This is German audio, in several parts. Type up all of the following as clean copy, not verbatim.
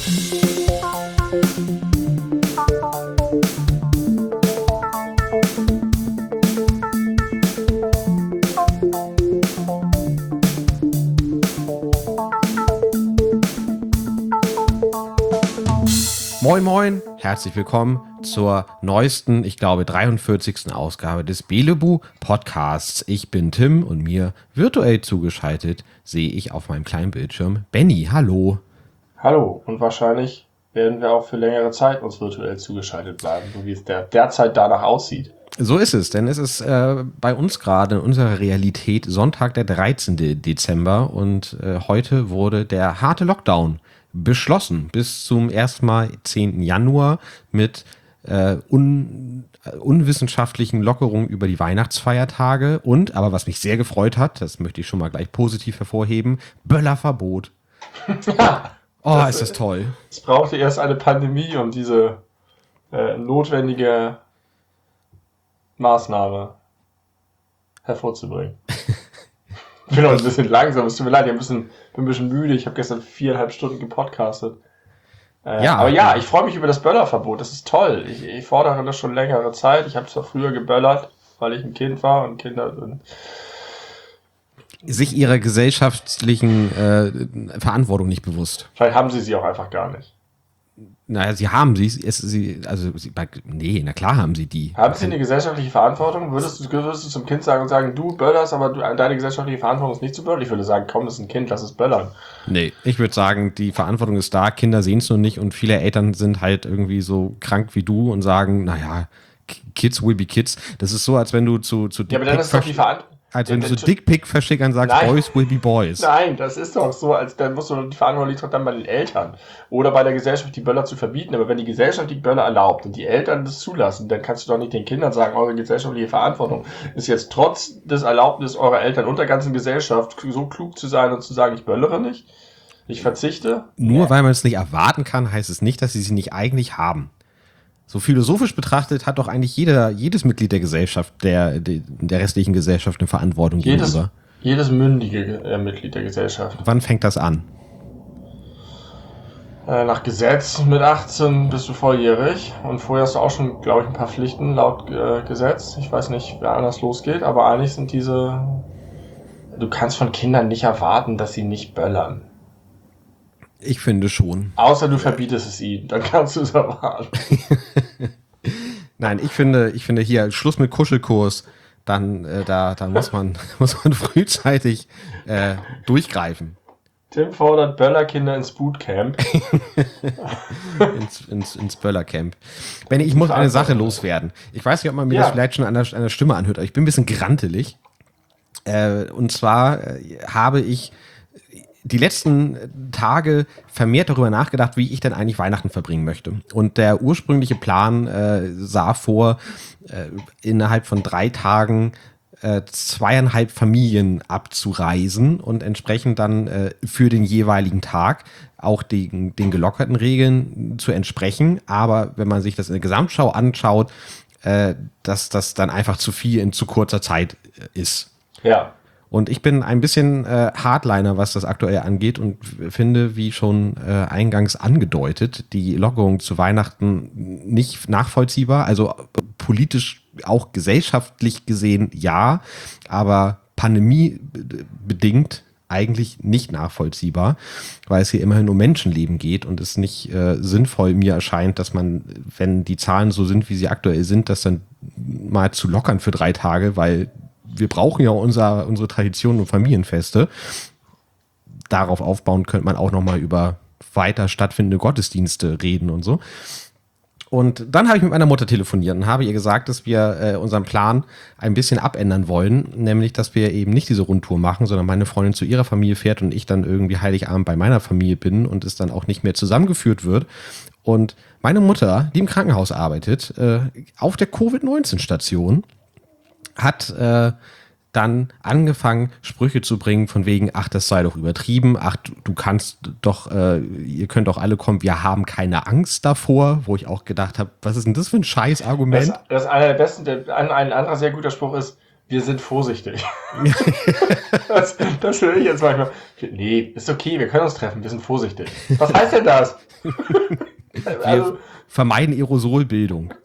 Moin Moin, herzlich willkommen zur neuesten, ich glaube 43. Ausgabe des Belebu Podcasts. Ich bin Tim und mir virtuell zugeschaltet sehe ich auf meinem kleinen Bildschirm Benny. Hallo. Hallo, und wahrscheinlich werden wir auch für längere Zeit uns virtuell zugeschaltet bleiben, so wie es derzeit danach aussieht. So ist es, denn es ist bei uns gerade in unserer Realität Sonntag, der 13. Dezember und heute wurde der harte Lockdown beschlossen bis zum erstmal 10. Januar mit unwissenschaftlichen Lockerungen über die Weihnachtsfeiertage und, aber was mich sehr gefreut hat, das möchte ich schon mal gleich positiv hervorheben, Böllerverbot. Ja, Oh, ist das toll. es brauchte erst eine Pandemie, um diese notwendige Maßnahme hervorzubringen. Ich bin auch ein bisschen langsam, es tut mir leid, ich bin ein bisschen müde, ich habe gestern 4,5 Stunden gepodcastet. Aber ja, ich freue mich über das Böllerverbot, das ist toll. Ich fordere das schon längere Zeit. Ich habe zwar früher geböllert, weil ich ein Kind war und Kinder sind. Sich ihrer gesellschaftlichen Verantwortung nicht bewusst. Vielleicht haben sie auch einfach gar nicht. Naja, sie haben na klar haben sie die. Haben sie eine gesellschaftliche Verantwortung? Würdest du zum Kind sagen, du böllerst, aber deine gesellschaftliche Verantwortung ist nicht zu böllern? Ich würde sagen, komm, das ist ein Kind, lass es böllern. Nee, ich würde sagen, die Verantwortung ist da, Kinder sehen es nur nicht und viele Eltern sind halt irgendwie so krank wie du und sagen, naja, Kids will be Kids. Das ist so, als wenn du zu Ja, aber dann ist doch die Verantwortung. Als wenn du so Dickpick-Verschickern sagst, Nein. Boys will be Boys. Nein, das ist doch so, als dann musst du die Verantwortung liegt doch dann bei den Eltern. Oder bei der Gesellschaft, die Böller zu verbieten. Aber wenn die Gesellschaft die Böller erlaubt und die Eltern das zulassen, dann kannst du doch nicht den Kindern sagen, eure gesellschaftliche Verantwortung ist jetzt trotz des Erlaubnis eurer Eltern und der ganzen Gesellschaft so klug zu sein und zu sagen, ich böllere nicht, ich verzichte. Nur weil man es nicht erwarten kann, heißt es nicht, dass sie nicht eigentlich haben. So philosophisch betrachtet hat doch eigentlich jedes Mitglied der Gesellschaft, der restlichen Gesellschaft eine Verantwortung gegenüber. Jedes mündige Mitglied der Gesellschaft. Wann fängt das an? Nach Gesetz mit 18 bist du volljährig und vorher hast du auch schon, glaube ich, ein paar Pflichten laut Gesetz. Ich weiß nicht, wer anders losgeht, aber eigentlich sind du kannst von Kindern nicht erwarten, dass sie nicht böllern. Ich finde schon. Außer du verbietest es ihnen, dann kannst du es erwarten. Nein, ich finde hier Schluss mit Kuschelkurs, dann da muss man frühzeitig durchgreifen. Tim fordert Böllerkinder ins Bootcamp. ins Böllercamp. Benni, ich muss eine Sache loswerden. Ich weiß nicht, ob man mir das vielleicht schon an der Stimme anhört, aber ich bin ein bisschen grantelig. Und zwar habe ich die letzten Tage vermehrt darüber nachgedacht, wie ich denn eigentlich Weihnachten verbringen möchte. Und der ursprüngliche Plan sah vor, innerhalb von 3 Tagen 2,5 Familien abzureisen und entsprechend dann für den jeweiligen Tag auch den gelockerten Regeln zu entsprechen. Aber wenn man sich das in der Gesamtschau anschaut, dass das dann einfach zu viel in zu kurzer Zeit ist. Ja. Und ich bin ein bisschen Hardliner, was das aktuell angeht und finde, wie schon eingangs angedeutet, die Lockerung zu Weihnachten nicht nachvollziehbar. Also politisch, auch gesellschaftlich gesehen ja, aber pandemiebedingt eigentlich nicht nachvollziehbar, weil es hier immerhin um Menschenleben geht und es nicht sinnvoll mir erscheint, dass man, wenn die Zahlen so sind, wie sie aktuell sind, das dann mal zu lockern für 3 Tage, weil wir brauchen ja unsere Traditionen und Familienfeste. Darauf aufbauen könnte man auch nochmal über weiter stattfindende Gottesdienste reden und so. Und dann habe ich mit meiner Mutter telefoniert und habe ihr gesagt, dass wir unseren Plan ein bisschen abändern wollen. Nämlich, dass wir eben nicht diese Rundtour machen, sondern meine Freundin zu ihrer Familie fährt und ich dann irgendwie Heiligabend bei meiner Familie bin und es dann auch nicht mehr zusammengeführt wird. Und meine Mutter, die im Krankenhaus arbeitet, auf der Covid-19-Station, hat dann angefangen, Sprüche zu bringen von wegen, ach, das sei doch übertrieben, ach, du kannst doch, ihr könnt doch alle kommen, wir haben keine Angst davor, wo ich auch gedacht habe, was ist denn das für ein Scheißargument? Das ist einer der besten, ein anderer sehr guter Spruch ist, wir sind vorsichtig. Das höre ich jetzt manchmal. Nee, ist okay, wir können uns treffen, wir sind vorsichtig. Was heißt denn das? Wir vermeiden Aerosolbildung.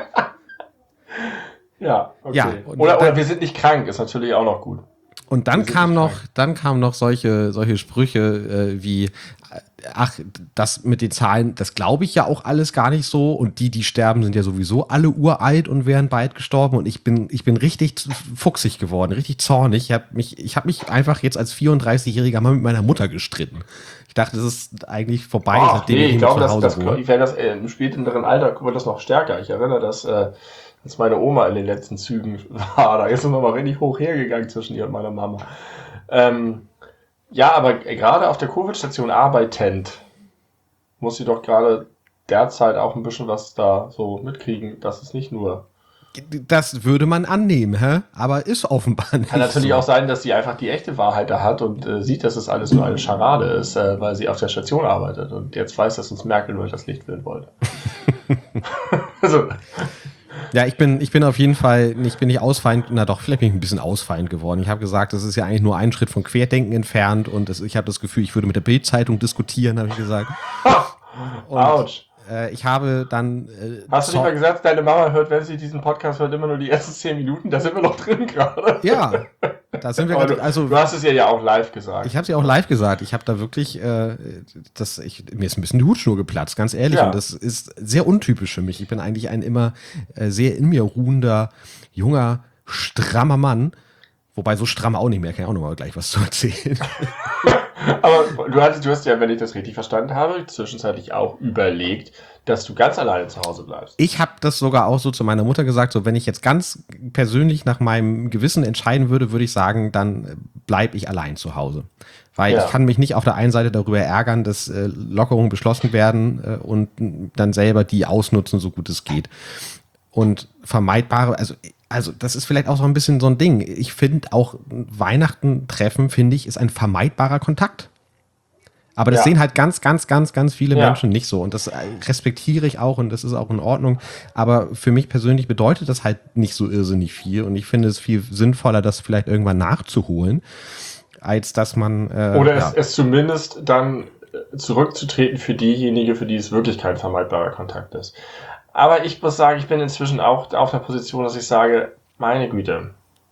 Ja, okay. Ja, oder wir sind nicht krank, ist natürlich auch noch gut. Und dann kamen noch solche Sprüche wie, ach, das mit den Zahlen, das glaube ich ja auch alles gar nicht so. Und die sterben, sind ja sowieso alle uralt und wären bald gestorben. Und ich bin richtig fuchsig geworden, richtig zornig. Ich hab mich einfach jetzt als 34-Jähriger mal mit meiner Mutter gestritten. Ich dachte, das ist eigentlich vorbei, seitdem ich glaube, wohne. wenn das im späteren Alter wird das noch stärker. Ich erinnere, dass meine Oma in den letzten Zügen war. Da ist sie nochmal richtig hoch hergegangen zwischen ihr und meiner Mama. Ja, aber gerade auf der Covid-Station arbeitend muss sie doch gerade derzeit auch ein bisschen was da so mitkriegen. Das ist nicht nur... Das würde man annehmen, aber ist offenbar nicht. Kann natürlich so. auch sein, dass sie einfach die echte Wahrheit da hat und sieht, dass es alles nur eine Scharade ist, weil sie auf der Station arbeitet und jetzt weiß, dass uns Merkel durch das Licht führen wollte. Also... Ja, ich bin auf jeden Fall vielleicht bin ich ein bisschen ausfallend geworden. Ich habe gesagt, das ist ja eigentlich nur ein Schritt von Querdenken entfernt und ich habe das Gefühl, ich würde mit der Bild-Zeitung diskutieren, habe ich gesagt. Autsch. Ich habe dann... Hast du nicht mal gesagt, deine Mama hört, wenn sie diesen Podcast hört, immer nur die ersten 10 Minuten? Da sind wir noch drin gerade. Ja, da sind wir gerade... Du hast es ihr ja auch live gesagt. Ich habe es ihr auch live gesagt. Ich habe da wirklich... mir ist ein bisschen die Hutschnur geplatzt, ganz ehrlich. Ja. Und das ist sehr untypisch für mich. Ich bin eigentlich ein immer sehr in mir ruhender, junger, strammer Mann. Wobei so stramm auch nicht mehr. Kann ich auch noch mal gleich was zu erzählen. Aber du hast ja, wenn ich das richtig verstanden habe, zwischenzeitlich auch überlegt, dass du ganz alleine zu Hause bleibst. Ich habe das sogar auch so zu meiner Mutter gesagt, so wenn ich jetzt ganz persönlich nach meinem Gewissen entscheiden würde, würde ich sagen, dann bleibe ich allein zu Hause. Weil ich kann mich nicht auf der einen Seite darüber ärgern, dass Lockerungen beschlossen werden und dann selber die ausnutzen, so gut es geht. Und vermeidbare, also das ist vielleicht auch so ein bisschen so ein Ding. Ich finde auch Weihnachten treffen, finde ich, ist ein vermeidbarer Kontakt. Aber das sehen halt ganz viele Menschen nicht so. Und das respektiere ich auch und das ist auch in Ordnung. Aber für mich persönlich bedeutet das halt nicht so irrsinnig viel. Und ich finde es viel sinnvoller, das vielleicht irgendwann nachzuholen, als dass man... Oder es zumindest dann zurückzutreten für diejenige, für die es wirklich kein vermeidbarer Kontakt ist. Aber ich muss sagen, ich bin inzwischen auch auf der Position, dass ich sage, meine Güte,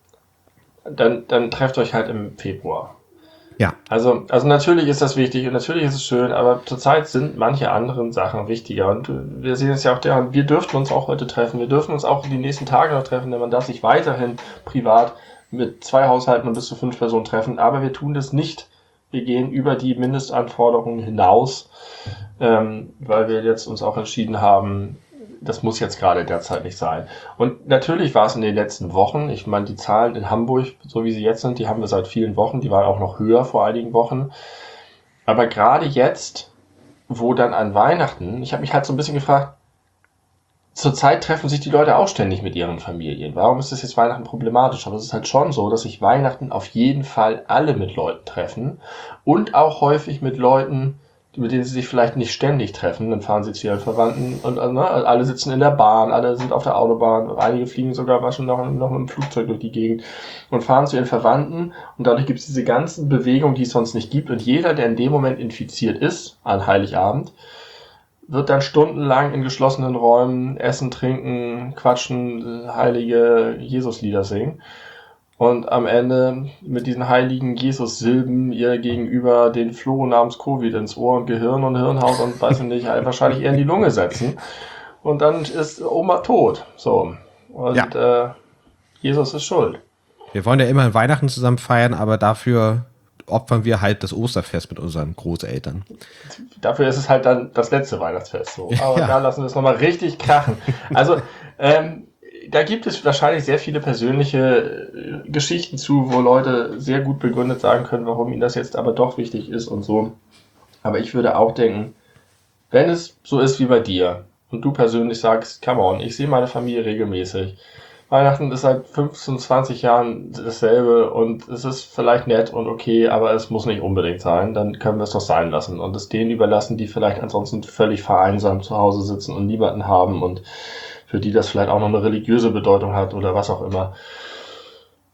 dann trefft euch halt im Februar. Ja. Also natürlich ist das wichtig und natürlich ist es schön, aber zurzeit sind manche anderen Sachen wichtiger. Und wir sehen es ja auch daran, wir dürften uns auch heute treffen, wir dürfen uns auch die nächsten Tage noch treffen, denn man darf sich weiterhin privat mit 2 Haushalten und bis zu 5 Personen treffen, aber wir tun das nicht. Wir gehen über die Mindestanforderungen hinaus, weil wir jetzt uns auch entschieden haben, das muss jetzt gerade derzeit nicht sein. Und natürlich war es in den letzten Wochen, ich meine, die Zahlen in Hamburg, so wie sie jetzt sind, die haben wir seit vielen Wochen, die waren auch noch höher vor einigen Wochen. Aber gerade jetzt, wo dann an Weihnachten, ich habe mich halt so ein bisschen gefragt, zurzeit treffen sich die Leute auch ständig mit ihren Familien. Warum ist das jetzt Weihnachten problematisch? Aber es ist halt schon so, dass sich Weihnachten auf jeden Fall alle mit Leuten treffen und auch häufig mit Leuten, mit denen sie sich vielleicht nicht ständig treffen, dann fahren sie zu ihren Verwandten und alle sitzen in der Bahn, alle sind auf der Autobahn, einige fliegen sogar waschen noch mit dem Flugzeug durch die Gegend und fahren zu ihren Verwandten und dadurch gibt es diese ganzen Bewegungen, die es sonst nicht gibt und jeder, der in dem Moment infiziert ist, an Heiligabend, wird dann stundenlang in geschlossenen Räumen essen, trinken, quatschen, heilige Jesuslieder singen. Und am Ende mit diesen heiligen Jesus-Silben ihr gegenüber den Floh namens Covid ins Ohr und Gehirn und Hirnhaut und weiß ich nicht, wahrscheinlich eher in die Lunge setzen. Und dann ist Oma tot. So. Und Jesus ist schuld. Wir wollen ja immer Weihnachten zusammen feiern, aber dafür opfern wir halt das Osterfest mit unseren Großeltern. Dafür ist es halt dann das letzte Weihnachtsfest. So. Aber da lassen wir es nochmal richtig krachen. Also, da gibt es wahrscheinlich sehr viele persönliche Geschichten zu, wo Leute sehr gut begründet sagen können, warum ihnen das jetzt aber doch wichtig ist und so. Aber ich würde auch denken, wenn es so ist wie bei dir und du persönlich sagst, come on, ich sehe meine Familie regelmäßig. Weihnachten ist seit 15, 20 Jahren dasselbe und es ist vielleicht nett und okay, aber es muss nicht unbedingt sein. Dann können wir es doch sein lassen und es denen überlassen, die vielleicht ansonsten völlig vereinsamt zu Hause sitzen und niemanden haben und für die das vielleicht auch noch eine religiöse Bedeutung hat oder was auch immer.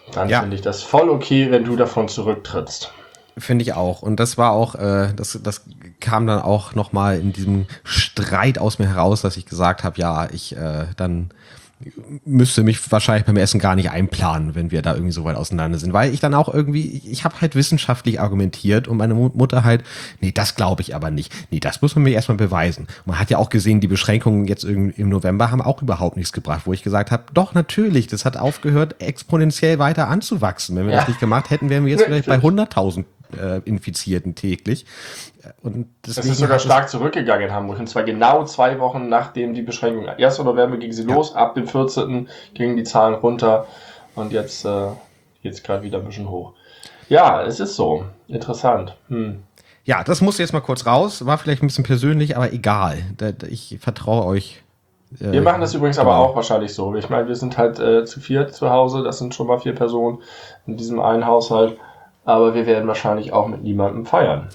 Dann finde ich das voll okay, wenn du davon zurücktrittst. Finde ich auch. Und das war auch, das kam dann auch nochmal in diesem Streit aus mir heraus, dass ich gesagt habe, ja, ich dann müsste mich wahrscheinlich beim Essen gar nicht einplanen, wenn wir da irgendwie so weit auseinander sind. Weil ich dann auch irgendwie, ich habe halt wissenschaftlich argumentiert und meine Mutter halt, nee, das glaube ich aber nicht. Nee, das muss man mir erstmal beweisen. Und man hat ja auch gesehen, die Beschränkungen jetzt im November haben auch überhaupt nichts gebracht, wo ich gesagt habe, doch, natürlich, das hat aufgehört, exponentiell weiter anzuwachsen. Wenn wir das nicht gemacht hätten, wären wir jetzt vielleicht bei 100.000 Infizierten täglich. Und es ist sogar stark zurückgegangen in Hamburg. Und zwar genau 2 Wochen nachdem die Beschränkungen. 1. November ging sie los, ab dem 14. gingen die Zahlen runter und jetzt geht es gerade wieder ein bisschen hoch. Ja, es ist so. Interessant. Ja, das muss jetzt mal kurz raus. War vielleicht ein bisschen persönlich, aber egal. Ich vertraue euch. Wir machen das übrigens aber auch wahrscheinlich so. Ich meine, wir sind halt zu 4 zu Hause. Das sind schon mal 4 Personen in diesem einen Haushalt. Aber wir werden wahrscheinlich auch mit niemandem feiern.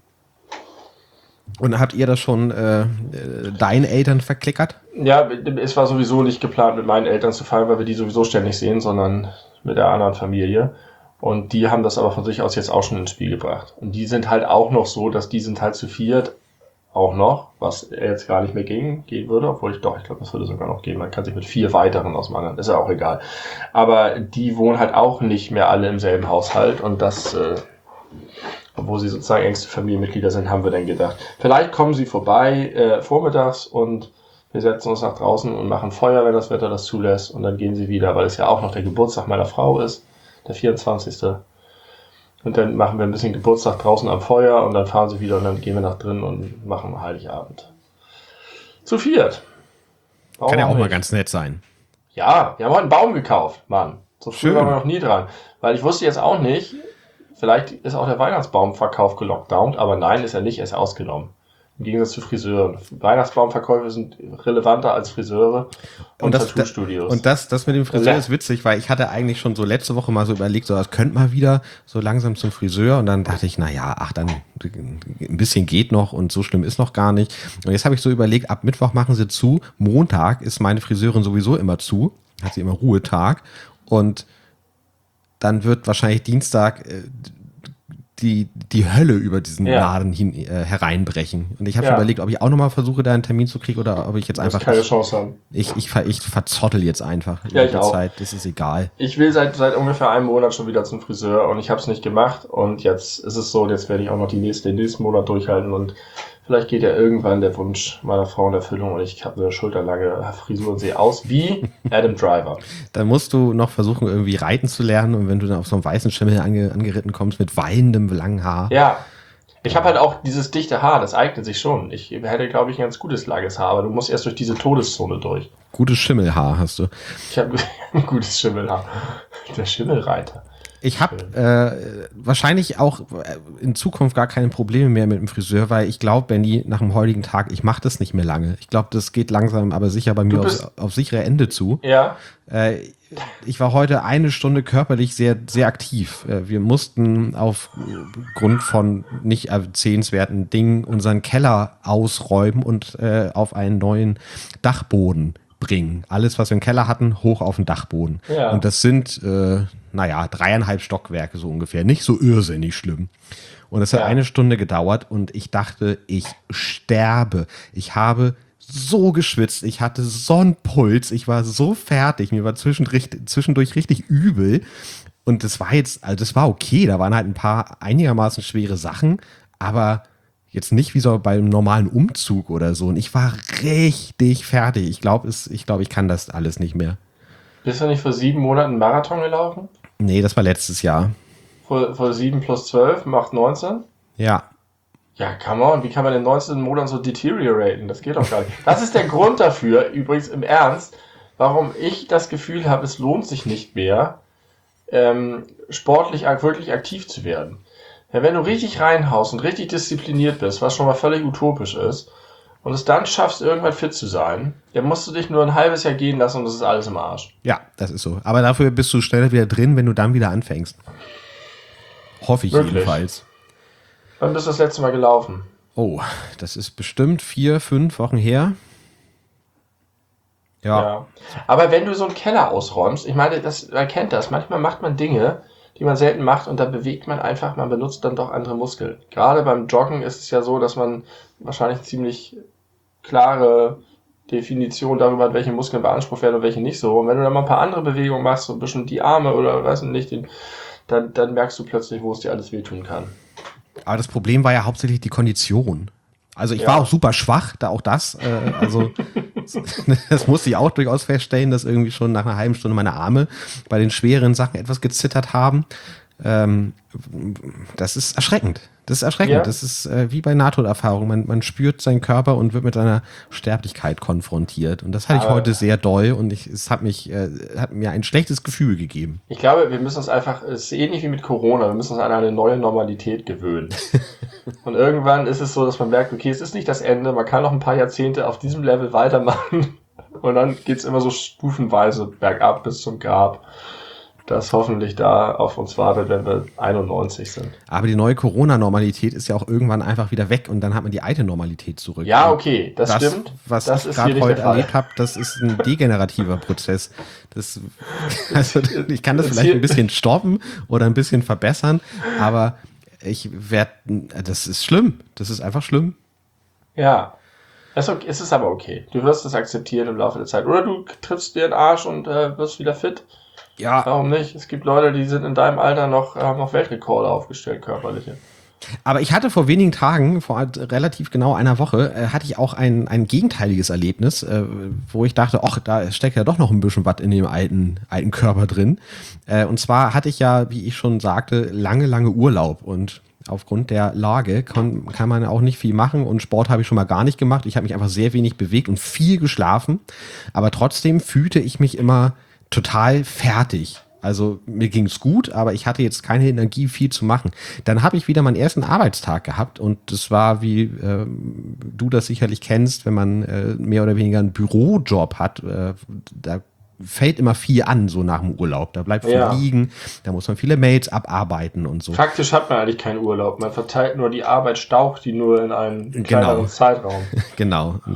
Und habt ihr das schon deinen Eltern verklickert? Ja, es war sowieso nicht geplant, mit meinen Eltern zu feiern, weil wir die sowieso ständig sehen, sondern mit der anderen Familie. Und die haben das aber von sich aus jetzt auch schon ins Spiel gebracht. Und die sind halt auch noch so, dass die sind halt zu 4 auch noch, was jetzt gar nicht mehr gehen würde, obwohl ich glaube, das würde sogar noch gehen. Man kann sich mit 4 weiteren aus dem anderen, ist ja auch egal. Aber die wohnen halt auch nicht mehr alle im selben Haushalt und das, obwohl sie sozusagen engste Familienmitglieder sind, haben wir dann gedacht, vielleicht kommen sie vorbei vormittags und wir setzen uns nach draußen und machen Feuer, wenn das Wetter das zulässt und dann gehen sie wieder, weil es ja auch noch der Geburtstag meiner Frau ist, der 24. Und dann machen wir ein bisschen Geburtstag draußen am Feuer und dann fahren sie wieder und dann gehen wir nach drinnen und machen Heiligabend. Zu 4. Warum kann ja auch mal ganz nett sein. Ja, wir haben heute einen Baum gekauft, Mann. So früh waren wir noch nie dran. Weil ich wusste jetzt auch nicht, vielleicht ist auch der Weihnachtsbaumverkauf gelockdownt, aber nein, ist er nicht, er ist ausgenommen. Im Gegensatz zu Friseuren. Weihnachtsbaumverkäufe sind relevanter als Friseure und Tattoo-Studios. Und das mit dem Friseur ist witzig, weil ich hatte eigentlich schon so letzte Woche mal so überlegt, so das könnte mal wieder so langsam zum Friseur und dann dachte ich, naja, dann ein bisschen geht noch und so schlimm ist noch gar nicht. Und jetzt habe ich so überlegt, ab Mittwoch machen sie zu, Montag ist meine Friseurin sowieso immer zu, hat sie immer Ruhetag und dann wird wahrscheinlich Dienstag die Hölle über diesen Laden hereinbrechen. Und ich habe schon überlegt, ob ich auch nochmal versuche, da einen Termin zu kriegen oder ob ich jetzt einfach... keine Chance haben. Ich verzottel jetzt einfach. Ja, ich auch. Zeit, das ist egal. Ich will seit ungefähr einem Monat schon wieder zum Friseur und ich habe es nicht gemacht und jetzt ist es so, jetzt werde ich auch noch den nächsten Monat durchhalten und vielleicht geht ja irgendwann der Wunsch meiner Frau in Erfüllung und ich habe eine schulterlange Frisur und sehe aus wie Adam Driver. Dann musst du noch versuchen, irgendwie reiten zu lernen und wenn du dann auf so einem weißen Schimmel angeritten kommst mit wallendem langen Haar. Ja, ich habe halt auch dieses dichte Haar, das eignet sich schon. Ich hätte, glaube ich, ein ganz gutes langes Haar, aber du musst erst durch diese Todeszone durch. Gutes Schimmelhaar hast du. Ich habe ein gutes Schimmelhaar. Der Schimmelreiter. Ich habe wahrscheinlich auch in Zukunft gar keine Probleme mehr mit dem Friseur, weil ich glaube, Benni, nach dem heutigen Tag, ich mache das nicht mehr lange. Ich glaube, das geht langsam, aber sicher bei mir auf sichere Ende zu. Ja. Ich war heute 1 Stunde körperlich sehr, sehr aktiv. Wir mussten aufgrund von nicht erzählenswerten Dingen unseren Keller ausräumen und auf einen neuen Dachboden bringen. Alles, was wir im Keller hatten, hoch auf den Dachboden. Ja. Und das sind, 3,5 Stockwerke so ungefähr. Nicht so irrsinnig schlimm. Und es hat 1 Stunde gedauert und ich dachte, ich sterbe. Ich habe so geschwitzt, ich hatte so einen Puls, ich war so fertig, mir war zwischendurch richtig übel. Und das war jetzt, also das war okay, da waren halt ein paar einigermaßen schwere Sachen, aber jetzt nicht wie so beim normalen Umzug oder so. Und ich war richtig fertig. Ich glaube, ich kann das alles nicht mehr. Bist du nicht vor 7 Monaten einen Marathon gelaufen? Nee, das war letztes Jahr. Vor 7 plus 12 macht 19? Ja. Ja, come on, wie kann man in 19 Monaten so deterioraten? Das geht doch gar nicht. Das ist der Grund dafür, übrigens im Ernst, warum ich das Gefühl habe, es lohnt sich nicht mehr, sportlich wirklich aktiv zu werden. Ja, wenn du richtig reinhaust und richtig diszipliniert bist, was schon mal völlig utopisch ist, und es dann schaffst, irgendwann fit zu sein, dann musst du dich nur ein halbes Jahr gehen lassen und das ist alles im Arsch. Ja, das ist so. Aber dafür bist du schneller wieder drin, wenn du dann wieder anfängst. Hoffe ich jedenfalls. Wann bist du das letzte Mal gelaufen? Oh, das ist bestimmt 4, 5 Wochen her. Ja. Aber wenn du so einen Keller ausräumst, ich meine, man kennt das, manchmal macht man Dinge, die man selten macht und da bewegt man einfach, man benutzt dann doch andere Muskeln. Gerade beim Joggen ist es ja so, dass man wahrscheinlich ziemlich klare Definition darüber hat, welche Muskeln beansprucht werden und welche nicht so. Und wenn du dann mal ein paar andere Bewegungen machst, so ein bisschen die Arme oder weiß nicht, dann merkst du plötzlich, wo es dir alles wehtun kann. Aber das Problem war ja hauptsächlich die Kondition. Also ich war auch super schwach, da auch das. Das musste ich auch durchaus feststellen, dass irgendwie schon nach einer halben Stunde meine Arme bei den schweren Sachen etwas gezittert haben. Das ist erschreckend. Ja. Das ist wie bei Nahtoderfahrung. Man spürt seinen Körper und wird mit seiner Sterblichkeit konfrontiert. Und das hatte ich heute sehr doll und es hat mir ein schlechtes Gefühl gegeben. Ich glaube, wir müssen uns einfach, es ist ähnlich wie mit Corona, wir müssen uns an eine neue Normalität gewöhnen. Und irgendwann ist es so, dass man merkt, okay, es ist nicht das Ende, man kann noch ein paar Jahrzehnte auf diesem Level weitermachen und dann geht's immer so stufenweise bergab bis zum Grab, das hoffentlich da auf uns wartet, wenn wir 91 sind. Aber die neue Corona-Normalität ist ja auch irgendwann einfach wieder weg und dann hat man die alte Normalität zurück. Ja, okay, das stimmt. Was das ich gerade heute erlebt habe, das ist ein degenerativer Prozess. Ich kann das vielleicht ein bisschen stoppen oder ein bisschen verbessern, aber das ist schlimm. Das ist einfach schlimm. Ja, es ist aber okay. Du wirst es akzeptieren im Laufe der Zeit. Oder du trittst dir den Arsch und wirst wieder fit. Ja. Warum nicht? Es gibt Leute, die sind in deinem Alter haben noch Weltrekorde aufgestellt, körperliche. Aber ich hatte vor wenigen Tagen, vor relativ genau einer Woche, hatte ich auch ein gegenteiliges Erlebnis, wo ich dachte, ach, da steckt ja doch noch ein bisschen was in dem alten Körper drin. Und zwar hatte ich ja, wie ich schon sagte, lange Urlaub und aufgrund der Lage kann man auch nicht viel machen und Sport habe ich schon mal gar nicht gemacht. Ich habe mich einfach sehr wenig bewegt und viel geschlafen, aber trotzdem fühlte ich mich immer total fertig. Also mir ging es gut, aber ich hatte jetzt keine Energie, viel zu machen. Dann habe ich wieder meinen ersten Arbeitstag gehabt und das war, wie du das sicherlich kennst, wenn man mehr oder weniger einen Bürojob hat, da fällt immer viel an, so nach dem Urlaub. Da bleibt viel liegen, da muss man viele Mails abarbeiten und so. Faktisch hat man eigentlich keinen Urlaub, man verteilt nur die Arbeit, staucht die nur in einen kleineren Zeitraum. Genau. Und,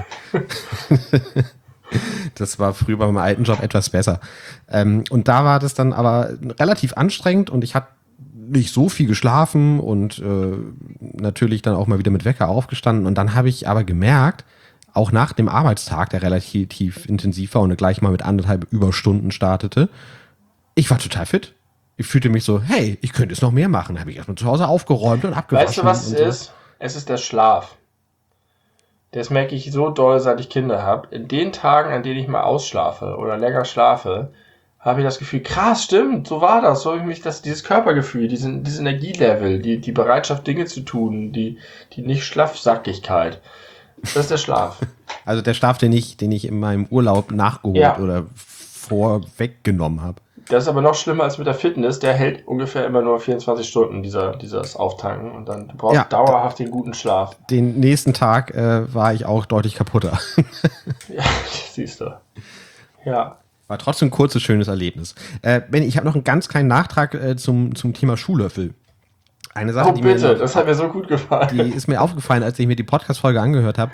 das war früher bei meinem alten Job etwas besser. Und da war das dann aber relativ anstrengend und ich hatte nicht so viel geschlafen und natürlich dann auch mal wieder mit Wecker aufgestanden. Und dann habe ich aber gemerkt, auch nach dem Arbeitstag, der relativ intensiv war und gleich mal mit 1,5 Überstunden startete, ich war total fit. Ich fühlte mich so, hey, ich könnte jetzt noch mehr machen. Da habe ich erstmal zu Hause aufgeräumt und abgewaschen. Weißt du, was es ist? Es ist der Schlaf. Das merke ich so doll, seit ich Kinder habe. In den Tagen, an denen ich mal ausschlafe oder länger schlafe, habe ich das Gefühl, krass, stimmt, so war das. So habe ich mich dieses Körpergefühl, dieses Energielevel, die Bereitschaft, Dinge zu tun, die Nicht-Schlafsackigkeit. Das ist der Schlaf. Also der Schlaf, den ich in meinem Urlaub nachgeholt oder vorweggenommen habe. Das ist aber noch schlimmer als mit der Fitness. Der hält ungefähr immer nur 24 Stunden, dieses Auftanken. Und dann du brauchst dauerhaft den guten Schlaf. Den nächsten Tag war ich auch deutlich kaputter. Ja, siehst du. Ja. War trotzdem ein kurzes, schönes Erlebnis. Benni, ich habe noch einen ganz kleinen Nachtrag zum Thema Schuhlöffel. Eine Sache, das hat mir so gut gefallen. Die ist mir aufgefallen, als ich mir die Podcast-Folge angehört habe.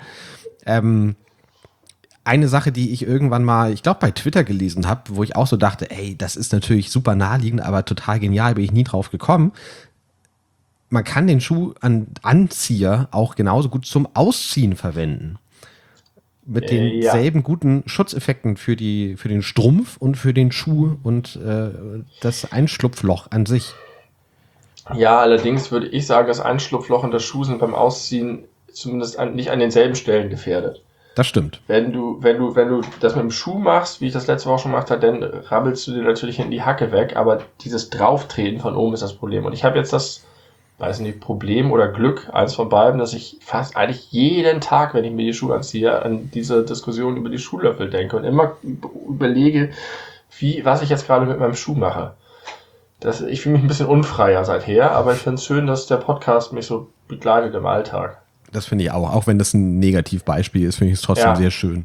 Eine Sache, die ich irgendwann mal, ich glaube bei Twitter gelesen habe, wo ich auch so dachte, ey, das ist natürlich super naheliegend, aber total genial, bin ich nie drauf gekommen. Man kann den Schuhanzieher auch genauso gut zum Ausziehen verwenden. Mit denselben guten Schutzeffekten für den Strumpf und für den Schuh und das Einschlupfloch an sich. Ja, allerdings würde ich sagen, das Einschlupfloch und das Schuh sind beim Ausziehen zumindest nicht an denselben Stellen gefährdet. Das stimmt. Wenn du das mit dem Schuh machst, wie ich das letzte Woche schon gemacht habe, dann rabbelst du dir natürlich hinten die Hacke weg, aber dieses Drauftreten von oben ist das Problem. Und ich habe jetzt das, weiß nicht, Problem oder Glück, eins von beiden, dass ich fast eigentlich jeden Tag, wenn ich mir die Schuhe anziehe, an diese Diskussion über die Schuhlöffel denke und immer überlege, was ich jetzt gerade mit meinem Schuh mache. Ich fühle mich ein bisschen unfreier seither, aber ich finde es schön, dass der Podcast mich so begleitet im Alltag. Das finde ich auch. Auch wenn das ein Negativbeispiel ist, finde ich es trotzdem sehr schön.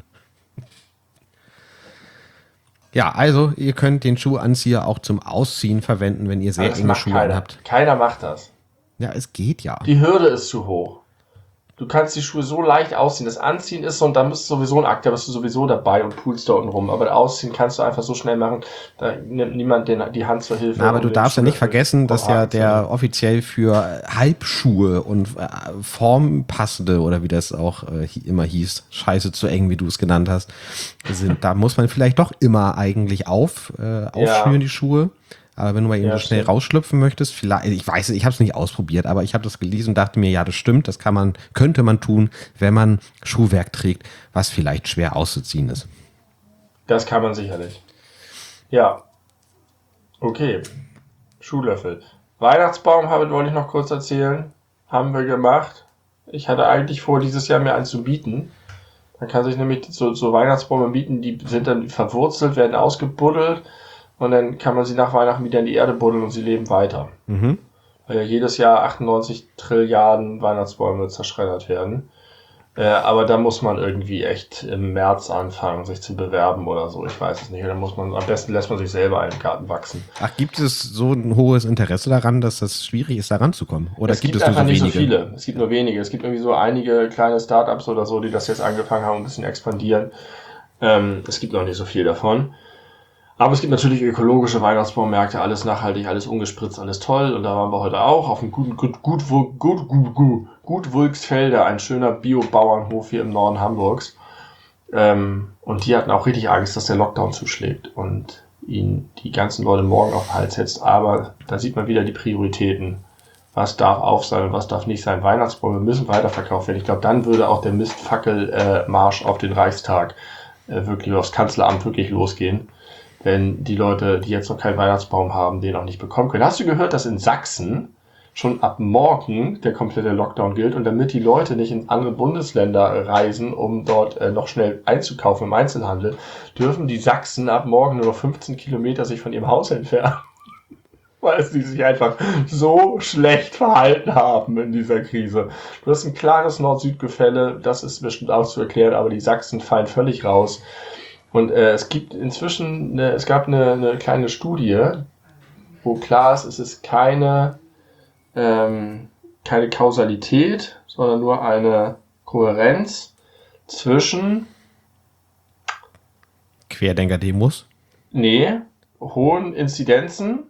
Ja, also ihr könnt den Schuhanzieher auch zum Ausziehen verwenden, wenn ihr sehr enge Schuhe habt. Keiner macht das. Ja, es geht ja. Die Hürde ist zu hoch. du kannst die Schuhe so leicht ausziehen. Das Anziehen ist so, und dann bist du sowieso ein Akt, da bist du sowieso dabei und pulst da unten rum. Aber das Ausziehen kannst du einfach so schnell machen, da nimmt niemand die Hand zur Hilfe. Na, aber du darfst ja nicht vergessen, dass ja der offiziell für Halbschuhe und formpassende, oder wie das auch immer hieß, scheiße zu eng, wie du es genannt hast, sind. Da muss man vielleicht doch immer eigentlich aufschnüren, die Schuhe. Aber wenn du mal eben so schnell rausschlüpfen möchtest, vielleicht, ich weiß, ich habe es nicht ausprobiert, aber ich habe das gelesen und dachte mir, ja, das stimmt, das könnte man tun, wenn man Schuhwerk trägt, was vielleicht schwer auszuziehen ist. Das kann man sicherlich. Ja. Okay. Schuhlöffel. Weihnachtsbaum wollte ich noch kurz erzählen. Haben wir gemacht. Ich hatte eigentlich vor, dieses Jahr mir einen zu bieten. Man kann sich nämlich so Weihnachtsbäume bieten, die sind dann verwurzelt, werden ausgebuddelt. Und dann kann man sie nach Weihnachten wieder in die Erde buddeln und sie leben weiter. Mhm. Weil ja jedes Jahr 98 Trilliarden Weihnachtsbäume zerschreddert werden. Aber da muss man irgendwie echt im März anfangen, sich zu bewerben oder so. Ich weiß es nicht. Am besten lässt man sich selber einen Garten wachsen. Ach, gibt es so ein hohes Interesse daran, dass das schwierig ist, da ranzukommen? Oder gibt es einfach nicht so viele? Es gibt nur wenige. Es gibt irgendwie so einige kleine Startups oder so, die das jetzt angefangen haben, ein bisschen expandieren. Es gibt noch nicht so viel davon. Aber es gibt natürlich ökologische Weihnachtsbaumärkte, alles nachhaltig, alles ungespritzt, alles toll. Und da waren wir heute auch auf dem Gutwulksfelder, ein schöner Bio-Bauernhof hier im Norden Hamburgs. Und die hatten auch richtig Angst, dass der Lockdown zuschlägt und ihnen die ganzen Leute morgen auf den Hals setzt. Aber da sieht man wieder die Prioritäten. Was darf auf sein und was darf nicht sein. Weihnachtsbäume müssen weiterverkauft werden. Ich glaube, dann würde auch der Mistfackelmarsch auf den Reichstag wirklich aufs Kanzleramt wirklich losgehen. Wenn die Leute, die jetzt noch keinen Weihnachtsbaum haben, den auch nicht bekommen können. Hast du gehört, dass in Sachsen schon ab morgen der komplette Lockdown gilt und damit die Leute nicht in andere Bundesländer reisen, um dort noch schnell einzukaufen im Einzelhandel, dürfen die Sachsen ab morgen nur noch 15 Kilometer sich von ihrem Haus entfernen. Weil sie sich einfach so schlecht verhalten haben in dieser Krise. Du hast ein klares Nord-Süd-Gefälle, das ist bestimmt auch zu erklären, aber die Sachsen fallen völlig raus. Und es gab eine kleine Studie, wo klar ist, es ist keine Kausalität, sondern nur eine Kohärenz zwischen Querdenker-Demos? Nee, hohen Inzidenzen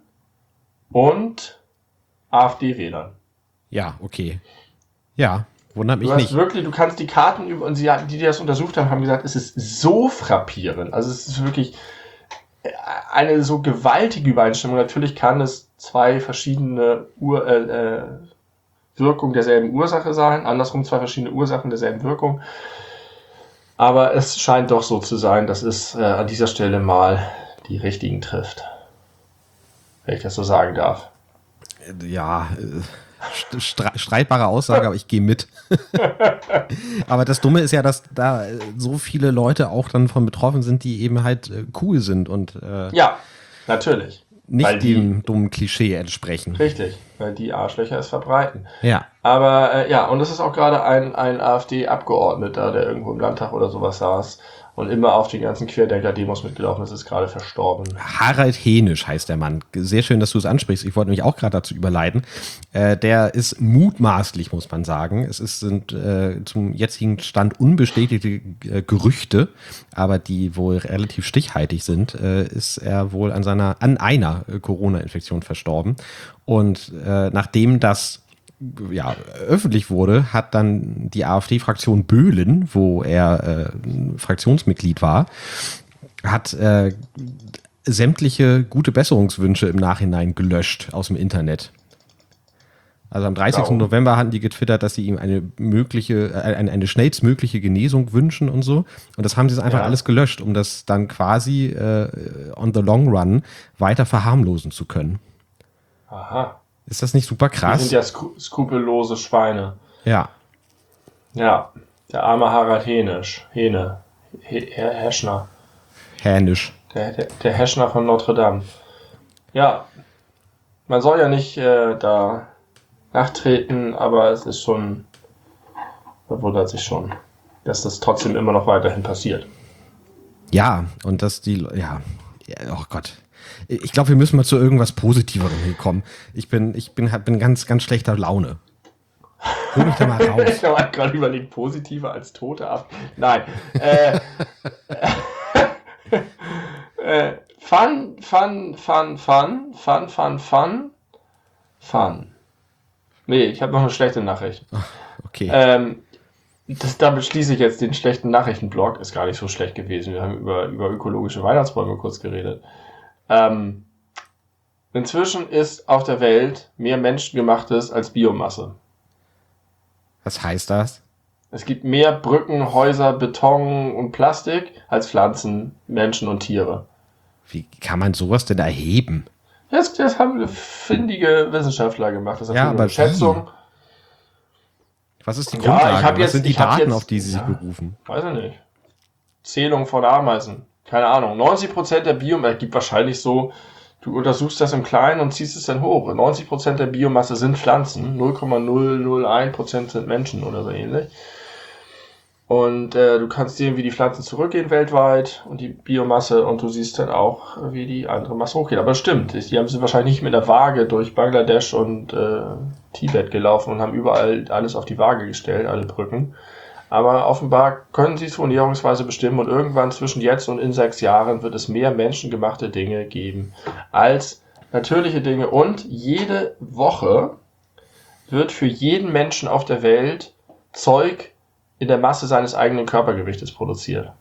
und AfD-Wählern. Ja, okay. Ja. Wundert mich nicht. Du kannst die Karten und die das untersucht haben gesagt, es ist so frappierend. Also es ist wirklich eine so gewaltige Übereinstimmung. Natürlich kann es zwei verschiedene Wirkungen derselben Ursache sein, andersrum zwei verschiedene Ursachen derselben Wirkung. Aber es scheint doch so zu sein, dass es an dieser Stelle mal die richtigen trifft. Wenn ich das so sagen darf. Ja, streitbare Aussage, aber ich gehe mit. Aber das Dumme ist ja, dass da so viele Leute auch dann von betroffen sind, die eben halt cool sind und ja, natürlich. Nicht dem dummen Klischee entsprechen. Richtig, weil die Arschlöcher es verbreiten. Ja. Aber und es ist auch gerade ein AfD-Abgeordneter, der irgendwo im Landtag oder sowas saß und immer auf die ganzen Querdenker-Demos mitgelaufen ist, ist gerade verstorben. Harald Hänisch heißt der Mann. Sehr schön, dass du es ansprichst. Ich wollte nämlich auch gerade dazu überleiten. Der ist mutmaßlich, muss man sagen. Sind zum jetzigen Stand unbestätigte Gerüchte, aber die wohl relativ stichhaltig sind, ist er wohl an einer Corona-Infektion verstorben. Und nachdem das öffentlich wurde, hat dann die AfD-Fraktion Böhlen, wo er Fraktionsmitglied war, hat sämtliche gute Besserungswünsche im Nachhinein gelöscht aus dem Internet. Also am 30. November hatten die getwittert, dass sie ihm eine schnellstmögliche Genesung wünschen und so. Und das haben sie einfach alles gelöscht, um das dann quasi on the long run weiter verharmlosen zu können. Aha. Ist das nicht super krass? Die sind ja skrupellose Schweine. Ja. Ja, der arme Harald Hänisch. Häschner. Hänisch. Der Häschner von Notre Dame. Ja, man soll ja nicht da nachtreten, aber es ist schon, man wundert sich schon, dass das trotzdem immer noch weiterhin passiert. Ja, und dass oh Gott. Ich glaube, wir müssen mal zu irgendwas Positiverem kommen. Ich bin ganz, ganz schlechter Laune. Hol mich da mal raus. Ich habe gerade überlegt, positiver als Tote ab. Nein. Fun. Nee, ich habe noch eine schlechte Nachricht. Okay. Damit schließe ich jetzt den schlechten Nachrichtenblock. Ist gar nicht so schlecht gewesen. Wir haben über ökologische Weihnachtsbäume kurz geredet. Inzwischen ist auf der Welt mehr Menschengemachtes als Biomasse. Was heißt das? Es gibt mehr Brücken, Häuser, Beton und Plastik als Pflanzen, Menschen und Tiere. Wie kann man sowas denn erheben? Das haben findige Wissenschaftler gemacht. Das ist Ja, natürlich aber eine Schätzung. Was ist die Grundlage? Was sind die Daten, auf die sie sich ja, berufen? Weiß ich nicht. Zählung von Ameisen. Keine Ahnung. 90% der Biomasse, gibt wahrscheinlich so, du untersuchst das im Kleinen und ziehst es dann hoch. 90% der Biomasse sind Pflanzen, 0,001% sind Menschen oder so ähnlich. Und du kannst sehen, wie die Pflanzen zurückgehen weltweit und die Biomasse, und du siehst dann auch, wie die andere Masse hochgeht. Aber stimmt, die haben sie wahrscheinlich nicht mit der Waage durch Bangladesch und Tibet gelaufen und haben überall alles auf die Waage gestellt, alle Brücken. Aber offenbar können sie es von Näherungsweise bestimmen, und irgendwann zwischen jetzt und in 6 Jahren wird es mehr menschengemachte Dinge geben als natürliche Dinge. Und jede Woche wird für jeden Menschen auf der Welt Zeug in der Masse seines eigenen Körpergewichtes produziert.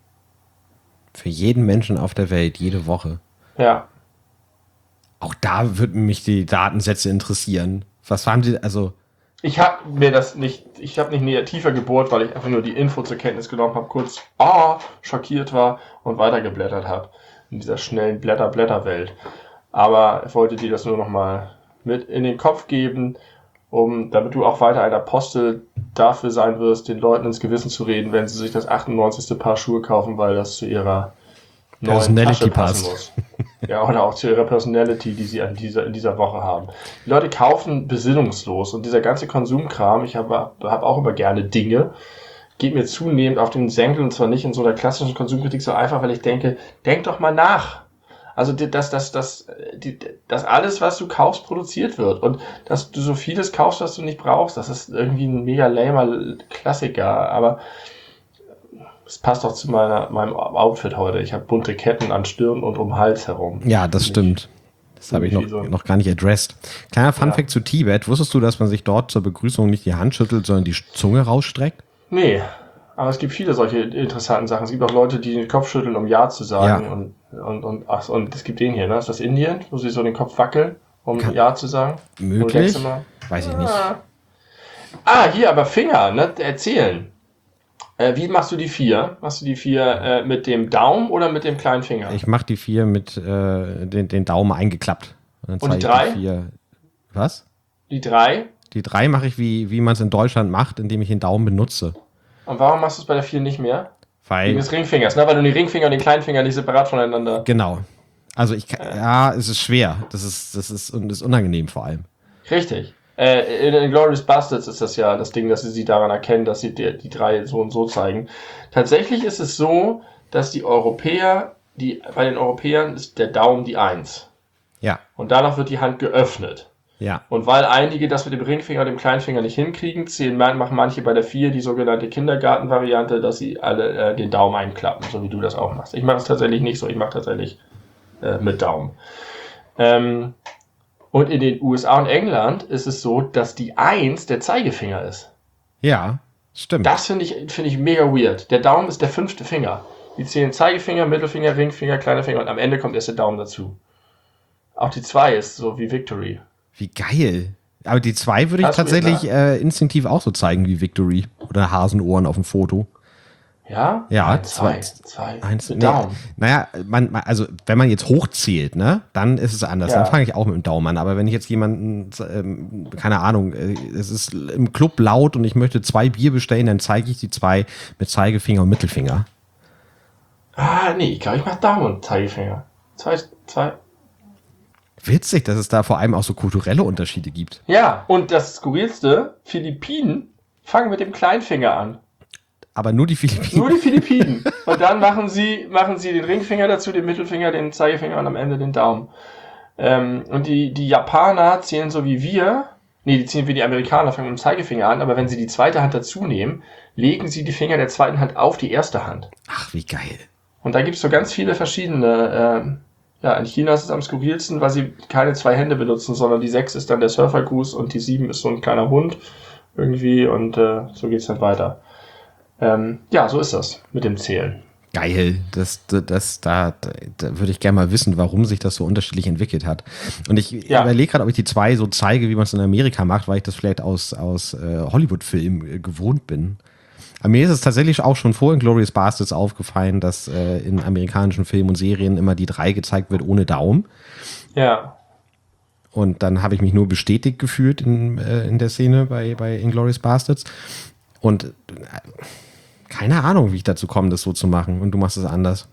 Für jeden Menschen auf der Welt, jede Woche. Ja. Auch da würden mich die Datensätze interessieren. Was haben die, also... Ich habe nicht näher tiefer gebohrt, weil ich einfach nur die Info zur Kenntnis genommen habe, kurz schockiert war und weitergeblättert habe in dieser schnellen Blätterwelt. Aber ich wollte dir das nur nochmal mit in den Kopf geben, damit du auch weiter ein Apostel dafür sein wirst, den Leuten ins Gewissen zu reden, wenn sie sich das 98. Paar Schuhe kaufen, weil das zu ihrer neuen Tasche passen muss. Ja, oder auch zu ihrer Personality, die sie in dieser Woche haben. Die Leute kaufen besinnungslos, und dieser ganze Konsumkram, ich habe auch immer gerne Dinge, geht mir zunehmend auf den Senkel, und zwar nicht in so einer klassischen Konsumkritik so einfach, weil ich denke, denk doch mal nach. Also, dass alles, was du kaufst, produziert wird. Und dass du so vieles kaufst, was du nicht brauchst, das ist irgendwie ein mega lamer Klassiker. Aber es passt auch zu meinem Outfit heute. Ich habe bunte Ketten an Stirn und um den Hals herum. Ja, das stimmt. Das habe ich noch gar nicht addressed. Kleiner Funfact zu Tibet. Wusstest du, dass man sich dort zur Begrüßung nicht die Hand schüttelt, sondern die Zunge rausstreckt? Nee. Aber es gibt viele solche interessanten Sachen. Es gibt auch Leute, die den Kopf schütteln, um Ja zu sagen. Ja. Und es gibt den hier, ne? Ist das Indien, wo sie so den Kopf wackeln, um Ja zu sagen? Möglich? Weiß ich nicht. Hier, aber Finger, ne? Erzählen. Wie machst du die 4? Machst du die 4 mit dem Daumen oder mit dem kleinen Finger? Ich mache die 4 mit den Daumen eingeklappt. Und die 3? Was? Die 3? Die 3 mache ich, wie man es in Deutschland macht, indem ich den Daumen benutze. Und warum machst du es bei der 4 nicht mehr? Weil wegen des Ringfingers, ne? Weil du den Ringfinger und den kleinen Finger nicht separat voneinander... Genau. Also es ist schwer. Das ist unangenehm vor allem. Richtig. In Inglourious Basterds ist das ja das Ding, dass sie daran erkennen, dass sie die 3 so und so zeigen. Tatsächlich ist es so, dass bei den Europäern ist der Daumen die 1. Ja. Und danach wird die Hand geöffnet. Ja. Und weil einige das mit dem Ringfinger und dem Kleinfinger nicht hinkriegen, machen manche bei der 4 die sogenannte Kindergarten-Variante, dass sie alle den Daumen einklappen, so wie du das auch machst. Ich mache es tatsächlich nicht so, ich mache tatsächlich mit Daumen. Und in den USA und England ist es so, dass die 1 der Zeigefinger ist. Ja, stimmt. Das finde ich mega weird. Der Daumen ist der 5. Finger. Die zählen Zeigefinger, Mittelfinger, Ringfinger, kleiner Finger, und am Ende kommt erst der Daumen dazu. Auch die 2 ist so wie Victory. Wie geil. Aber die 2 würde ich tatsächlich instinktiv auch so zeigen wie Victory. Oder Hasenohren auf dem Foto. Ja? Ja, 2. Nee, Daumen. Naja, also wenn man jetzt hochzählt, ne, dann ist es anders. Ja. Dann fange ich auch mit dem Daumen an. Aber wenn ich jetzt jemanden, keine Ahnung, es ist im Club laut und ich möchte 2 Bier bestellen, dann zeige ich die 2 mit Zeigefinger und Mittelfinger. Nee, ich glaube, ich mache Daumen und Zeigefinger. 2. Witzig, dass es da vor allem auch so kulturelle Unterschiede gibt. Ja, und das Skurrilste, Philippinen fangen mit dem Kleinfinger an. Aber nur die Philippinen. Nur die Philippinen. Und dann machen sie den Ringfinger dazu, den Mittelfinger, den Zeigefinger und am Ende den Daumen. Und die Japaner zählen so wie wir Nee, die ziehen wie die Amerikaner, fangen mit dem Zeigefinger an, aber wenn sie die zweite Hand dazu nehmen, legen sie die Finger der zweiten Hand auf die erste Hand. Ach, wie geil. Und da gibt's so ganz viele verschiedene, in China ist es am skurrilsten, weil sie keine 2 Hände benutzen, sondern die 6 ist dann der Surfergruß und die 7 ist so ein kleiner Hund irgendwie und so geht's dann weiter. So ist das mit dem Zählen. Geil, da würde ich gerne mal wissen, warum sich das so unterschiedlich entwickelt hat. Und ich überlege gerade, ob ich die 2 so zeige, wie man es in Amerika macht, weil ich das vielleicht aus Hollywood-Filmen gewohnt bin. Aber mir ist es tatsächlich auch schon vor Inglourious Basterds aufgefallen, dass in amerikanischen Filmen und Serien immer die 3 gezeigt wird ohne Daumen. Ja. Und dann habe ich mich nur bestätigt gefühlt in der Szene bei Inglourious Basterds. Und keine Ahnung, wie ich dazu komme, das so zu machen. Und du machst es anders.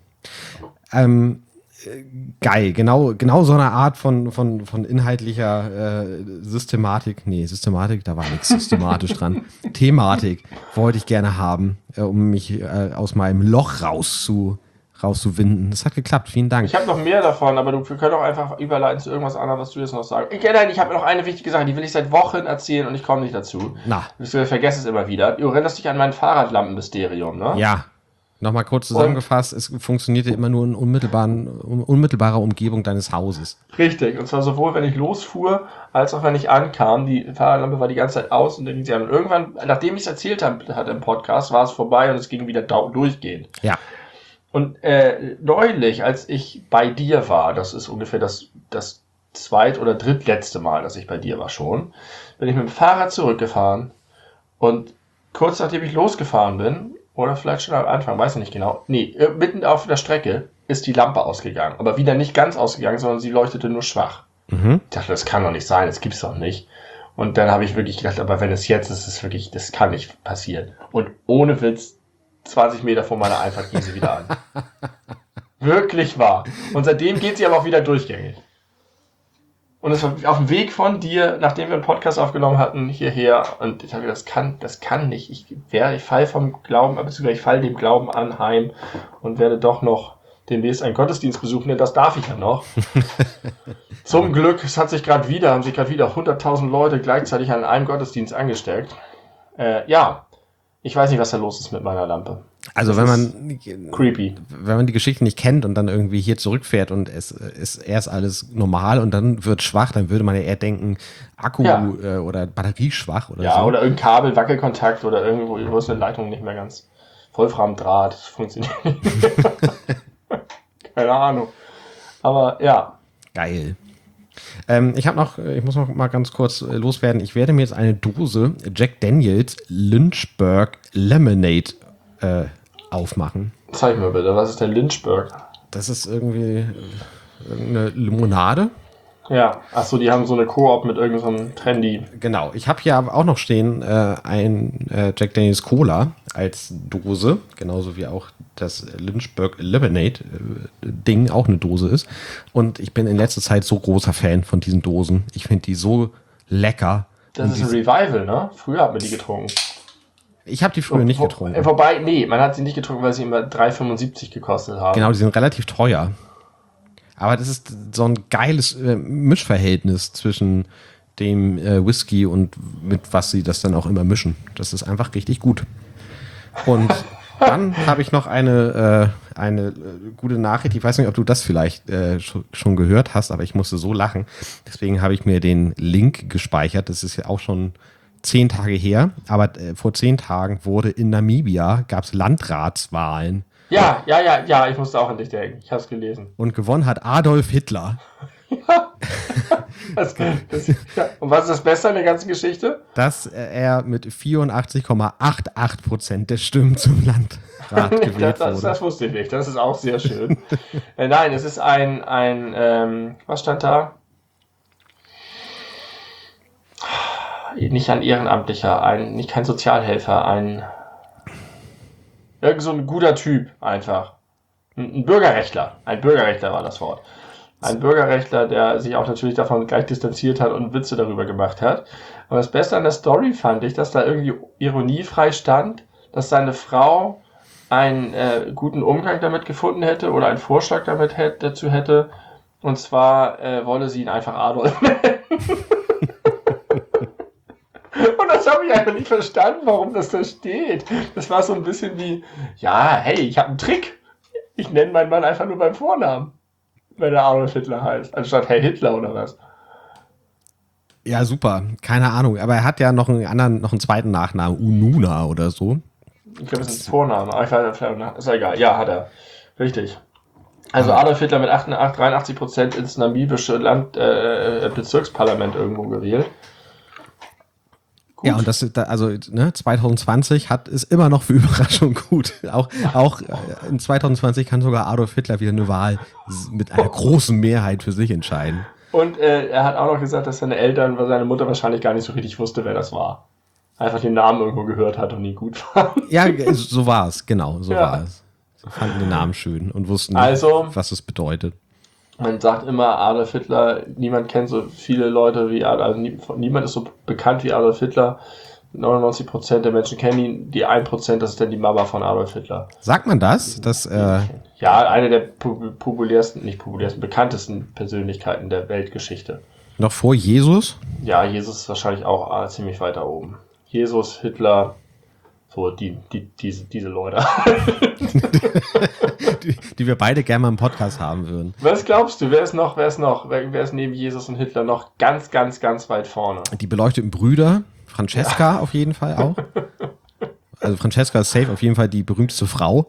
Geil, genau so eine Art von inhaltlicher Systematik. Nee, Systematik, da war nichts systematisch dran. Thematik wollte ich gerne haben, um mich aus meinem Loch rauszuwinden. Das hat geklappt, vielen Dank. Ich habe noch mehr davon, aber wir können auch einfach überleiten zu irgendwas anderem, was du jetzt noch sagst. Ich habe noch eine wichtige Sache, die will ich seit Wochen erzählen und ich komme nicht dazu. Ich vergesse es immer wieder. Du erinnerst dich an mein Fahrradlampenmysterium, ne? Ja. Nochmal kurz zusammengefasst, es funktionierte immer nur in unmittelbarer Umgebung deines Hauses. Richtig, und zwar sowohl, wenn ich losfuhr, als auch wenn ich ankam. Die Fahrradlampe war die ganze Zeit aus und dann ging sie an. Und irgendwann, nachdem ich es erzählt hatte im Podcast, war es vorbei und es ging wieder durchgehend. Ja. Und neulich, als ich bei dir war, das ist ungefähr das zweit- oder drittletzte Mal, dass ich bei dir war schon, bin ich mit dem Fahrrad zurückgefahren und kurz nachdem ich losgefahren bin, oder vielleicht schon am Anfang, weiß ich nicht genau. Nee, mitten auf der Strecke ist die Lampe ausgegangen. Aber wieder nicht ganz ausgegangen, sondern sie leuchtete nur schwach. Ich dachte, das kann doch nicht sein, das gibt's doch nicht. Und dann habe ich wirklich gedacht, aber wenn es jetzt ist, ist es wirklich, das kann nicht passieren. Und ohne Witz, 20 Meter vor meiner Einfahrt ging sie wieder an. Wirklich wahr. Und seitdem geht sie aber auch wieder durchgängig. Und es war auf dem Weg von dir, nachdem wir einen Podcast aufgenommen hatten, hierher. Und ich habe gedacht, das kann nicht. Ich falle vom Glauben, beziehungsweise ich falle dem Glauben anheim und werde doch noch demnächst einen Gottesdienst besuchen, denn das darf ich ja noch. Zum Glück, haben sich gerade wieder 100.000 Leute gleichzeitig an einem Gottesdienst angesteckt. Ich weiß nicht, was da los ist mit meiner Lampe. Also wenn man die Geschichte nicht kennt und dann irgendwie hier zurückfährt und es ist erst alles normal und dann wird schwach, dann würde man ja eher denken, Akku oder Batterie schwach oder so. Ja, oder irgendein Kabel, Wackelkontakt oder irgendwo ist eine Leitung nicht mehr ganz Vollframdraht, funktioniert nicht mehr. Keine Ahnung. Aber ja. Geil. Ich muss noch mal ganz kurz loswerden. Ich werde mir jetzt eine Dose Jack Daniels Lynchburg Lemonade aufmachen. Zeig mir bitte, was ist denn Lynchburg? Das ist irgendwie eine Limonade. Ja, achso, die haben so eine Koop mit irgendeinem Trendy. Genau, ich habe hier aber auch noch stehen ein Jack Daniels Cola als Dose, genauso wie auch das Lynchburg Lemonade Ding auch eine Dose ist. Und ich bin in letzter Zeit so großer Fan von diesen Dosen. Ich finde die so lecker. Das ist ein Revival, ne? Früher hat man die getrunken. Ich habe die früher nicht getrunken. Wobei, nee, man hat sie nicht getrunken, weil sie immer 3,75 gekostet haben. Genau, die sind relativ teuer. Aber das ist so ein geiles Mischverhältnis zwischen dem Whisky und mit was sie das dann auch immer mischen. Das ist einfach richtig gut. Und dann habe ich noch eine gute Nachricht. Ich weiß nicht, ob du das vielleicht schon gehört hast, aber ich musste so lachen. Deswegen habe ich mir den Link gespeichert. Das ist ja auch schon 10 Tage her. Aber vor 10 Tagen wurde in Namibia, gab es Landratswahlen. Ja, ich musste auch an dich denken. Ich habe es gelesen. Und gewonnen hat Adolf Hitler. Ja. Und was ist das Beste an der ganzen Geschichte? Dass er mit 84,88% der Stimmen zum Landrat gewählt wurde. Das wusste ich nicht. Das ist auch sehr schön. Nein, es ist was stand da? Nicht ein Ehrenamtlicher, nicht kein Sozialhelfer, irgend so ein guter Typ einfach. Ein Bürgerrechtler. Ein Bürgerrechtler war das Wort. Ein Bürgerrechtler, der sich auch natürlich davon gleich distanziert hat und Witze darüber gemacht hat. Aber das Beste an der Story fand ich, dass da irgendwie ironiefrei stand, dass seine Frau einen guten Umgang damit gefunden hätte oder einen Vorschlag dazu hätte. Und zwar wolle sie ihn einfach Adolf nennen. habe ich einfach nicht verstanden, warum das da steht. Das war so ein bisschen wie, ja, hey, ich habe einen Trick. Ich nenne meinen Mann einfach nur beim Vornamen, wenn er Adolf Hitler heißt, anstatt Herr Hitler oder was. Ja, super. Keine Ahnung. Aber er hat ja noch einen zweiten Nachnamen, Ununa oder so. Ich glaube, das ist ein Vorname. Aber ich weiß, ist ja egal. Ja, hat er. Richtig. Also Adolf Hitler mit 83% ins namibische Bezirksparlament irgendwo gewählt. Gut. Ja, und das, also 2020 ist immer noch für Überraschung gut. Auch in 2020 kann sogar Adolf Hitler wieder eine Wahl mit einer großen Mehrheit für sich entscheiden. Und er hat auch noch gesagt, dass seine Mutter wahrscheinlich gar nicht so richtig wusste, wer das war. Einfach den Namen irgendwo gehört hat und ihn gut fand. Ja, so war es, genau, so war es. Sie fanden den Namen schön und wussten nicht, was es bedeutet. Man sagt immer, Adolf Hitler, niemand kennt so viele Leute wie niemand ist so bekannt wie Adolf Hitler. 99% der Menschen kennen ihn, die 1%, das ist dann die Mama von Adolf Hitler. Sagt man das? Ja, eine der bekanntesten Persönlichkeiten der Weltgeschichte. Noch vor Jesus? Ja, Jesus ist wahrscheinlich auch ziemlich weiter oben. Jesus, Hitler, so diese Leute. die wir beide gerne mal im Podcast haben würden. Was glaubst du, wer ist neben Jesus und Hitler noch ganz, ganz, ganz weit vorne? Die beleuchteten Brüder, Francesca auf jeden Fall auch. Also Francesca ist safe auf jeden Fall die berühmteste Frau.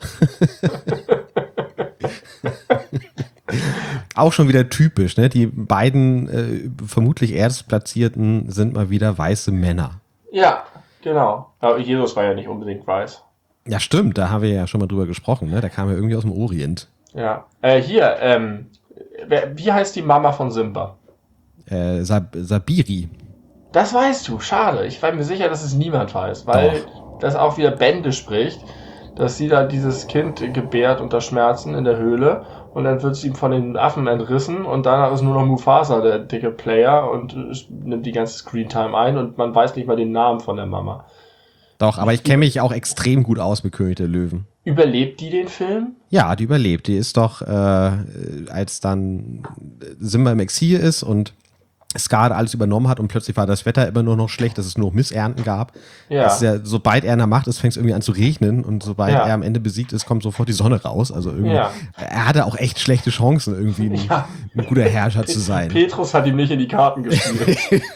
Auch schon wieder typisch, ne? Die beiden vermutlich Erstplatzierten sind mal wieder weiße Männer. Ja, genau. Aber Jesus war ja nicht unbedingt weiß. Ja, stimmt, da haben wir ja schon mal drüber gesprochen, ne? Der kam ja irgendwie aus dem Orient. Ja. Wie heißt die Mama von Simba? Sabiri. Das weißt du, schade. Ich war mir sicher, dass es niemand weiß, weil das auch wieder Bände spricht, dass sie da dieses Kind gebärt unter Schmerzen in der Höhle und dann wird es ihm von den Affen entrissen und danach ist nur noch Mufasa der dicke Player und nimmt die ganze Screentime ein und man weiß nicht mal den Namen von der Mama. Doch, aber ich kenne mich auch extrem gut aus mit König der Löwen. Überlebt die den Film? Ja, die überlebt. Die ist doch, als dann Simba im Exil ist und Scar alles übernommen hat und plötzlich war das Wetter immer nur noch schlecht, dass es nur noch Missernten gab. Ja. Das ist ja, sobald er in der Macht ist, fängt es irgendwie an zu regnen und sobald er am Ende besiegt ist, kommt sofort die Sonne raus. Also irgendwie, er hatte auch echt schlechte Chancen, irgendwie ein guter Herrscher zu sein. Petrus hat ihm nicht in die Karten gespielt.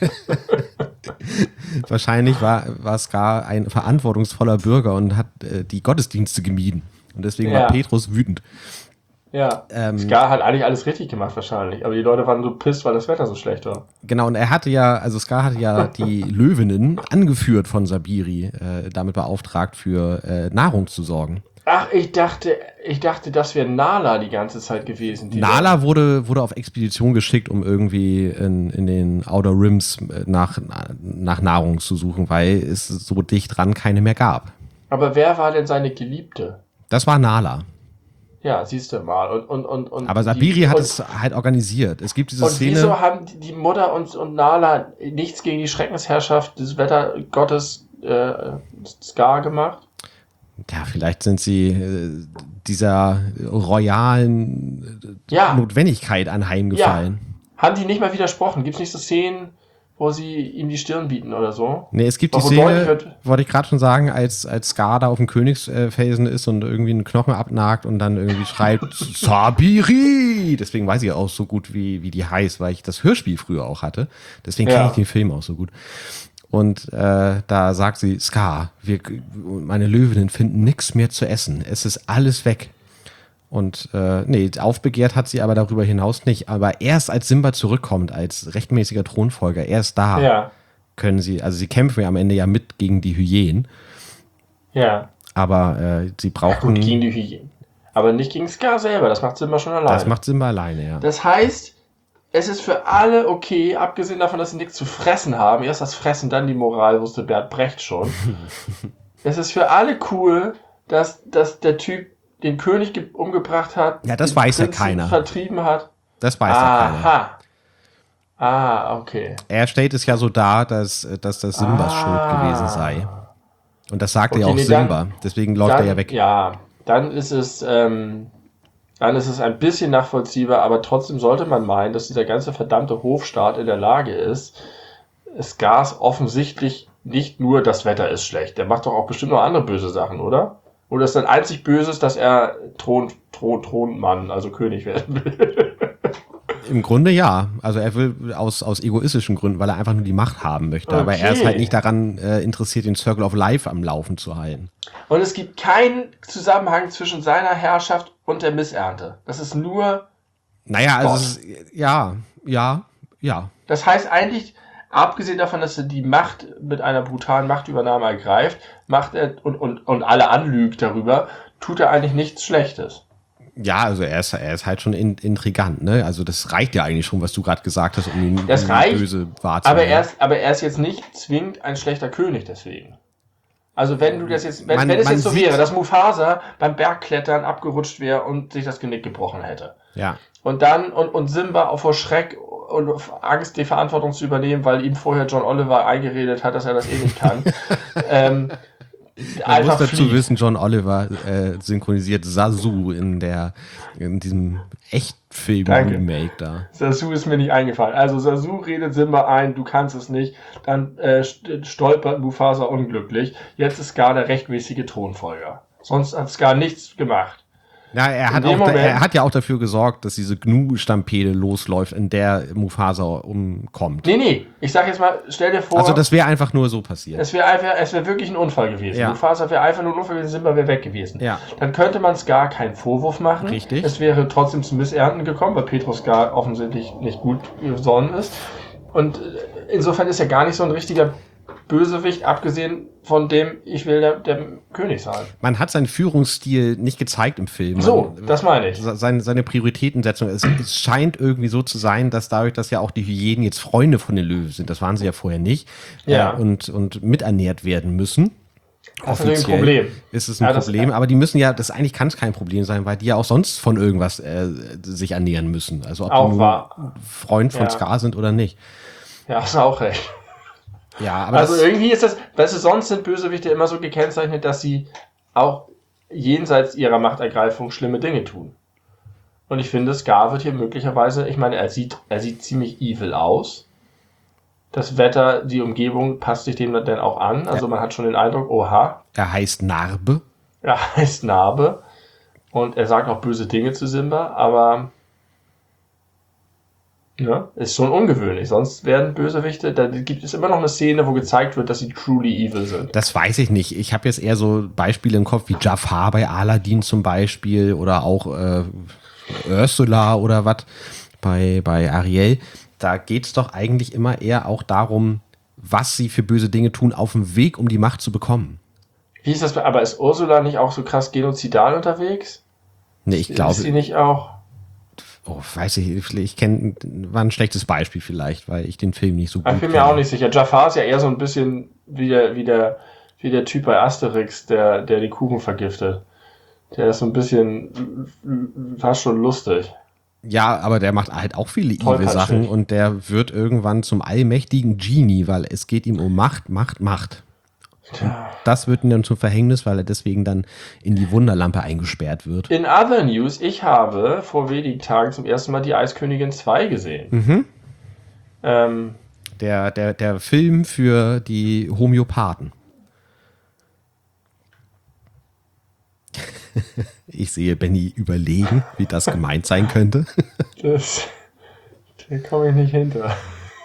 Wahrscheinlich war Scar ein verantwortungsvoller Bürger und hat die Gottesdienste gemieden. Und deswegen war Petrus wütend. Ja, Scar hat eigentlich alles richtig gemacht wahrscheinlich, aber die Leute waren so pisst, weil das Wetter so schlecht war. Genau, und Scar hatte ja die Löwinnen, angeführt von Sabiri, damit beauftragt, für Nahrung zu sorgen. Ach, ich dachte, das wäre Nala die ganze Zeit gewesen. Nala wurde auf Expedition geschickt, um irgendwie in den Outer Rims nach Nahrung zu suchen, weil es so dicht dran keine mehr gab. Aber wer war denn seine Geliebte? Das war Nala. Ja, siehst du mal. Aber Sabiri hat es halt organisiert. Es gibt diese Szene. Und wieso haben die Mutter und Nala nichts gegen die Schreckensherrschaft des Wettergottes Scar gemacht? Ja, vielleicht sind sie dieser royalen Notwendigkeit anheimgefallen. Ja. Haben die nicht mal widersprochen? Gibt es nicht so Szenen, wo sie ihm die Stirn bieten oder so? Nee, es gibt die Szene, wollte ich gerade schon sagen, als Scar da auf dem Königsfelsen ist und irgendwie einen Knochen abnagt und dann irgendwie schreibt Sabiri! Deswegen weiß ich auch so gut, wie die heißt, weil ich das Hörspiel früher auch hatte. Deswegen kenne ich den Film auch so gut. Und da sagt sie, Scar, meine Löwinnen finden nichts mehr zu essen. Es ist alles weg. Und aufbegehrt hat sie aber darüber hinaus nicht. Aber erst als Simba zurückkommt, als rechtmäßiger Thronfolger, erst da können sie, also sie kämpfen ja am Ende ja mit gegen die Hyänen. Ja. Aber sie brauchen... Gut, gegen die Hyänen. Aber nicht gegen Scar selber, das macht Simba schon alleine. Das macht Simba alleine, ja. Das heißt, es ist für alle okay, abgesehen davon, dass sie nichts zu fressen haben. Erst das Fressen, dann die Moral, wusste Bert Brecht schon. Es ist für alle cool, dass der Typ den König umgebracht hat. Ja, das weiß ja keiner. Vertrieben hat. Das weiß ja keiner. Okay. Er stellt es ja so dar, dass das Simbas Schuld gewesen sei. Und das sagt ja auch Simba. Deswegen läuft er ja weg. Ja, dann ist es ein bisschen nachvollziehbar, aber trotzdem sollte man meinen, dass dieser ganze verdammte Hofstaat in der Lage ist, Scars offensichtlich nicht nur das Wetter ist schlecht. Der macht doch auch bestimmt noch andere böse Sachen, oder? Oder ist sein einzig Böses, dass er Thronmann, also König werden will? Im Grunde ja. Also er will aus egoistischen Gründen, weil er einfach nur die Macht haben möchte. Okay. Aber er ist halt nicht daran interessiert, den Circle of Life am Laufen zu halten. Und es gibt keinen Zusammenhang zwischen seiner Herrschaft und der Missernte. Das ist nur Naja, also es ist, ja. Das heißt eigentlich, abgesehen davon, dass er die Macht mit einer brutalen Machtübernahme ergreift, macht er und alle anlügt darüber, tut er eigentlich nichts Schlechtes. Ja, also er ist halt schon intrigant, ne? Also das reicht ja eigentlich schon, was du gerade gesagt hast, um ihn böse wahrzunehmen. Aber er ist jetzt nicht zwingend ein schlechter König deswegen. Also wenn du das jetzt, wenn es jetzt so wäre, dass Mufasa beim Bergklettern abgerutscht wäre und sich das Genick gebrochen hätte. Ja. Und dann, und Simba auch vor Schreck und Angst, die Verantwortung zu übernehmen, weil ihm vorher John Oliver eingeredet hat, dass er das eh nicht kann. Man muss dazu wissen, John Oliver synchronisiert Zazu in diesem Echtfilm-Remake da. Zazu ist mir nicht eingefallen. Also Zazu redet Simba ein, du kannst es nicht. Dann stolpert Mufasa unglücklich. Jetzt ist Scar der rechtmäßige Thronfolger. Sonst hat Scar nichts gemacht. Ja, er hat ja auch dafür gesorgt, dass diese Gnu-Stampede losläuft, in der Mufasa umkommt. Nee, ich sag jetzt mal, stell dir vor... Also das wäre einfach nur so passiert. Es wäre wirklich ein Unfall gewesen. Ja. Mufasa wäre einfach nur ein Unfall gewesen, Simba wäre weg gewesen. Ja. Dann könnte man Scar keinen Vorwurf machen. Richtig. Es wäre trotzdem zu Missernten gekommen, weil Pedro Scar offensichtlich nicht gut gesonnen ist. Und insofern ist er gar nicht so ein richtiger Bösewicht, abgesehen von dem, ich will der König sein. Man hat seinen Führungsstil nicht gezeigt im Film. Das meine ich. Seine Prioritätensetzung. Es scheint irgendwie so zu sein, dass dadurch, dass ja auch die Hyänen jetzt Freunde von den Löwen sind, das waren sie ja vorher nicht, und miternährt werden müssen. Das ist natürlich ein Problem. Ist es ein Problem, aber die müssen eigentlich kann es kein Problem sein, weil die ja auch sonst von irgendwas sich ernähren müssen. Also ob die nur Freund von Scar sind oder nicht. Ja, hast du auch recht. Ja, aber also irgendwie ist das, weißt du, sonst sind Bösewichte immer so gekennzeichnet, dass sie auch jenseits ihrer Machtergreifung schlimme Dinge tun. Und ich finde, Scar wird hier möglicherweise, ich meine, er sieht ziemlich evil aus. Das Wetter, die Umgebung passt sich dem dann auch an. Also man hat schon den Eindruck, oha. Er heißt Narbe. Und er sagt auch böse Dinge zu Simba, aber ja, ist schon ungewöhnlich. Sonst werden Bösewichte, da gibt es immer noch eine Szene, wo gezeigt wird, dass sie truly evil sind. Das weiß ich nicht. Ich habe jetzt eher so Beispiele im Kopf wie Jafar bei Aladdin zum Beispiel oder auch Ursula oder was bei Ariel. Da geht es doch eigentlich immer eher auch darum, was sie für böse Dinge tun auf dem Weg, um die Macht zu bekommen. Wie ist das? Aber ist Ursula nicht auch so krass genozidal unterwegs? Nee, ich glaube. Ist sie nicht auch? Oh, weiß ich kenne, war ein schlechtes Beispiel vielleicht, weil ich den Film nicht so gut kenne. Ich bin mir auch nicht sicher. Jafar ist ja eher so ein bisschen wie der Typ bei Asterix, der die Kuchen vergiftet. Der ist so ein bisschen fast schon lustig. Ja, aber der macht halt auch viele evil Sachen und der wird irgendwann zum allmächtigen Genie, weil es geht ihm um Macht. Und das wird ihm dann zum Verhängnis, weil er deswegen dann in die Wunderlampe eingesperrt wird. In other news, ich habe vor wenigen Tagen zum ersten Mal die Eiskönigin 2 gesehen. Mhm. Der Film für die Homöopathen. Ich sehe Benny überlegen, wie das gemeint sein könnte. Da komme ich nicht hinter.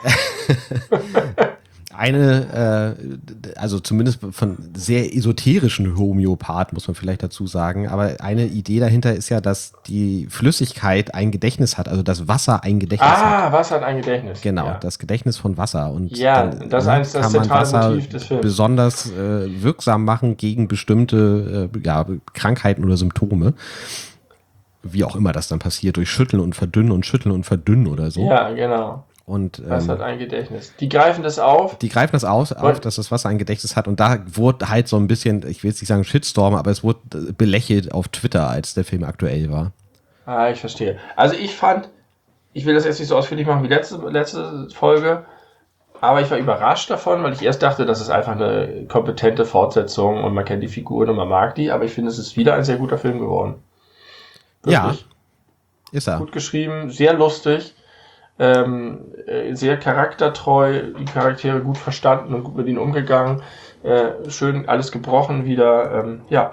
Also zumindest von sehr esoterischen Homöopathen, muss man vielleicht dazu sagen, aber eine Idee dahinter ist ja, dass die Flüssigkeit ein Gedächtnis hat, also das Wasser ein Gedächtnis hat. Wasser hat ein Gedächtnis. Genau, ja. Das Gedächtnis von Wasser. Und das ist das zentrale Motiv des Films. Besonders wirksam machen gegen bestimmte Krankheiten oder Symptome. Wie auch immer das dann passiert, durch Schütteln und Verdünnen oder so. Ja, genau. Und, das hat ein Gedächtnis. Die greifen das auf. Dass das Wasser ein Gedächtnis hat. Und da wurde halt so ein bisschen, ich will jetzt nicht sagen Shitstorm, aber es wurde belächelt auf Twitter, als der Film aktuell war. Ich verstehe. Also ich will das jetzt nicht so ausführlich machen wie letzte Folge, aber ich war überrascht davon, weil ich erst dachte, das ist einfach eine kompetente Fortsetzung und man kennt die Figuren und man mag die, aber ich finde, es ist wieder ein sehr guter Film geworden. Wirklich. Ja, ist er. Gut geschrieben, sehr lustig. Sehr charaktertreu, die Charaktere gut verstanden und gut mit ihnen umgegangen. Schön alles gebrochen wieder. Ja.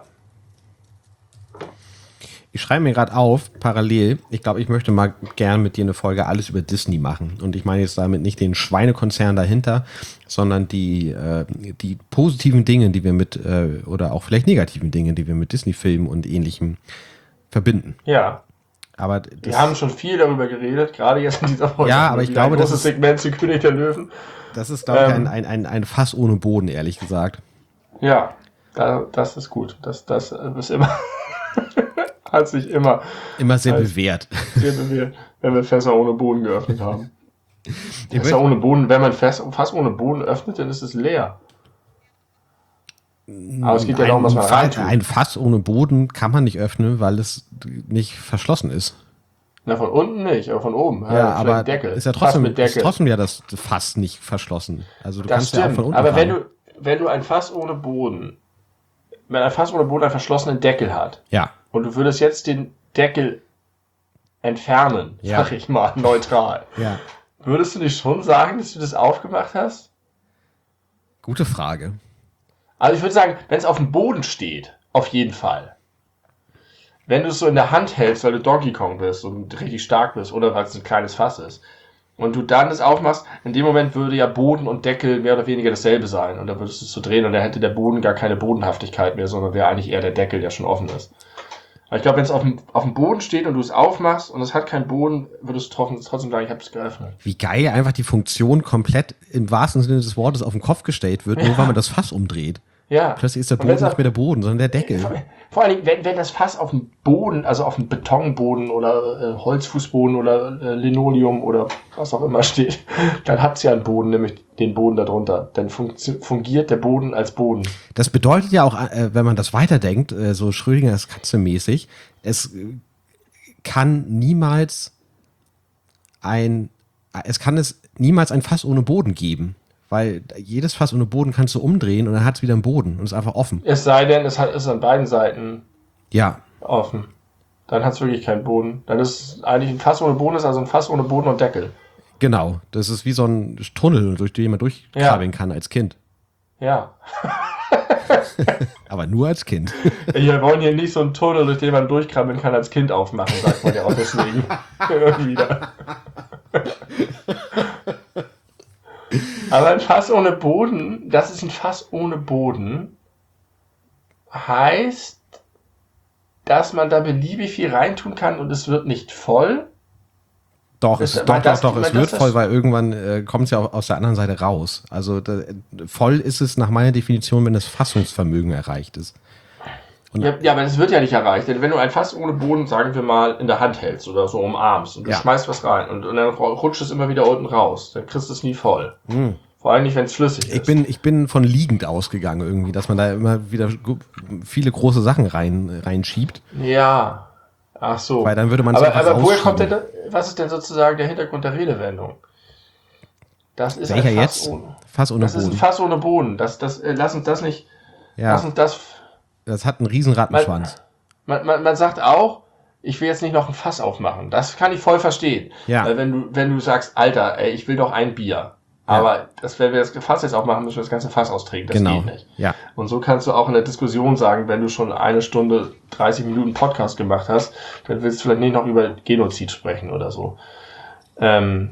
Ich schreibe mir gerade auf, parallel, ich glaube, ich möchte mal gern mit dir eine Folge alles über Disney machen. Und ich meine jetzt damit nicht den Schweinekonzern dahinter, sondern die positiven Dinge, die wir oder auch vielleicht negativen Dinge, die wir mit Disney-Filmen und Ähnlichem verbinden. Ja. Aber wir haben schon viel darüber geredet, gerade jetzt in dieser Folge. Ja, aber ich glaube, das Segment zu König der Löwen. Das ist, glaube ich, ein Fass ohne Boden, ehrlich gesagt. Ja, das ist gut. Das ist immer... hat sich immer sehr bewährt. Sehr bewährt, wenn wir Fässer ohne Boden geöffnet haben. Fässer ohne Boden, wenn man Fass ohne Boden öffnet, dann ist es leer. Aber es geht ja darum, was man reintut. Ein Fass ohne Boden kann man nicht öffnen, weil es nicht verschlossen ist. Na, von unten nicht, aber von oben. Ja, aber Deckel. Ist ja trotzdem ja das Fass nicht verschlossen. Also du kannst stimmt. ja auch von unten aber rein. wenn du ein Fass ohne Boden einen verschlossenen Deckel hat, ja. Und du würdest jetzt den Deckel entfernen, sag ich mal, neutral. Ja. Würdest du nicht schon sagen, dass du das aufgemacht hast? Gute Frage. Also ich würde sagen, wenn es auf dem Boden steht, auf jeden Fall. Wenn du es so in der Hand hältst, weil du Donkey Kong bist und richtig stark bist oder weil es ein kleines Fass ist und du dann das aufmachst, in dem Moment würde ja Boden und Deckel mehr oder weniger dasselbe sein und dann würdest du es so drehen und dann hätte der Boden gar keine Bodenhaftigkeit mehr, sondern wäre eigentlich eher der Deckel, der schon offen ist. Aber ich glaube, wenn es auf dem Boden steht und du es aufmachst und es hat keinen Boden, würdest du trotzdem sagen, ich habe es geöffnet. Wie geil einfach die Funktion komplett im wahrsten Sinne des Wortes auf den Kopf gestellt wird, nur weil man das Fass umdreht. Ja. Plötzlich ist der Boden nicht mehr der Boden, sondern der Deckel. Vor allen Dingen, wenn das Fass auf dem Boden, also auf dem Betonboden oder Holzfußboden oder Linoleum oder was auch immer steht, dann hat es ja einen Boden, nämlich den Boden darunter. Dann fungiert der Boden als Boden. Das bedeutet ja auch, wenn man das weiterdenkt, so Schrödingers Katze mäßig, es kann niemals ein Fass ohne Boden geben. Weil jedes Fass ohne Boden kannst du umdrehen und dann hat es wieder einen Boden und ist einfach offen. Es sei denn, es ist an beiden Seiten offen. Dann hat es wirklich keinen Boden. Dann ist eigentlich ein Fass ohne Boden, ist also ein Fass ohne Boden und Deckel. Genau, das ist wie so ein Tunnel, durch den man durchkrabbeln kann als Kind. Ja. Aber nur als Kind. Wir wollen hier nicht so einen Tunnel, durch den man durchkrabbeln kann, als Kind aufmachen, sagt man ja auch deswegen. Wieder. Aber ein Fass ohne Boden, das ist ein Fass ohne Boden, heißt, dass man da beliebig viel reintun kann und es wird nicht voll. Doch, es wird voll, weil irgendwann kommt es ja auch aus der anderen Seite raus. Also voll ist es nach meiner Definition, wenn das Fassungsvermögen erreicht ist. Ja, aber das wird ja nicht erreicht. Denn wenn du ein Fass ohne Boden, sagen wir mal, in der Hand hältst oder so umarmst und du schmeißt was rein und dann rutscht es immer wieder unten raus, dann kriegst du es nie voll. Vor allem nicht, wenn es flüssig ist. Ich bin von liegend ausgegangen irgendwie, dass man da immer wieder viele große Sachen reinschiebt. Ja, ach so. Weil dann würde man aber woher kommt denn, was ist denn sozusagen der Hintergrund der Redewendung? Das ist Welcher ein Fass ohne Boden. Das ist ein Fass ohne Boden. Lass uns das nicht... Ja. Lass uns das... Das hat einen riesen Rattenschwanz. Man sagt auch, ich will jetzt nicht noch ein Fass aufmachen. Das kann ich voll verstehen. Ja. Weil wenn du sagst, Alter, ey, ich will doch ein Bier. Aber wenn wir das Fass jetzt aufmachen, müssen wir das ganze Fass austrinken. Das geht nicht. Ja. Und so kannst du auch in der Diskussion sagen, wenn du schon 1 Stunde 30 Minuten Podcast gemacht hast, dann willst du vielleicht nicht noch über Genozid sprechen oder so. Als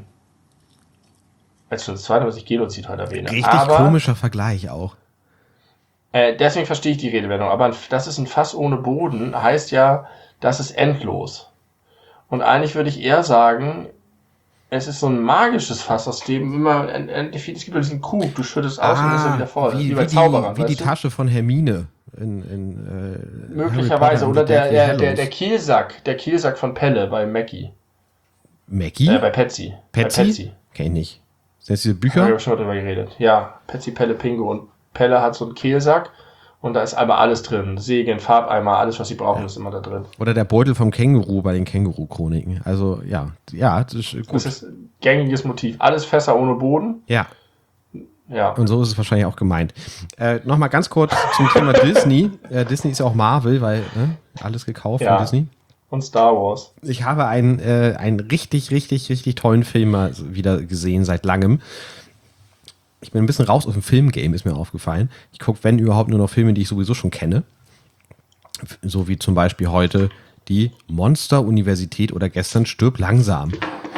schon das zweite, was ich Genozid heute erwähne. Richtig komischer Vergleich auch. Deswegen verstehe ich die Redewendung. Aber das ist ein Fass ohne Boden, heißt ja, das ist endlos. Und eigentlich würde ich eher sagen, es ist so ein magisches Fass, aus dem immer endlich viel. Es gibt ja diesen Krug, du schüttest aus und ist er wieder voll. Wie bei Zauberern. Wie die Tasche von Hermine. Möglicherweise. Oder der Kielsack von Pelle bei Mackie. Mackie? Bei Patsy. Patsy? Kenn ich nicht. Sind das diese Bücher? Haben wir schon mal drüber geredet. Ja, Patsy, Pelle, Pingo und Pelle hat so einen Kehlsack und da ist einmal alles drin. Sägen, Farbeimer, alles, was sie brauchen, ist immer da drin. Oder der Beutel vom Känguru bei den Känguru-Chroniken. Also, ja, das ist gut. Das ist ein gängiges Motiv. Alles Fässer ohne Boden. Ja. Ja. Und so ist es wahrscheinlich auch gemeint. Nochmal ganz kurz zum Thema Disney. Disney ist ja auch Marvel, weil alles gekauft von Disney. Und Star Wars. Ich habe einen richtig, richtig, richtig tollen Film mal wieder gesehen seit langem. Ich bin ein bisschen raus aus dem Filmgame, ist mir aufgefallen. Ich gucke, wenn überhaupt, nur noch Filme, die ich sowieso schon kenne. So wie zum Beispiel heute die Monster-Universität oder gestern Stirb langsam.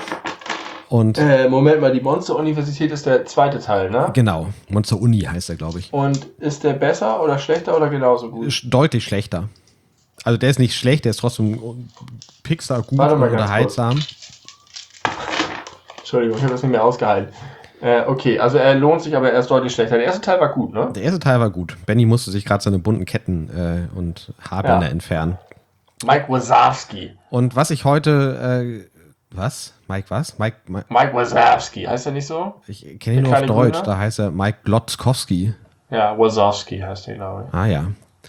Und Moment mal, die Monster-Universität ist der zweite Teil, ne? genau, Monster-Uni heißt er, glaube ich. Und ist der besser oder schlechter oder genauso gut? Ist deutlich schlechter. Also der ist nicht schlecht, der ist trotzdem Pixar gut Warte und mal ganz unterhaltsam. Entschuldigung, ich habe das nicht mehr ausgehalten. Okay, also er lohnt sich, aber er ist deutlich schlechter. Der erste Teil war gut, ne? Der erste Teil war gut. Benny musste sich gerade seine bunten Ketten und Haarbänder entfernen. Mike Wazowski. Und was ich heute, was? Mike was? Mike Wazowski, heißt er nicht so? Ich kenne ihn nur auf Deutsch, Gründer? da heißt er Mike Glotzkowski. Ja, Wazowski heißt er, glaube ich. Ah ja.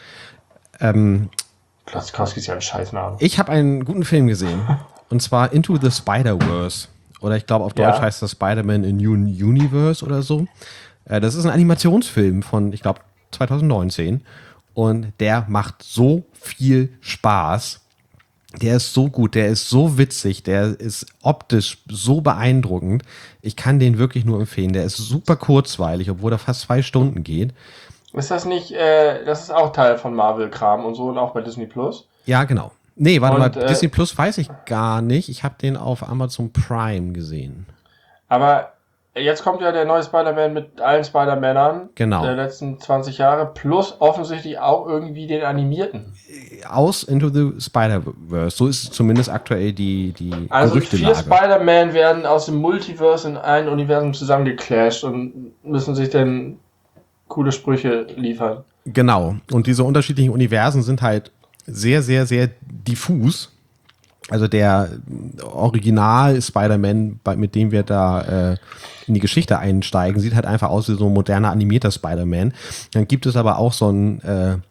Glotzkowski ist ja ein Scheißname. Ich habe einen guten Film gesehen. Und zwar Into the Spider-Verse. Oder ich glaube auf Deutsch heißt das Spider-Man in New Universe oder so. Das ist ein Animationsfilm von, ich glaube, 2019. Und der macht so viel Spaß. Der ist so gut, der ist so witzig, der ist optisch so beeindruckend. Ich kann den wirklich nur empfehlen. Der ist super kurzweilig, obwohl er fast 2 Stunden geht. Ist das nicht, das ist auch Teil von Marvel-Kram und so und auch bei Disney Plus? Ja, genau. Nee, warte Und, mal, Disney Plus weiß ich gar nicht. Ich habe den auf Amazon Prime gesehen. Aber jetzt kommt ja der neue Spider-Man mit allen Spider-Männern Genau. der letzten 20 Jahre, plus offensichtlich auch irgendwie den animierten. Aus Into the Spider-Verse. So ist zumindest aktuell die Also 4 Gerüchtelage. Spider-Man werden aus dem Multiverse in ein Universum zusammengeclasht und müssen sich dann coole Sprüche liefern. Genau. Und diese unterschiedlichen Universen sind halt sehr, sehr, sehr diffus. Also der Original Spider-Man, mit dem wir da in die Geschichte einsteigen, sieht halt einfach aus wie so ein moderner animierter Spider-Man. Dann gibt es aber auch so ein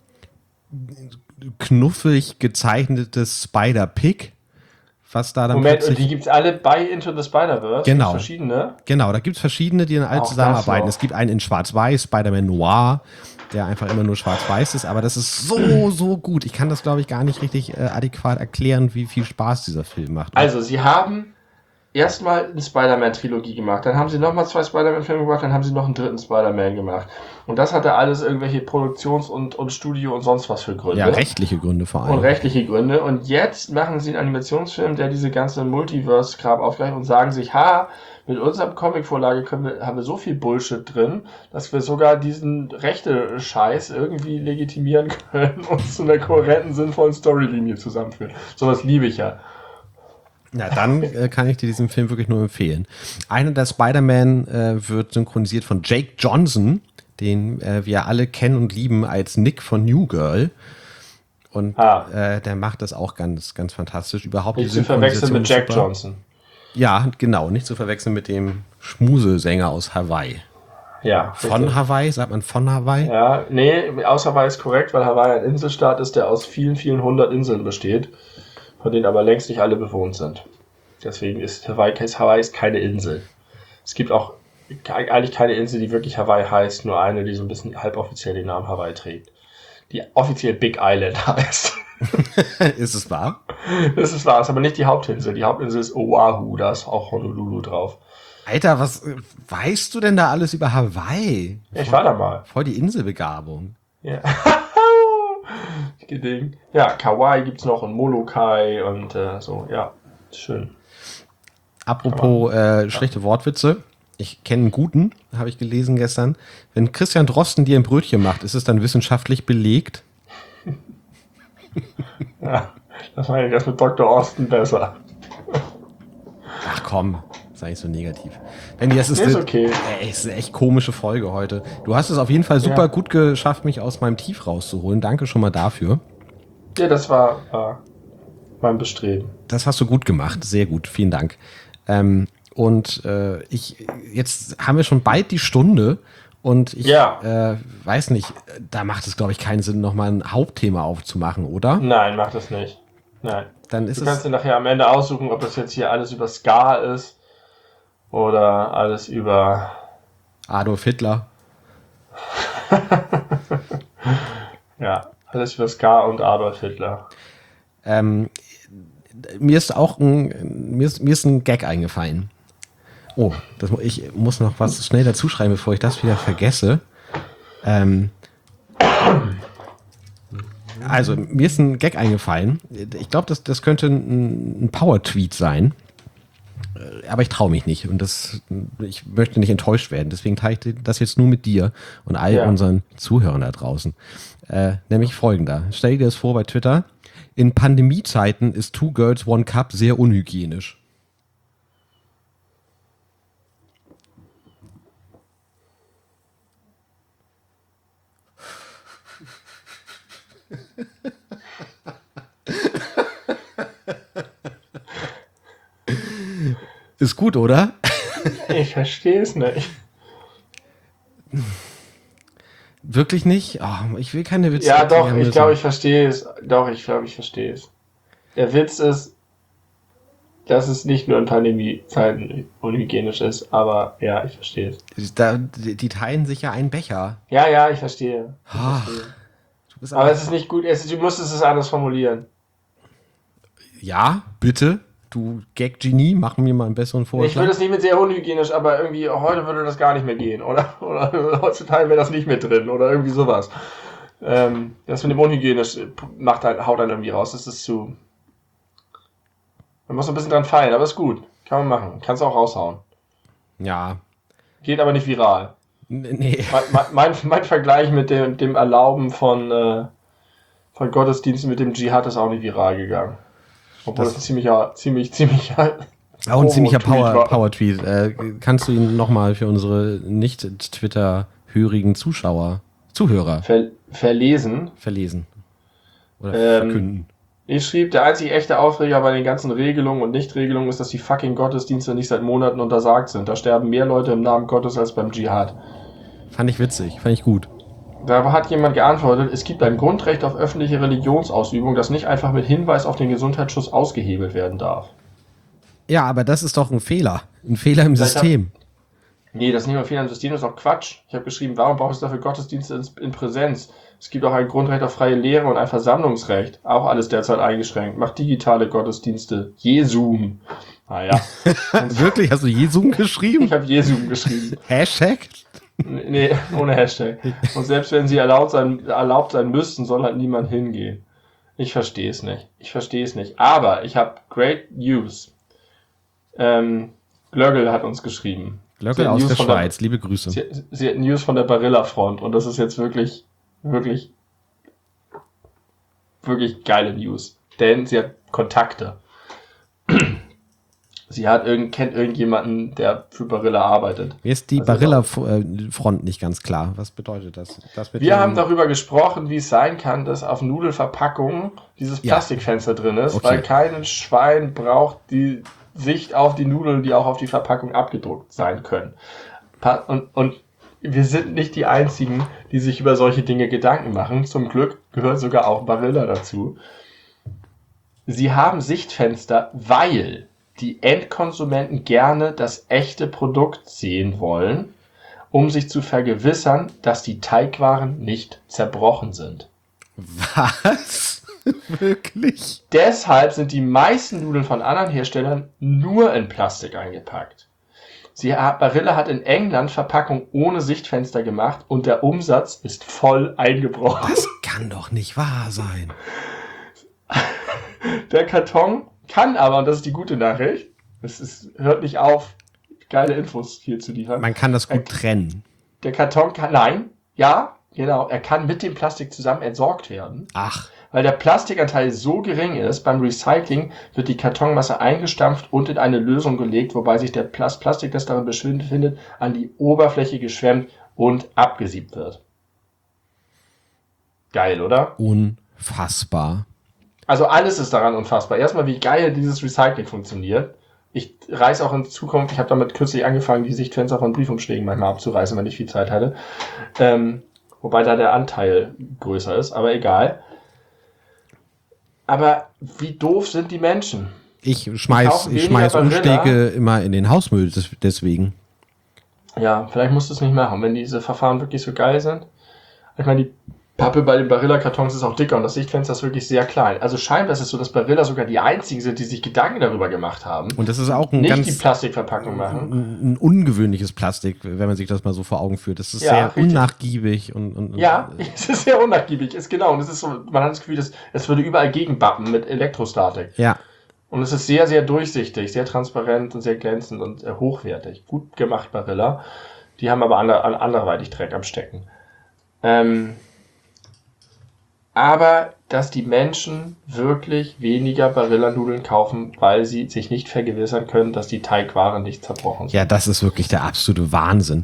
knuffig gezeichnetes Spider-Pig, was da dann Moment, und plötzlich... die gibt's alle bei Into the Spider-Verse? Genau. Gibt's verschiedene? Genau, da gibt es verschiedene, die dann alle Auch zusammenarbeiten. das noch. Es gibt einen in Schwarz-Weiß, Spider-Man Noir, der einfach immer nur schwarz-weiß ist, aber das ist so, so gut. Ich kann das, glaube ich, gar nicht richtig adäquat erklären, wie viel Spaß dieser Film macht. Also, sie haben erstmal eine Spider-Man-Trilogie gemacht, dann haben sie nochmal 2 Spider-Man-Filme gemacht, dann haben sie noch einen dritten Spider-Man gemacht. Und das hatte alles irgendwelche Produktions- und Studio- und sonst was für Gründe. Ja, rechtliche Gründe vor allem. Und rechtliche Gründe. Und jetzt machen sie einen Animationsfilm, der diese ganze Multiverse-Kram aufgreift und sagen sich, mit unserer Comic-Vorlage haben wir so viel Bullshit drin, dass wir sogar diesen rechte Scheiß irgendwie legitimieren können und zu einer kohärenten, sinnvollen Storylinie zusammenführen. Sowas liebe ich ja. Ja, dann kann ich dir diesen Film wirklich nur empfehlen. Einer der Spider-Man wird synchronisiert von Jake Johnson, den wir alle kennen und lieben als Nick von New Girl. Und der macht das auch ganz, ganz fantastisch. Überhaupt Nicht zu verwechseln mit Jack super. Johnson. Ja, genau. Nicht zu verwechseln mit dem Schmusesänger aus Hawaii. Ja. Von richtig. Hawaii? Sagt man von Hawaii? Ja, nee, aus Hawaii ist korrekt, weil Hawaii ein Inselstaat ist, der aus vielen, vielen 100 Inseln besteht, von denen aber längst nicht alle bewohnt sind. Deswegen ist Hawaii ist keine Insel. Es gibt auch eigentlich keine Insel, die wirklich Hawaii heißt, nur eine, die so ein bisschen halboffiziell den Namen Hawaii trägt. Die offiziell Big Island heißt. Ist es wahr? Das ist wahr, ist aber nicht die Hauptinsel. Die Hauptinsel ist Oahu, da ist auch Honolulu drauf. Alter, was weißt du denn da alles über Hawaii? Ich war da mal. Voll die Inselbegabung. Ja. Geding. Ja, Kauai gibt's noch und Molokai und so, ja. Schön. Apropos schlechte Wortwitze. Ich kenne einen guten, habe ich gelesen gestern. Wenn Christian Drosten dir ein Brötchen macht, ist es dann wissenschaftlich belegt? Ja, das meine ich das mit Dr. Osten besser. Ach komm, sei nicht so negativ. Benni, das ist, Ist okay. Ist eine echt komische Folge heute. Du hast es auf jeden Fall super gut geschafft, mich aus meinem Tief rauszuholen. Danke schon mal dafür. Ja, das war mein Bestreben. Das hast du gut gemacht, sehr gut, vielen Dank. Jetzt haben wir schon bald die Stunde und ich weiß nicht, da macht es, glaube ich, keinen Sinn, nochmal ein Hauptthema aufzumachen, oder? Nein, mach das nicht. Nein. Dann ist Du kannst dir nachher am Ende aussuchen, ob das jetzt hier alles über Ska ist oder alles über Adolf Hitler. ja, alles über Ska und Adolf Hitler. Mir ist ein Gag eingefallen. Oh, ich muss noch was schnell dazu schreiben, bevor ich das wieder vergesse. Also, mir ist ein Gag eingefallen. Ich glaube, das könnte ein Power-Tweet sein. Aber ich traue mich nicht. Und ich möchte nicht enttäuscht werden. Deswegen teile ich das jetzt nur mit dir und all unseren Zuhörern da draußen. Nämlich folgender. Stell dir das vor bei Twitter. In Pandemiezeiten ist Two Girls, One Cup sehr unhygienisch. Ist gut, oder? Ich verstehe es nicht. Wirklich nicht? Oh, ich will keine Witze. Ja, doch, ich glaube, ich verstehe es. Doch, ich glaube, ich verstehe es. Der Witz ist, dass es nicht nur in Pandemiezeiten unhygienisch ist, aber ja, ich verstehe es. Die teilen sich ja einen Becher. Ja, ich verstehe. Aber es ist nicht gut, du musstest es anders formulieren. Ja, bitte. Du Gag-Genie, mach mir mal einen besseren Vorschlag. Ich würde es nicht mit sehr unhygienisch, aber irgendwie heute würde das gar nicht mehr gehen, oder? Oder heutzutage wäre das nicht mehr drin, oder irgendwie sowas. Das mit dem unhygienisch haut dann irgendwie raus. Das ist zu... Man muss ein bisschen dran feilen, aber ist gut. Kann man machen. Kannst auch raushauen. Ja. Geht aber nicht viral. Nee. Mein Vergleich mit dem Erlauben von Gottesdiensten mit dem Dschihad ist auch nicht viral gegangen. Obwohl das ein ziemlicher auch ein ziemlicher Power-Tweet. Kannst du ihn nochmal für unsere nicht-Twitter-hörigen Zuhörer verlesen? Oder verkünden? Ich schrieb, der einzige echte Aufreger bei den ganzen Regelungen und Nichtregelungen ist, dass die fucking Gottesdienste nicht seit Monaten untersagt sind. Da sterben mehr Leute im Namen Gottes als beim Dschihad. Fand ich witzig, fand ich gut. Da hat jemand geantwortet, es gibt ein Grundrecht auf öffentliche Religionsausübung, das nicht einfach mit Hinweis auf den Gesundheitsschutz ausgehebelt werden darf. Ja, aber das ist doch ein Fehler. Ein Fehler im System. Nee, das ist nicht nur ein Fehler im System, das ist auch Quatsch. Ich habe geschrieben, warum braucht es dafür Gottesdienste in Präsenz? Es gibt auch ein Grundrecht auf freie Lehre und ein Versammlungsrecht. Auch alles derzeit eingeschränkt. Macht digitale Gottesdienste. Jesum. Naja. Wirklich? Hast du Jesum geschrieben? Ich habe Jesum geschrieben. Hashtag? Nee, ohne Hashtag. Und selbst wenn sie erlaubt sein müssten, soll halt niemand hingehen. Ich verstehe es nicht. Aber ich habe great news. Glöggel hat uns geschrieben. Glöggel aus der Schweiz, liebe Grüße. Sie hat News von der Barilla-Front und das ist jetzt wirklich geile News. Denn sie hat Kontakte. Sie kennt irgendjemanden, der für Barilla arbeitet. Mir ist die Barilla-Front nicht ganz klar. Was bedeutet das? Wir haben darüber gesprochen, wie es sein kann, dass auf Nudelverpackungen dieses Plastikfenster drin ist, weil kein Schwein braucht die Sicht auf die Nudeln, die auch auf die Verpackung abgedruckt sein können. Und wir sind nicht die Einzigen, die sich über solche Dinge Gedanken machen. Zum Glück gehört sogar auch Barilla dazu. Sie haben Sichtfenster, weil die Endkonsumenten gerne das echte Produkt sehen wollen, um sich zu vergewissern, dass die Teigwaren nicht zerbrochen sind. Was? Wirklich? Deshalb sind die meisten Nudeln von anderen Herstellern nur in Plastik eingepackt. Barilla hat in England Verpackung ohne Sichtfenster gemacht und der Umsatz ist voll eingebrochen. Das kann doch nicht wahr sein. Der Karton kann aber, und das ist die gute Nachricht, hört nicht auf, geile Infos hier zu liefern. Man kann das gut trennen. Der Karton kann, er kann mit dem Plastik zusammen entsorgt werden. Ach. Weil der Plastikanteil so gering ist, beim Recycling wird die Kartonmasse eingestampft und in eine Lösung gelegt, wobei sich der Plastik, das darin befindet, an die Oberfläche geschwemmt und abgesiebt wird. Geil, oder? Unfassbar. Also alles ist daran unfassbar. Erstmal, wie geil dieses Recycling funktioniert. Ich reiß auch in Zukunft, ich habe damit kürzlich angefangen, die Sichtfenster von Briefumschlägen manchmal abzureißen, wenn ich viel Zeit hatte. Wobei da der Anteil größer ist, aber egal. Aber wie doof sind die Menschen? Ich schmeiß Umschläge immer in den Hausmüll, deswegen. Ja, vielleicht musst du es nicht machen, wenn diese Verfahren wirklich so geil sind. Ich meine, Pappe bei den Barilla-Kartons ist auch dicker und das Sichtfenster ist wirklich sehr klein. Also scheinbar ist es so, dass Barilla sogar die einzigen sind, die sich Gedanken darüber gemacht haben. Und das ist auch ein nicht ganz die Plastikverpackung machen. ein ungewöhnliches Plastik, wenn man sich das mal so vor Augen führt. Das ist sehr richtig. unnachgiebig und Ja, es ist sehr unnachgiebig, ist genau. Und es ist so, man hat das Gefühl, dass es würde überall gegenbappen mit Elektrostatik. ja. Und es ist sehr, sehr durchsichtig, sehr transparent und sehr glänzend und hochwertig. Gut gemacht, Barilla. Die haben aber anderweitig Dreck am Stecken. Aber dass die Menschen wirklich weniger Barilla-Nudeln kaufen, weil sie sich nicht vergewissern können, dass die Teigwaren nicht zerbrochen sind. Ja, das ist wirklich der absolute Wahnsinn.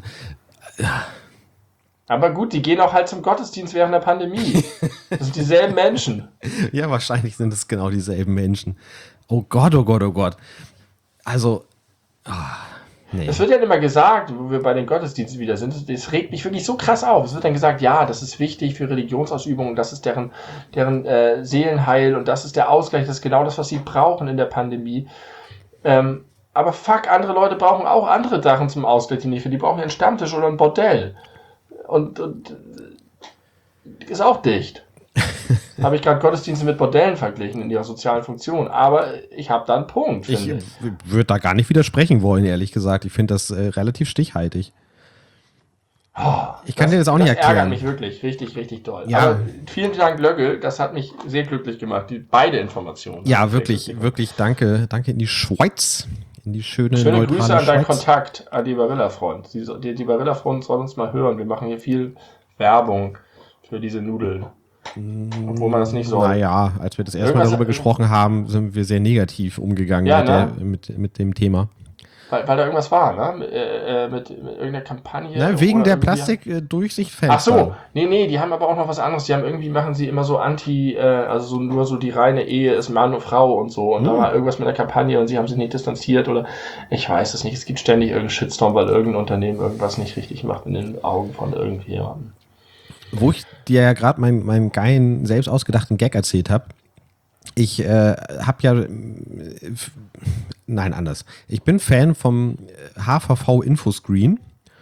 Aber gut, die gehen auch halt zum Gottesdienst während der Pandemie. Das sind dieselben Menschen. Ja, wahrscheinlich sind es genau dieselben Menschen. Oh Gott, oh Gott, oh Gott. Also, nee. Es wird ja immer gesagt, wo wir bei den Gottesdiensten wieder sind, das regt mich wirklich so krass auf. Es wird dann gesagt, ja, das ist wichtig für Religionsausübung und das ist deren Seelenheil und das ist der Ausgleich, das ist genau das, was sie brauchen in der Pandemie. Aber fuck, andere Leute brauchen auch andere Sachen zum Ausgleich, die brauchen einen Stammtisch oder ein Bordell. Und ist auch dicht. Habe ich gerade Gottesdienste mit Bordellen verglichen in ihrer sozialen Funktion. Aber ich habe da einen Punkt, finde ich. Würde da gar nicht widersprechen wollen, ehrlich gesagt. Ich finde das relativ stichhaltig. Ich kann dir das auch nicht erklären. Das ärgert mich wirklich richtig, richtig doll. Ja. Aber vielen Dank, Löggel. Das hat mich sehr glücklich gemacht. Beide Informationen. Ja, wirklich, wirklich danke. Danke in die Schweiz. In die schöne neutrale Grüße an deinen Schweiz. Kontakt, an die Barilla-Front. Die Barilla-Front soll uns mal hören. Wir machen hier viel Werbung für diese Nudeln. Obwohl man das nicht soll. Naja, als wir das erste Mal darüber gesprochen haben, sind wir sehr negativ umgegangen Ja, mit dem Thema. Weil da irgendwas war, ne? Mit irgendeiner Kampagne. Na, wegen oder der Plastikdurchsichtfenster. Ach so, nee, die haben aber auch noch was anderes. Die haben irgendwie, machen sie immer so also so nur so die reine Ehe ist Mann und Frau und so. Und da war irgendwas mit der Kampagne und sie haben sich nicht distanziert oder ich weiß es nicht. Es gibt ständig irgendeinen Shitstorm, weil irgendein Unternehmen irgendwas nicht richtig macht in den Augen von irgendjemandem. Wo ich dir ja gerade meinen geilen, selbst ausgedachten Gag erzählt habe, ich habe ja, nein, anders. Ich bin Fan vom HVV-Infoscreen.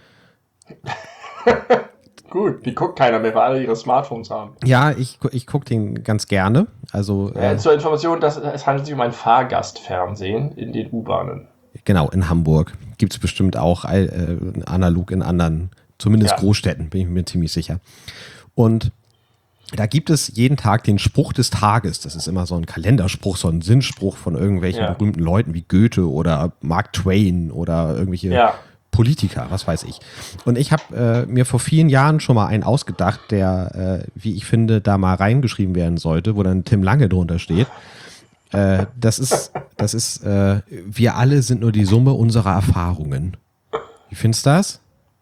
Gut, die guckt keiner mehr, weil alle ihre Smartphones haben. Ja, ich gucke den ganz gerne. Also, zur Information, es handelt sich um ein Fahrgastfernsehen in den U-Bahnen. Genau, in Hamburg. Gibt es bestimmt auch analog in anderen, zumindest Großstädten, bin ich mir ziemlich sicher. Und da gibt es jeden Tag den Spruch des Tages. Das ist immer so ein Kalenderspruch, so ein Sinnspruch von irgendwelchen berühmten Leuten wie Goethe oder Mark Twain oder irgendwelche Politiker, was weiß ich. Und ich habe mir vor vielen Jahren schon mal einen ausgedacht, der, wie ich finde, da mal reingeschrieben werden sollte, wo dann Tim Lange drunter steht. Das ist, wir alle sind nur die Summe unserer Erfahrungen. Wie findest du das?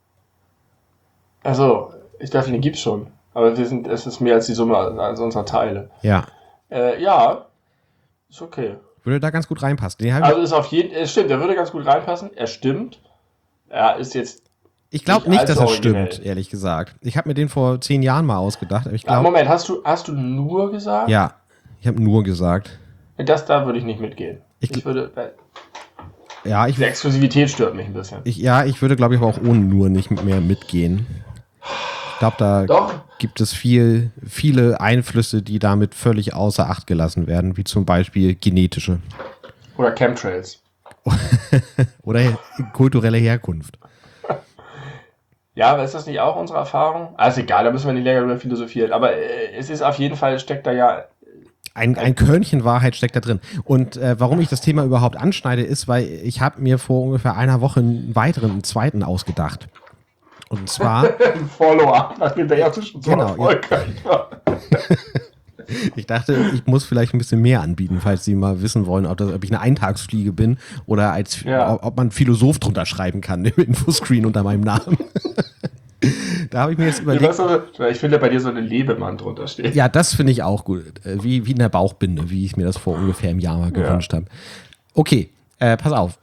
Also, den gibt's schon. Aber es ist mehr als die Summe unserer Teile. Ja. Ja, ist okay. Würde da ganz gut reinpassen. Also ist auf jeden Fall, stimmt, der würde ganz gut reinpassen. Er stimmt. Er ist jetzt. Ich glaube nicht, dass er stimmt, ehrlich gesagt. Ich habe mir den vor 10 Jahren mal ausgedacht. Aber ich glaub, Moment, hast du nur gesagt? Ja, ich habe nur gesagt. Da würde ich nicht mitgehen. Ich würde. Die Exklusivität stört mich ein bisschen. Ich würde, glaube ich, aber auch ohne nur nicht mehr mitgehen. Ich glaube, da gibt es viele Einflüsse, die damit völlig außer Acht gelassen werden, wie zum Beispiel genetische. Oder Chemtrails. Oder kulturelle Herkunft. Ja, aber ist das nicht auch unsere Erfahrung? Ist egal, da müssen wir nicht länger drüber philosophieren. Aber es ist auf jeden Fall, steckt da ja... Ein Körnchen Wahrheit steckt da drin. Und warum ich das Thema überhaupt anschneide, ist, weil ich habe mir vor ungefähr einer Woche einen zweiten ausgedacht. Und zwar... Ein Follower, nachdem der erste schon so erfolgreich war. Ich dachte, ich muss vielleicht ein bisschen mehr anbieten, falls Sie mal wissen wollen, ob ich eine Eintagsfliege bin oder ob man Philosoph drunter schreiben kann im Infoscreen unter meinem Namen. Da habe ich mir jetzt überlegt. Ich finde, bei dir so eine Lebemann drunter steht. Ja, das finde ich auch gut. Wie in der Bauchbinde, wie ich mir das vor ungefähr einem Jahr mal gewünscht habe. Okay, pass auf.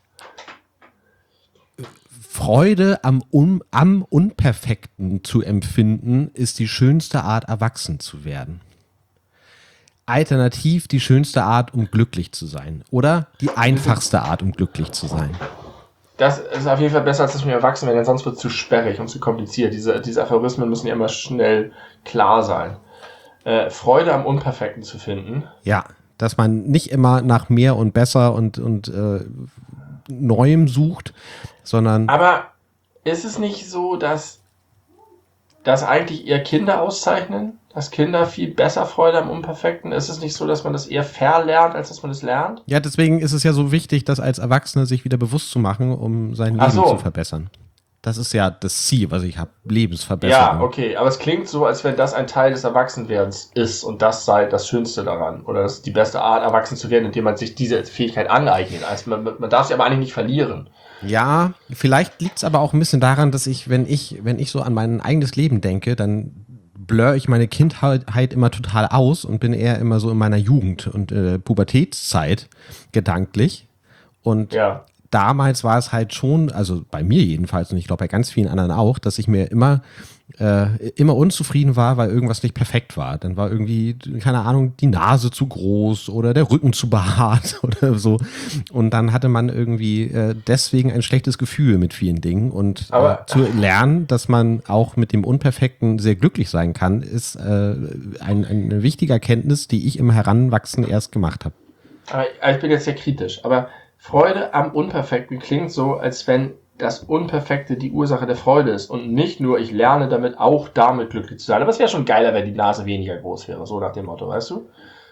Freude am Unperfekten zu empfinden, ist die schönste Art, erwachsen zu werden. Alternativ die schönste Art, um glücklich zu sein. Oder die einfachste Art, um glücklich zu sein. Das ist auf jeden Fall besser, als dass wir erwachsen werden, denn sonst wird es zu sperrig und zu kompliziert. Diese Aphorismen müssen ja immer schnell klar sein. Freude am Unperfekten zu finden. Ja, dass man nicht immer nach mehr und besser und Neuem sucht, sondern... Aber ist es nicht so, dass eigentlich eher Kinder auszeichnen? Dass Kinder viel besser Freude am Unperfekten? Ist es nicht so, dass man das eher verlernt, als dass man es lernt? Ja, deswegen ist es ja so wichtig, das als Erwachsene sich wieder bewusst zu machen, um sein Leben zu verbessern. Das ist ja das Ziel, was ich habe, Lebensverbesserung. Ja, okay, aber es klingt so, als wenn das ein Teil des Erwachsenwerdens ist und das sei das Schönste daran. Oder das ist die beste Art, erwachsen zu werden, indem man sich diese Fähigkeit aneignet. Also man darf sie aber eigentlich nicht verlieren. Ja, vielleicht liegt es aber auch ein bisschen daran, dass wenn ich so an mein eigenes Leben denke, dann blur ich meine Kindheit immer total aus und bin eher immer so in meiner Jugend und Pubertätszeit gedanklich. Und damals war es halt schon, also bei mir jedenfalls und ich glaube bei ganz vielen anderen auch, dass ich mir immer unzufrieden war, weil irgendwas nicht perfekt war. Dann war irgendwie, keine Ahnung, die Nase zu groß oder der Rücken zu behaart oder so. Und dann hatte man irgendwie deswegen ein schlechtes Gefühl mit vielen Dingen. Und zu lernen, dass man auch mit dem Unperfekten sehr glücklich sein kann, ist eine wichtige Erkenntnis, die ich im Heranwachsen erst gemacht habe. Ich bin jetzt sehr kritisch, aber Freude am Unperfekten klingt so, als wenn das Unperfekte die Ursache der Freude ist und nicht nur, ich lerne damit, auch damit glücklich zu sein. Aber es wäre schon geiler, wenn die Nase weniger groß wäre, so nach dem Motto, weißt du?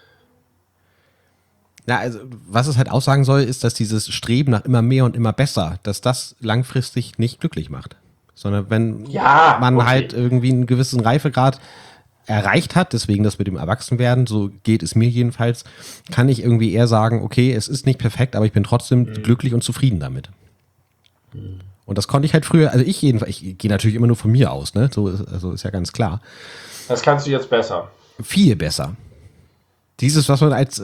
Na, also, was es halt aussagen soll, ist, dass dieses Streben nach immer mehr und immer besser, dass das langfristig nicht glücklich macht. Sondern wenn man halt irgendwie einen gewissen Reifegrad erreicht hat, deswegen das mit dem Erwachsenwerden, so geht es mir jedenfalls, kann ich irgendwie eher sagen, okay, es ist nicht perfekt, aber ich bin trotzdem glücklich und zufrieden damit. Und das konnte ich halt früher, also ich jedenfalls, ich gehe natürlich immer nur von mir aus, ne? So ist ja ganz klar. Das kannst du jetzt besser. Viel besser. Dieses, was man als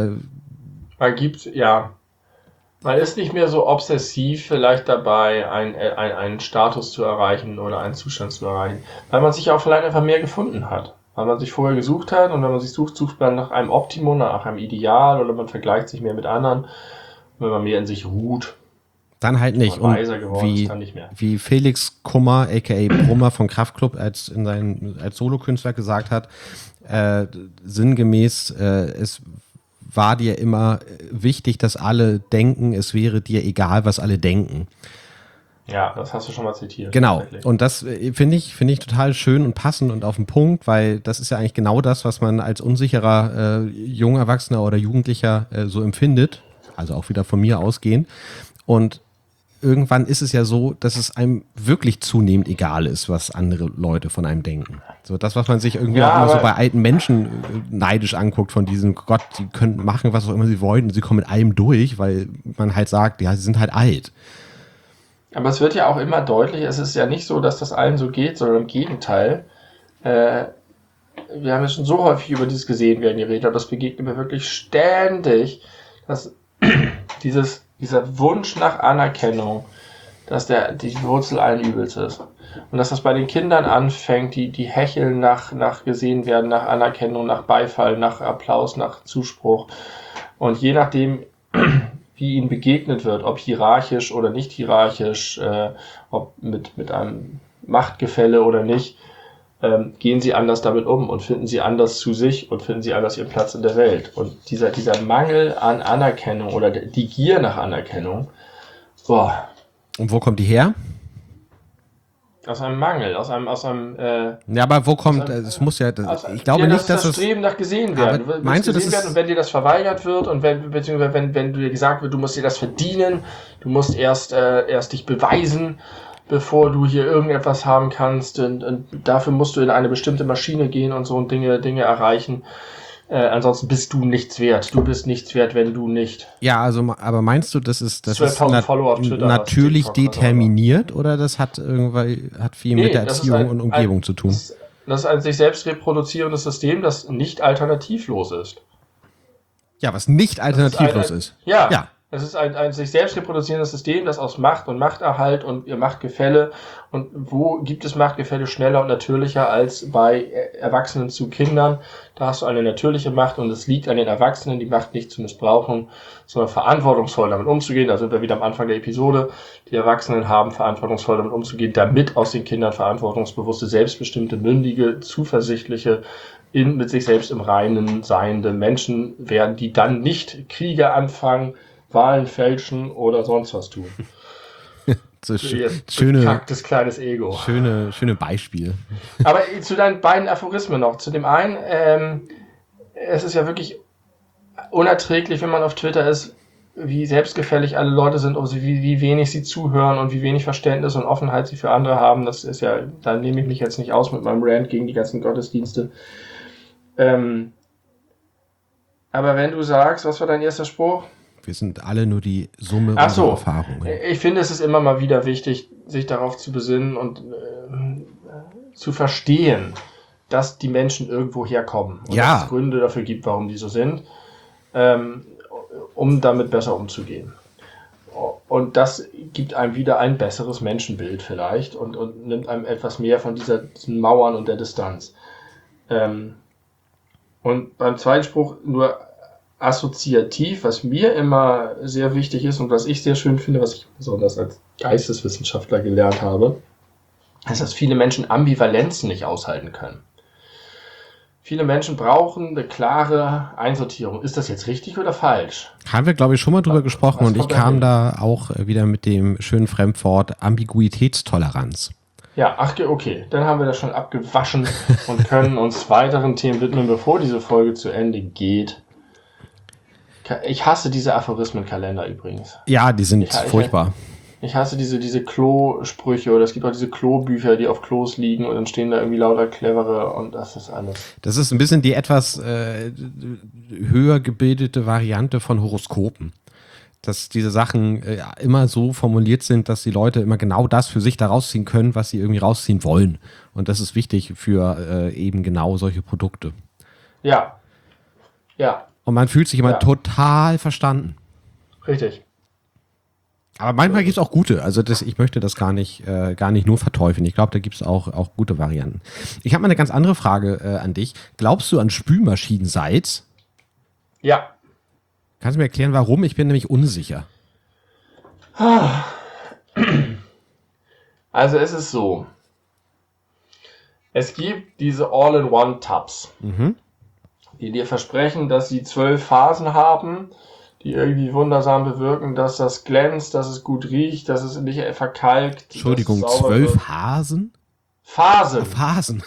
man ist nicht mehr so obsessiv vielleicht dabei, einen Status zu erreichen oder einen Zustand zu erreichen, weil man sich auch vielleicht einfach mehr gefunden hat. Weil man sich vorher gesucht hat und wenn man sich sucht man nach einem Optimum, nach einem Ideal oder man vergleicht sich mehr mit anderen, wenn man mehr in sich ruht. Dann halt nicht. Und wie Felix Kummer, a.k.a. Brummer von Kraftklub, als Solokünstler gesagt hat, sinngemäß, es war dir immer wichtig, dass alle denken, es wäre dir egal, was alle denken. Ja, das hast du schon mal zitiert. Genau. Und das finde ich total schön und passend und auf den Punkt, weil das ist ja eigentlich genau das, was man als unsicherer junger Erwachsener oder Jugendlicher so empfindet. Also auch wieder von mir ausgehend. Und irgendwann ist es ja so, dass es einem wirklich zunehmend egal ist, was andere Leute von einem denken. So das, was man sich irgendwie auch immer so bei alten Menschen neidisch anguckt, von diesem Gott, die können machen, was auch immer sie wollen und sie kommen mit allem durch, weil man halt sagt, ja, sie sind halt alt. Aber es wird ja auch immer deutlich, es ist ja nicht so, dass das allen so geht, sondern im Gegenteil. Wir haben ja schon so häufig über dieses Gesehenwerden geredet, aber das begegnet mir wirklich ständig, dass dieser Wunsch nach Anerkennung, dass die Wurzel allen Übels ist. Und dass das bei den Kindern anfängt, die hecheln nach gesehen werden, nach Anerkennung, nach Beifall, nach Applaus, nach Zuspruch. Und je nachdem, wie ihnen begegnet wird, ob hierarchisch oder nicht hierarchisch, ob mit einem Machtgefälle oder nicht, gehen sie anders damit um und finden sie anders zu sich und finden sie anders ihren Platz in der Welt. Und dieser Mangel an Anerkennung oder die Gier nach Anerkennung, boah. Und wo kommt die her? Aus einem Mangel, aus einem ja, aber wo kommt, es muss ja, ich glaube nicht, dass das Streben nach gesehen werden. Du meinst du, das und wenn dir das verweigert wird und beziehungsweise wenn dir gesagt wird, du musst dir das verdienen, du musst erst dich beweisen, bevor du hier irgendetwas haben kannst und dafür musst du in eine bestimmte Maschine gehen und so und Dinge erreichen. Ansonsten bist du nichts wert. Du bist nichts wert, wenn du nicht. Ja, also, aber meinst du, das ist Follower auf Twitter natürlich determiniert oder das hat viel mit der Erziehung und Umgebung zu tun? Das ist ein sich selbst reproduzierendes System, das nicht alternativlos ist. Ja, was nicht alternativlos ist. Ja. Es ist ein sich selbst reproduzierendes System, das aus Macht und Machterhalt und Machtgefälle, und wo gibt es Machtgefälle schneller und natürlicher als bei Erwachsenen zu Kindern? Da hast du eine natürliche Macht, und es liegt an den Erwachsenen, die Macht nicht zu missbrauchen, sondern verantwortungsvoll damit umzugehen. Da sind wir wieder am Anfang der Episode. Die Erwachsenen haben verantwortungsvoll damit umzugehen, damit aus den Kindern verantwortungsbewusste, selbstbestimmte, mündige, zuversichtliche, mit sich selbst im Reinen seiende Menschen werden, die dann nicht Kriege anfangen, Wahlen fälschen oder sonst was tun. So schönes kleines Ego. Schöne Beispiel. Aber zu deinen beiden Aphorismen noch. Zu dem einen, es ist ja wirklich unerträglich, wenn man auf Twitter ist, wie selbstgefällig alle Leute sind, wie wenig sie zuhören und wie wenig Verständnis und Offenheit sie für andere haben. Das ist ja, da nehme ich mich jetzt nicht aus mit meinem Rant gegen die ganzen Gottesdienste. Aber wenn du sagst, was war dein erster Spruch? Wir sind alle nur die Summe unserer Erfahrungen. Ich finde, es ist immer mal wieder wichtig, sich darauf zu besinnen und zu verstehen, dass die Menschen irgendwo herkommen. Und dass es Gründe dafür gibt, warum die so sind, um damit besser umzugehen. Und das gibt einem wieder ein besseres Menschenbild vielleicht und nimmt einem etwas mehr von diesen Mauern und der Distanz. Und beim zweiten Spruch nur assoziativ, was mir immer sehr wichtig ist und was ich sehr schön finde, was ich besonders als Geisteswissenschaftler gelernt habe, ist, dass viele Menschen Ambivalenzen nicht aushalten können. Viele Menschen brauchen eine klare Einsortierung. Ist das jetzt richtig oder falsch? Haben wir, glaube ich, schon mal drüber gesprochen, und ich kam da auch wieder mit dem schönen Fremdwort Ambiguitätstoleranz. Ja, okay. Dann haben wir das schon abgewaschen und können uns weiteren Themen widmen, bevor diese Folge zu Ende geht. Ich hasse diese Aphorismenkalender übrigens. Ja, die sind furchtbar. Ich hasse diese Klo-Sprüche, oder es gibt auch diese Klo-Bücher, die auf Klos liegen, und dann stehen da irgendwie lauter clevere, und das ist alles. Das ist ein bisschen die etwas höher gebildete Variante von Horoskopen. Dass diese Sachen immer so formuliert sind, dass die Leute immer genau das für sich da rausziehen können, was sie irgendwie rausziehen wollen. Und das ist wichtig für eben genau solche Produkte. Ja. Und man fühlt sich immer total verstanden. Richtig. Aber manchmal gibt es auch gute. Also ich möchte das gar nicht nur verteufeln. Ich glaube, da gibt es auch gute Varianten. Ich habe mal eine ganz andere Frage an dich. Glaubst du an Spülmaschinensalz? Ja. Kannst du mir erklären, warum? Ich bin nämlich unsicher. Also es ist so. Es gibt diese All-in-One-Tubs, die dir versprechen, dass sie 12 Phasen haben, die irgendwie wundersam bewirken, dass das glänzt, dass es gut riecht, dass es nicht verkalkt. Entschuldigung, 12 Hasen? Phasen.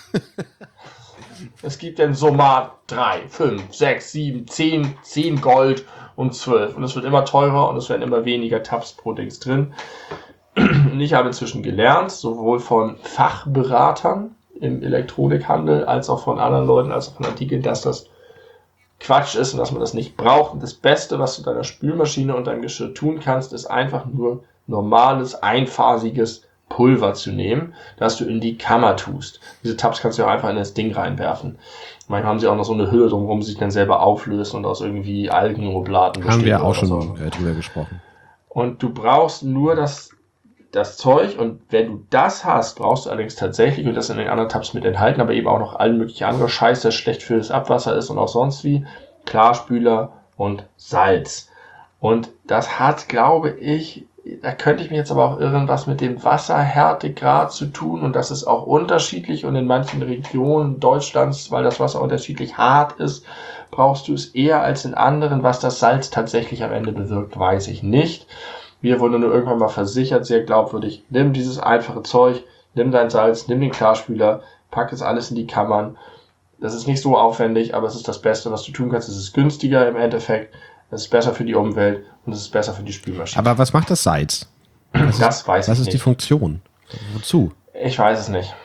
Es gibt den Somat 3, 5, 6, 7, 10 Gold und 12. Und es wird immer teurer und es werden immer weniger Tabs pro Dings drin. Und ich habe inzwischen gelernt, sowohl von Fachberatern im Elektronikhandel, als auch von anderen Leuten, als auch von Artikeln, dass das Quatsch ist und dass man das nicht braucht. Und das Beste, was du deiner Spülmaschine und deinem Geschirr tun kannst, ist einfach nur normales, einphasiges Pulver zu nehmen, das du in die Kammer tust. Diese Tabs kannst du auch einfach in das Ding reinwerfen. Manchmal haben sie auch noch so eine Hülle drumherum, die sich dann selber auflöst und aus irgendwie Algenobladen besteht. Haben wir auch schon drüber gesprochen. Und du brauchst nur das Zeug, und wenn du das hast, brauchst du allerdings tatsächlich, und das in den anderen Tabs mit enthalten, aber eben auch noch allen möglichen anderen Scheiß, der schlecht für das Abwasser ist und auch sonst wie, Klarspüler und Salz. Und das hat, glaube ich, da könnte ich mich jetzt aber auch irren, was mit dem Wasserhärtegrad zu tun, und das ist auch unterschiedlich, und in manchen Regionen Deutschlands, weil das Wasser unterschiedlich hart ist, brauchst du es eher als in anderen. Was das Salz tatsächlich am Ende bewirkt, weiß ich nicht. Wir wurden nur irgendwann mal versichert, sehr glaubwürdig, nimm dieses einfache Zeug, nimm dein Salz, nimm den Klarspüler, pack es alles in die Kammern. Das ist nicht so aufwendig, aber es ist das Beste, was du tun kannst. Es ist günstiger im Endeffekt, es ist besser für die Umwelt und es ist besser für die Spülmaschine. Aber was macht das Salz? Das weiß ich nicht. Was ist die Funktion? Wozu? Ich weiß es nicht.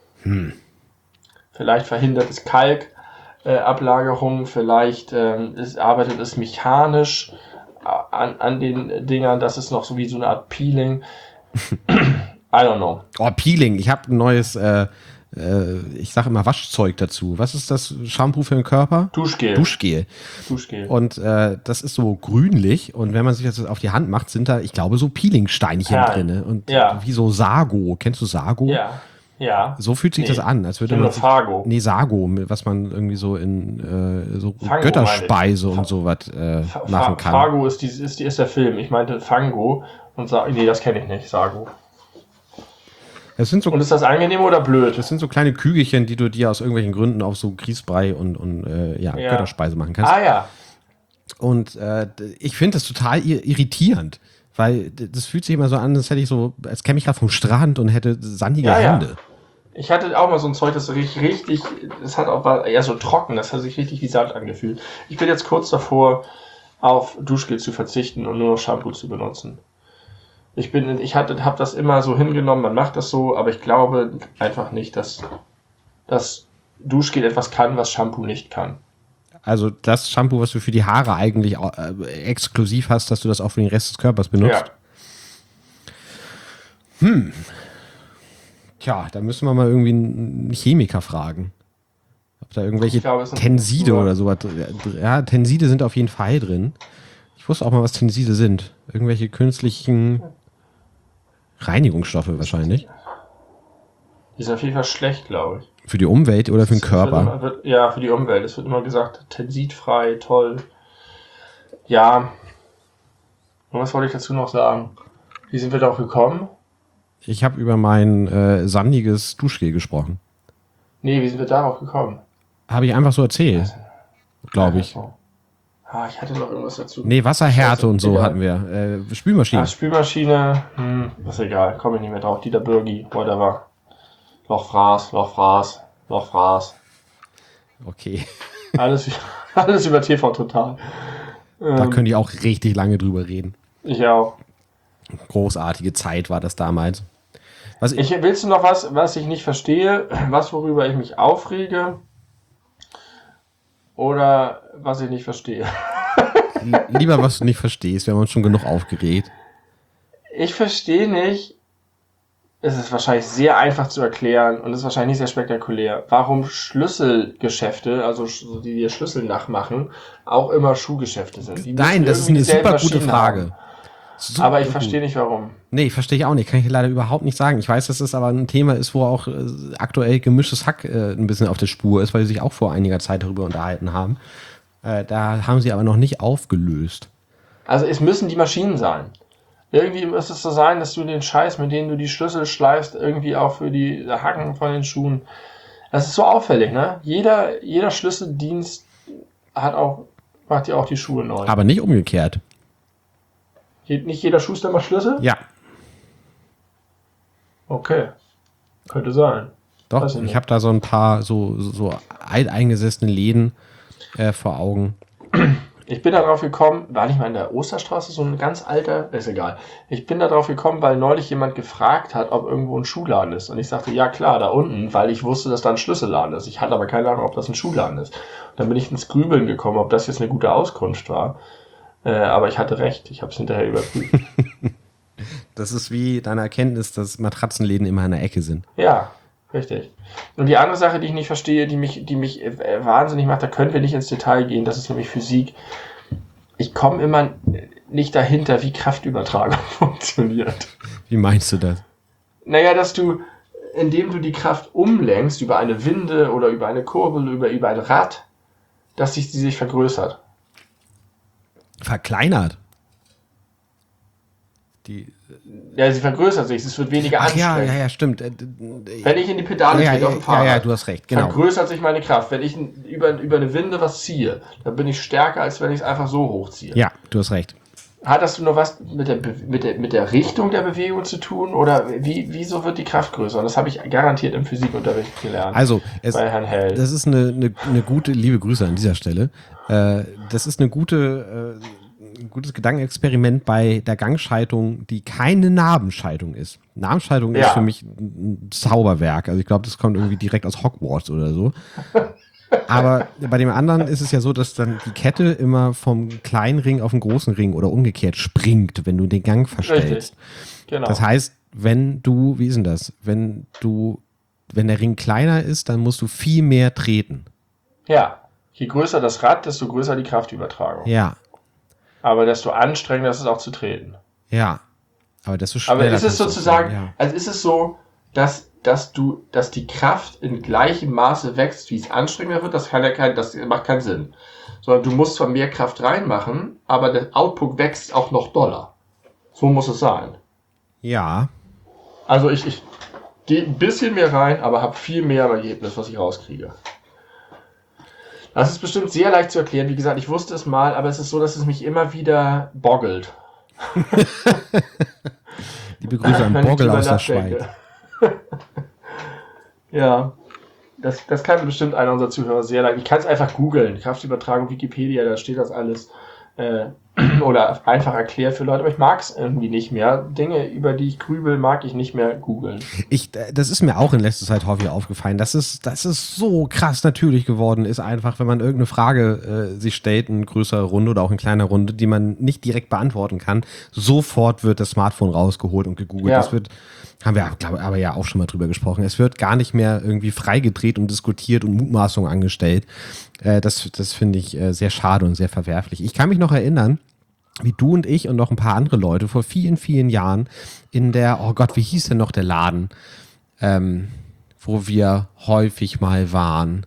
Vielleicht verhindert es Kalkablagerung, vielleicht arbeitet es mechanisch an den Dingern, das ist noch so wie so eine Art Peeling. I don't know. Oh, Peeling. Ich habe ein neues ich sage immer Waschzeug dazu. Was ist das Shampoo für den Körper? Duschgel. Und das ist so grünlich und wenn man sich das auf die Hand macht, sind da, ich glaube, so Peelingsteinchen drin. Und wie so Sago. Kennst du Sago? Ja. So fühlt sich das an, als würde man sich, Sago, was man irgendwie so in so Fango, Götterspeise und sowas machen kann. Fargo ist der Film. Ich meinte Fango und nee, das kenne ich nicht, Sago. Das sind so, und ist das angenehm oder blöd? Das sind so kleine Kügelchen, die du dir aus irgendwelchen Gründen auf so Grießbrei und Götterspeise machen kannst. Und ich finde das total irritierend. Weil das fühlt sich immer so an, als käme ich gerade vom Strand und hätte sandige Hände. Ich hatte auch mal so ein Zeug, das richtig, war eher so trocken, das hat sich richtig wie Sand angefühlt. Ich bin jetzt kurz davor, auf Duschgel zu verzichten und nur noch Shampoo zu benutzen. Habe das immer so hingenommen, man macht das so, aber ich glaube einfach nicht, dass das Duschgel etwas kann, was Shampoo nicht kann. Also das Shampoo, was du für die Haare eigentlich exklusiv hast, dass du das auch für den Rest des Körpers benutzt? Ja. Tja, da müssen wir mal irgendwie einen Chemiker fragen. Ob da irgendwelche Tenside oder sowas. Ja, Tenside sind auf jeden Fall drin. Ich wusste auch mal, was Tenside sind. Irgendwelche künstlichen Reinigungsstoffe wahrscheinlich. Die sind auf jeden Fall schlecht, glaube ich. Für die Umwelt oder für den Körper? Für die Umwelt. Es wird immer gesagt, tensidfrei, toll. Ja. Und was wollte ich dazu noch sagen? Wie sind wir darauf gekommen? Ich habe über mein sandiges Duschgel gesprochen. Nee, wie sind wir darauf gekommen? Habe ich einfach so erzählt. Glaube ich. Ich hatte noch irgendwas dazu. Nee, Wasserhärte und so hatten wir. Spülmaschine. Spülmaschine, ist egal. Komme ich nicht mehr drauf. Dieter Bürgi, whatever. Lochfraß. Okay. Alles über TV Total. Da können die auch richtig lange drüber reden. Ich auch. Großartige Zeit war das damals. Willst du noch was ich nicht verstehe? Worüber ich mich aufrege? Oder was ich nicht verstehe? Lieber, was du nicht verstehst. Wir haben uns schon genug aufgeregt. Ich verstehe nicht, es ist wahrscheinlich sehr einfach zu erklären und ist wahrscheinlich nicht sehr spektakulär, warum Schlüsselgeschäfte, also die dir Schlüssel nachmachen, auch immer Schuhgeschäfte sind. Nein, das ist eine super gute Frage. Aber ich verstehe nicht, warum. Nee, verstehe ich auch nicht. Kann ich leider überhaupt nicht sagen. Ich weiß, dass es aber ein Thema ist, wo auch aktuell gemischtes Hack ein bisschen auf der Spur ist, weil sie sich auch vor einiger Zeit darüber unterhalten haben. Da haben sie aber noch nicht aufgelöst. Also es müssen die Maschinen sein. Irgendwie müsste es so sein, dass du den Scheiß, mit dem du die Schlüssel schleifst, irgendwie auch für die Hacken von den Schuhen. Das ist so auffällig, ne? Jeder Schlüsseldienst macht dir auch die Schuhe neu. Aber nicht umgekehrt. Nicht jeder Schuster macht Schlüssel? Ja. Okay. Könnte sein. Doch, ich habe da so ein paar so alteingesessene Läden vor Augen. Ich bin da drauf gekommen, war nicht mal in der Osterstraße so ein ganz alter, ist egal. Ich bin da drauf gekommen, weil neulich jemand gefragt hat, ob irgendwo ein Schuhladen ist. Und ich sagte, ja klar, da unten, weil ich wusste, dass da ein Schlüsselladen ist. Ich hatte aber keine Ahnung, ob das ein Schuhladen ist. Und dann bin ich ins Grübeln gekommen, ob das jetzt eine gute Auskunft war. Aber ich hatte recht, ich habe es hinterher überprüft. Das ist wie deine Erkenntnis, dass Matratzenläden immer in der Ecke sind. Ja, richtig. Und die andere Sache, die ich nicht verstehe, die mich wahnsinnig macht, da können wir nicht ins Detail gehen, das ist nämlich Physik. Ich komme immer nicht dahinter, wie Kraftübertragung funktioniert. Wie meinst du das? Naja, dass du, indem du die Kraft umlenkst, über eine Winde oder über eine Kurbel, über ein Rad, dass sie sich vergrößert. Verkleinert? Ja, sie vergrößert sich, es wird weniger anstrengend. Ja, stimmt. Wenn ich in die Pedale trete auf dem Fahrrad, ja, du hast recht, genau. Vergrößert sich meine Kraft. Wenn ich über eine Winde was ziehe, dann bin ich stärker, als wenn ich es einfach so hochziehe. Ja, du hast recht. Hat das nur was mit der Richtung der Bewegung zu tun? Oder wieso wird die Kraft größer? Und das habe ich garantiert im Physikunterricht gelernt. Also, bei Herrn Hell. Das ist eine gute, liebe Grüße an dieser Stelle. Das ist ein gutes Gedankenexperiment bei der Gangschaltung, die keine Nabenschaltung ist. Nabenschaltung ist für mich ein Zauberwerk. Also ich glaube, das kommt irgendwie direkt aus Hogwarts oder so. Aber bei dem anderen ist es ja so, dass dann die Kette immer vom kleinen Ring auf den großen Ring oder umgekehrt springt, wenn du den Gang verstellst. Richtig. Genau. Das heißt, wenn du wenn der Ring kleiner ist, dann musst du viel mehr treten. Ja, je größer das Rad, desto größer die Kraftübertragung. Ja. Aber desto anstrengender ist es auch zu treten. Ja. Aber desto schneller. Aber ist es sozusagen, ja. also ist es so, dass die Kraft in gleichem Maße wächst, wie es anstrengender wird? Das macht keinen Sinn. Sondern du musst zwar mehr Kraft reinmachen, aber der Output wächst auch noch doller. So muss es sein. Ja. Also ich gehe ein bisschen mehr rein, aber habe viel mehr im Ergebnis, was ich rauskriege. Das ist bestimmt sehr leicht zu erklären. Wie gesagt, ich wusste es mal, aber es ist so, dass es mich immer wieder boggelt. Liebe Grüße an Boggel aus der Schweiz. Ja, das kann bestimmt einer unserer Zuhörer sehr leicht. Ich kann es einfach googeln. Kraftübertragung, Wikipedia, da steht das alles. Oder einfach erklärt für Leute, aber ich mag es irgendwie nicht mehr. Dinge, über die ich grübel, mag ich nicht mehr googeln. Das ist mir auch in letzter Zeit häufig aufgefallen, dass es so krass natürlich geworden ist, einfach, wenn man irgendeine Frage sich stellt, in größerer Runde oder auch in kleiner Runde, die man nicht direkt beantworten kann, sofort wird das Smartphone rausgeholt und gegoogelt. Ja. Das wird, haben wir, glaube ich, aber ja auch schon mal drüber gesprochen. Es wird gar nicht mehr irgendwie freigedreht und diskutiert und Mutmaßungen angestellt. Das finde ich sehr schade und sehr verwerflich. Ich kann mich noch erinnern, wie du und ich und noch ein paar andere Leute vor vielen, vielen Jahren in der, oh Gott, wie hieß denn noch der Laden, wo wir häufig mal waren?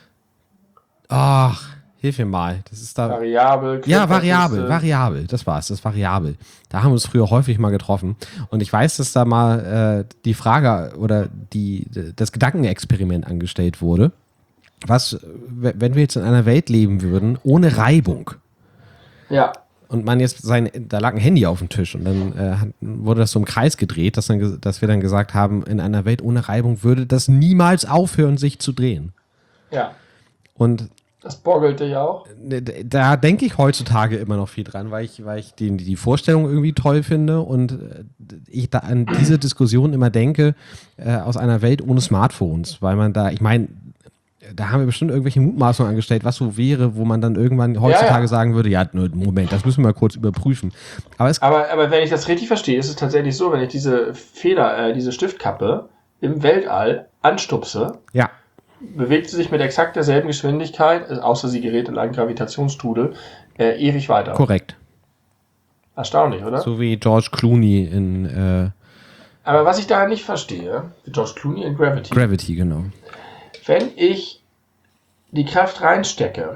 Ach, hilf mir mal. Das ist da. Variabel. Ja, Variabel. Das war's, das Variabel. Da haben wir uns früher häufig mal getroffen. Und ich weiß, dass da mal die Frage oder das Gedankenexperiment angestellt wurde. Was, wenn wir jetzt in einer Welt leben würden, ohne Reibung? Ja. Und man jetzt da lag ein Handy auf dem Tisch und dann wurde das so im Kreis gedreht, dass wir dann gesagt haben, in einer Welt ohne Reibung würde das niemals aufhören, sich zu drehen. Ja. Und das boggelte ja auch. da denke ich heutzutage immer noch viel dran, weil ich die Vorstellung irgendwie toll finde und ich da an diese Diskussion immer denke, aus einer Welt ohne Smartphones, weil man da, ich meine, da haben wir bestimmt irgendwelche Mutmaßungen angestellt, was so wäre, wo man dann irgendwann heutzutage sagen würde, ja, Moment, das müssen wir mal kurz überprüfen. Aber wenn ich das richtig verstehe, ist es tatsächlich so, wenn ich diese diese Stiftkappe im Weltall anstupse, ja, bewegt sie sich mit exakt derselben Geschwindigkeit, außer sie gerät in einen Gravitationsstrudel, ewig weiter. Korrekt. Erstaunlich, oder? So wie George Clooney in Aber was ich da nicht verstehe, George Clooney in Gravity. Gravity, genau. Wenn ich die Kraft reinstecke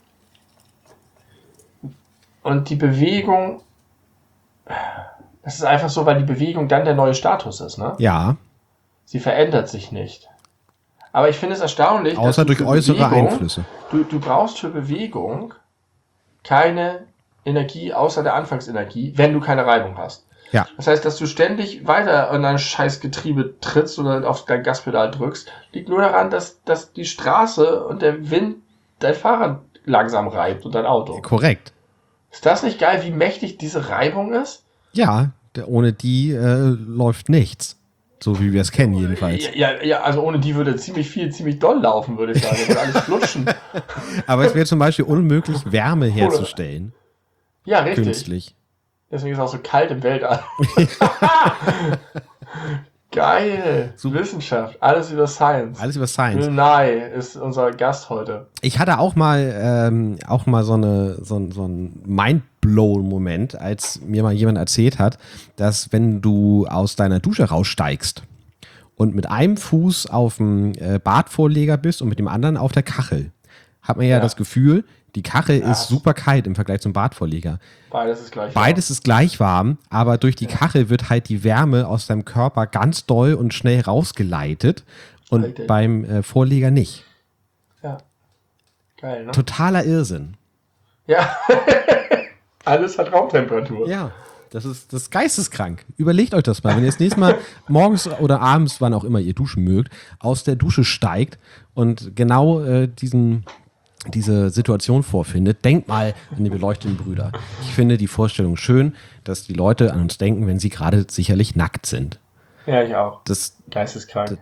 und die Bewegung, das ist einfach so, weil die Bewegung dann der neue Status ist, ne? Ja. Sie verändert sich nicht. Aber ich finde es erstaunlich, außer durch äußere Einflüsse. Du brauchst für Bewegung keine Energie außer der Anfangsenergie, wenn du keine Reibung hast. Ja. Das heißt, dass du ständig weiter an dein scheiß Getriebe trittst oder auf dein Gaspedal drückst, liegt nur daran, dass die Straße und der Wind dein Fahrrad langsam reibt und dein Auto. Korrekt. Ist das nicht geil, wie mächtig diese Reibung ist? Ja, ohne die läuft nichts. So wie wir es kennen jedenfalls. Ja, also ohne die würde ziemlich doll laufen, würde ich sagen. Würde alles flutschen. Aber es wäre zum Beispiel unmöglich, Wärme herzustellen. Ja, richtig. Künstlich. Deswegen ist es auch so kalt im Weltall. Geil. So. Wissenschaft. Alles über Science. Alles über Science. Bill Nye ist unser Gast heute. Ich hatte auch mal so einen Mindblown-Moment, als mir mal jemand erzählt hat, dass wenn du aus deiner Dusche raussteigst und mit einem Fuß auf dem Badvorleger bist und mit dem anderen auf der Kachel, hat man ja das Gefühl, die Kachel ist super kalt im Vergleich zum Badvorleger. Beides ist gleich warm, aber durch die Kachel wird halt die Wärme aus deinem Körper ganz doll und schnell rausgeleitet und beim Vorleger nicht. Ja. Geil, ne? Totaler Irrsinn. Ja. Alles hat Raumtemperatur. Ja. Das ist geisteskrank. Überlegt euch das mal. Wenn ihr das nächste Mal morgens oder abends, wann auch immer ihr duschen mögt, aus der Dusche steigt und genau diese Situation vorfindet, denkt mal an die beleuchteten Brüder. Ich finde die Vorstellung schön, dass die Leute an uns denken, wenn sie gerade sicherlich nackt sind. Ja, ich auch. Geisteskrank.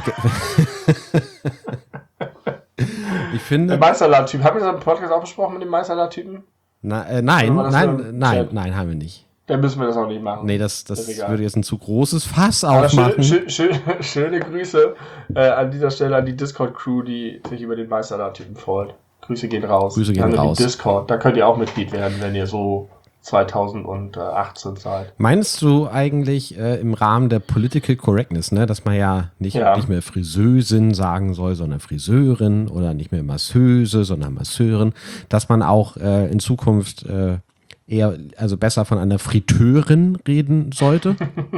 Ich finde... Der Meisterlad-Typ. Haben wir das im Podcast auch besprochen mit dem Meisterlad-Typen? Nein, haben wir nicht. Dann müssen wir das auch nicht machen. Nee, das würde jetzt ein zu großes Fass aufmachen. Schöne Grüße an dieser Stelle an die Discord-Crew, die sich über den Meisterland-Typen freut. Grüße gehen raus. Grüße gehen raus. Discord, da könnt ihr auch Mitglied werden, wenn ihr so 2018 seid. Meinst du eigentlich im Rahmen der Political Correctness, ne, dass man ja nicht mehr Friseusin sagen soll, sondern Friseurin oder nicht mehr Masseuse, sondern Masseurin, dass man auch in Zukunft eher, also besser von einer Friteurin reden sollte?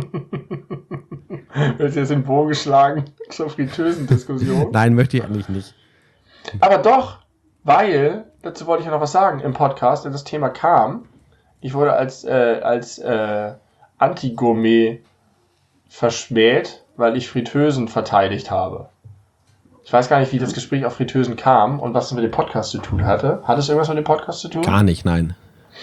Wird jetzt in Bogen geschlagen zur Friteusen-Diskussion? Nein, möchte ich eigentlich nicht. Aber doch, weil, dazu wollte ich ja noch was sagen im Podcast, denn das Thema kam. Ich wurde als Anti-Gourmet verschmäht, weil ich Fritteusen verteidigt habe. Ich weiß gar nicht, wie das Gespräch auf Fritteusen kam und was es mit dem Podcast zu tun hatte. Hat es irgendwas mit dem Podcast zu tun? Gar nicht, nein.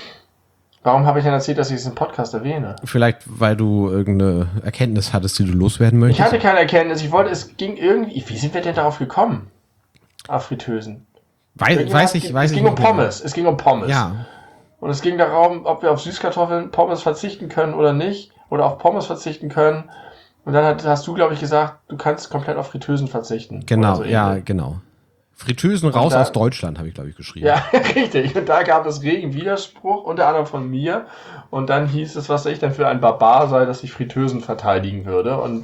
Warum habe ich denn erzählt, dass ich es im Podcast erwähne? Vielleicht, weil du irgendeine Erkenntnis hattest, die du loswerden möchtest? Ich hatte keine Erkenntnis. Es ging irgendwie... Wie sind wir denn darauf gekommen? Auf Fritteusen. Weiß ich Es ging um Pommes. Es ging um Pommes. Ja. Und es ging darum, ob wir auf Süßkartoffeln, Pommes verzichten können oder nicht. Oder auf Pommes verzichten können. Und dann hast du, glaube ich, gesagt, du kannst komplett auf Fritteusen verzichten. Genau, so ja, genau. Fritteusen raus aus Deutschland, habe ich, glaube ich, geschrieben. Ja, richtig. Und da gab es regen Widerspruch, unter anderem von mir. Und dann hieß es, was ich denn für ein Barbar sei, dass ich Fritteusen verteidigen würde. Und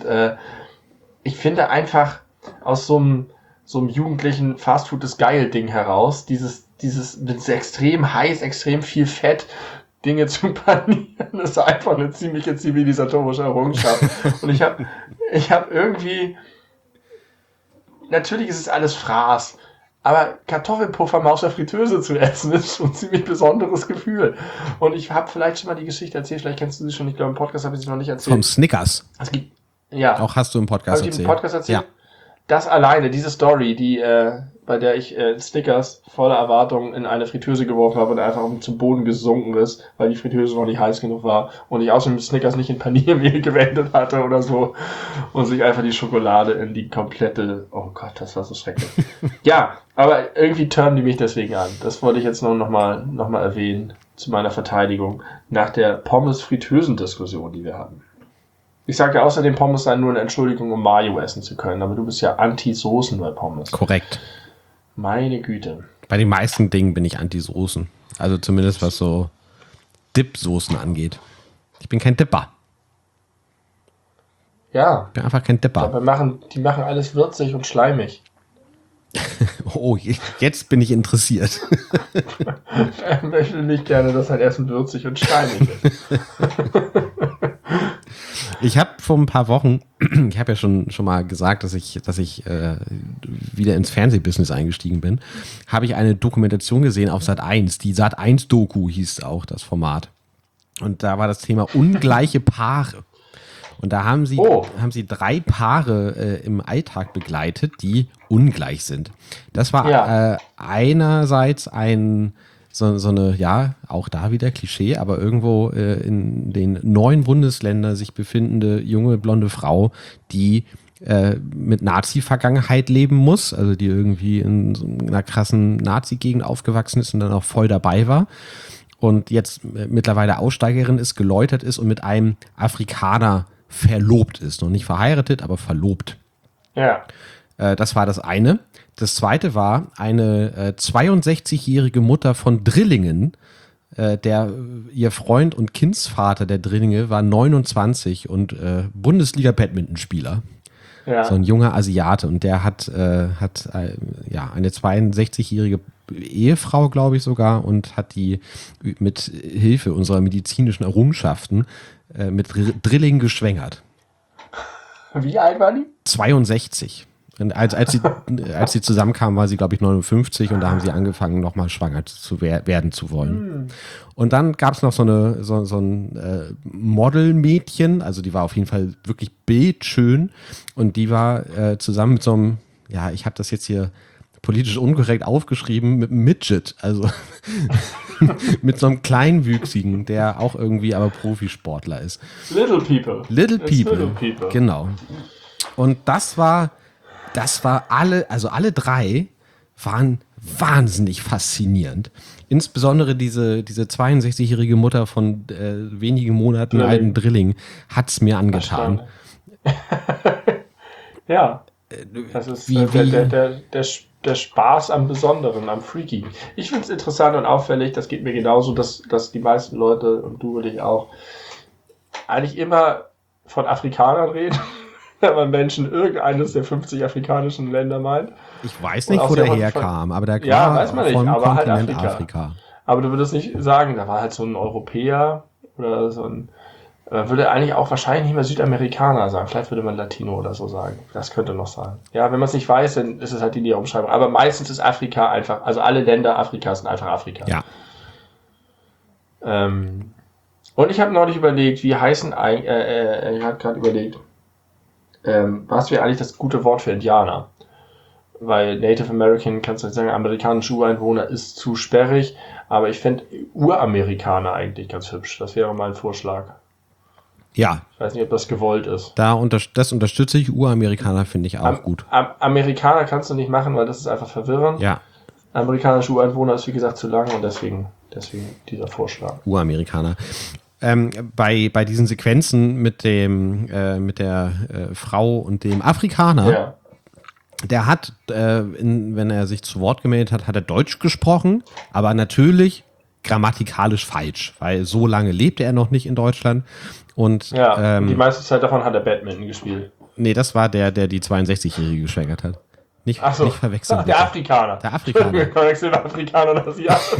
ich finde einfach aus so einem jugendlichen Fastfood ist geil Ding heraus, dieses mit extrem heiß, extrem viel Fett Dinge zu panieren, ist einfach eine ziemliche zivilisatorische Errungenschaft. Und ich hab irgendwie, natürlich ist es alles Fraß, aber Kartoffelpuffer mal aus der Fritteuse zu essen, ist schon ein ziemlich besonderes Gefühl. Und ich habe vielleicht schon mal die Geschichte erzählt, vielleicht kennst du sie schon, ich glaube im Podcast habe ich sie noch nicht erzählt. Vom Snickers. Ja. Auch hast du im Podcast erzählt. Habe ich im Podcast erzählt? Ja. Das alleine, diese Story, die bei der ich Snickers voller Erwartungen in eine Fritteuse geworfen habe und einfach zum Boden gesunken ist, weil die Fritteuse noch nicht heiß genug war und ich außerdem Snickers nicht in Paniermehl gewendet hatte oder so und sich einfach die Schokolade in die komplette, oh Gott, das war so schrecklich. Ja, aber irgendwie turnen die mich deswegen an. Das wollte ich jetzt noch mal erwähnen zu meiner Verteidigung nach der Pommes-Fritteusen-Diskussion, die wir hatten. Ich sage ja außerdem, Pommes seien nur eine Entschuldigung, um Mayo essen zu können, aber du bist ja Anti-Soßen bei Pommes. Korrekt. Meine Güte. Bei den meisten Dingen bin ich Anti-Soßen. Also zumindest was so Dip-Soßen angeht. Ich bin kein Dipper. Ja. Ich bin einfach kein Dipper. Die machen alles würzig und schleimig. Oh, jetzt bin ich interessiert. Ich möchte nicht gerne, dass ein Essen würzig und schleimig ist. Ich habe vor ein paar Wochen, ich habe ja schon mal gesagt, dass ich wieder ins Fernsehbusiness eingestiegen bin, habe ich eine Dokumentation gesehen auf Sat.1. Die Sat.1-Doku hieß auch das Format. Und da war das Thema ungleiche Paare. Und da haben sie 3 Paare im Alltag begleitet, die ungleich sind. Das war einerseits so eine, ja, auch da wieder Klischee, aber irgendwo in den 9 Bundesländern sich befindende junge blonde Frau, die mit Nazi-Vergangenheit leben muss, also die irgendwie in so einer krassen Nazi-Gegend aufgewachsen ist und dann auch voll dabei war und jetzt mittlerweile Aussteigerin ist, geläutert ist und mit einem Afrikaner verlobt ist. Noch nicht verheiratet, aber verlobt. Ja. Das war das eine. Das zweite war eine 62-jährige Mutter von Drillingen. Ihr Freund und Kindsvater der Drillinge war 29 und Bundesliga-Badmintonspieler. Ja. So ein junger Asiate. Und der hat eine 62-jährige Ehefrau, glaube ich sogar, und hat die mit Hilfe unserer medizinischen Errungenschaften mit Drillingen geschwängert. Wie alt war die? 62. Und als sie zusammenkamen, war sie, glaube ich, 59 und da haben sie angefangen, nochmal schwanger werden zu wollen. Und dann gab es noch so ein Modelmädchen, also die war auf jeden Fall wirklich bildschön und die war zusammen mit so einem, ja, ich habe das jetzt hier politisch unkorrekt aufgeschrieben, mit einem Midget, also mit so einem Kleinwüchsigen, der auch irgendwie aber Profisportler ist. Little People, genau. Und das war alle 3 waren wahnsinnig faszinierend. Insbesondere diese 62-jährige Mutter von wenigen Monaten alten Drilling hat es mir angetan. Ja, das ist der Spaß am Besonderen, am Freaky. Ich finde es interessant und auffällig, das geht mir genauso, dass die meisten Leute, und du und ich auch, eigentlich immer von Afrikanern reden, wenn man Menschen irgendeines der 50 afrikanischen Länder meint. Ich weiß nicht, wo der herkam, aber der kam weiß man nicht, vom aber Kontinent halt Afrika. Aber du würdest nicht sagen, da war halt so ein Europäer oder so ein, man würde eigentlich auch wahrscheinlich nicht mehr Südamerikaner sagen, vielleicht würde man Latino oder so sagen. Das könnte noch sein. Ja, wenn man es nicht weiß, dann ist es halt die Umschreibung. Aber meistens ist Afrika einfach, also alle Länder Afrikas sind einfach Afrika. Ja. Und ich habe neulich überlegt, wie heißen eigentlich, ich habe gerade überlegt, was wäre eigentlich das gute Wort für Indianer? Weil Native American, kannst du sagen, amerikanische Ureinwohner ist zu sperrig, aber ich fände Uramerikaner eigentlich ganz hübsch. Das wäre mein Vorschlag. Ja. Ich weiß nicht, ob das gewollt ist. Das unterstütze ich. Uramerikaner finde ich auch gut. Amerikaner kannst du nicht machen, weil das ist einfach verwirrend. Ja. Amerikanische Ureinwohner ist wie gesagt zu lang und deswegen dieser Vorschlag. Uramerikaner. Bei diesen Sequenzen mit der Frau und dem Afrikaner, ja. Der hat, wenn er sich zu Wort gemeldet hat, hat er Deutsch gesprochen, aber natürlich grammatikalisch falsch, weil so lange lebte er noch nicht in Deutschland. Und, die meiste Zeit davon hat er Badminton gespielt. Nee, das war der die 62-Jährige geschwängert hat. Nicht verwechseln. Der Afrikaner. Der Afrikaner. Wir verwechseln Afrikaner und Asiaten.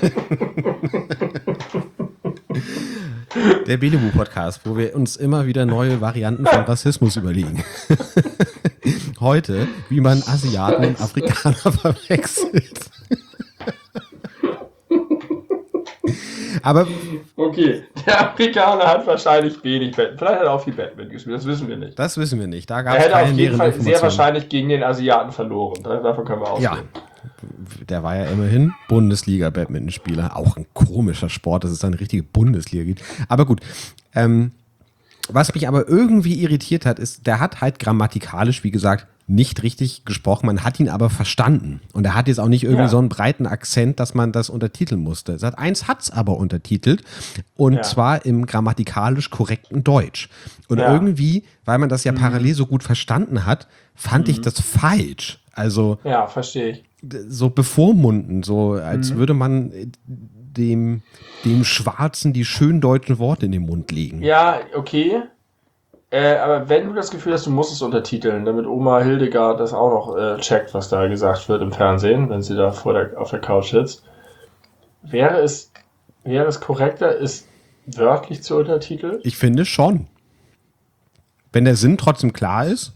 Der Belebu-Podcast, wo wir uns immer wieder neue Varianten von Rassismus überlegen. Heute, wie man Asiaten und Afrikaner verwechselt. Aber okay, der Afrikaner hat wahrscheinlich wenig Badminton. Vielleicht hat er auch viel Badminton gespielt, das wissen wir nicht. Das wissen wir nicht. Da gab er es hätte keine auf jeden Fall Informationen. sehr wahrscheinlich gegen den Asiaten verloren. Davon können wir ausgehen. Ja, der war ja immerhin Bundesliga-Badmintonspieler. Auch ein komischer Sport, dass es da eine richtige Bundesliga gibt. Aber gut, was mich aber irgendwie irritiert hat, ist, der hat halt grammatikalisch, wie gesagt, nicht richtig gesprochen. Man hat ihn aber verstanden. Und er hat jetzt auch nicht irgendwie so einen breiten Akzent, dass man das untertiteln musste. Sat.1 hat es aber untertitelt. Und zwar im grammatikalisch korrekten Deutsch. Und irgendwie, weil man das ja parallel so gut verstanden hat, fand ich das falsch. Also, ja, verstehe ich. So bevormunden, so als würde man dem Schwarzen die schönen deutschen Worte in den Mund legen. Ja, okay. Aber wenn du das Gefühl hast, du musst es untertiteln, damit Oma Hildegard das auch noch checkt, was da gesagt wird im Fernsehen, wenn sie da auf der Couch sitzt, wäre es korrekter, es wörtlich zu untertiteln? Ich finde schon. Wenn der Sinn trotzdem klar ist.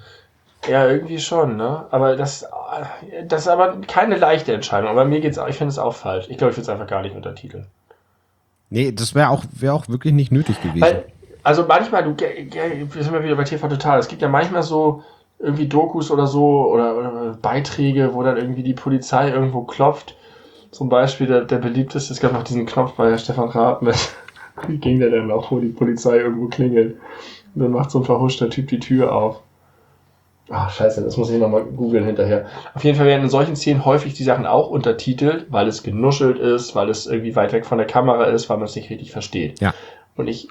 Ja, irgendwie schon, ne? Aber das ist aber keine leichte Entscheidung. Aber mir geht's auch, ich finde es auch falsch. Ich glaube, ich würde es einfach gar nicht untertiteln. Nee, das wäre auch wirklich nicht nötig gewesen. Also manchmal, wir sind ja wieder bei TV Total, es gibt ja manchmal so irgendwie Dokus oder so oder Beiträge, wo dann irgendwie die Polizei irgendwo klopft. Zum Beispiel der beliebteste, es gab noch diesen Knopf bei Stefan Raab mit, wie ging der denn noch, wo die Polizei irgendwo klingelt. Und dann macht so ein verhuschter Typ die Tür auf. Ach, scheiße, das muss ich nochmal googeln hinterher. Auf jeden Fall werden in solchen Szenen häufig die Sachen auch untertitelt, weil es genuschelt ist, weil es irgendwie weit weg von der Kamera ist, weil man es nicht richtig versteht. Ja. Und ich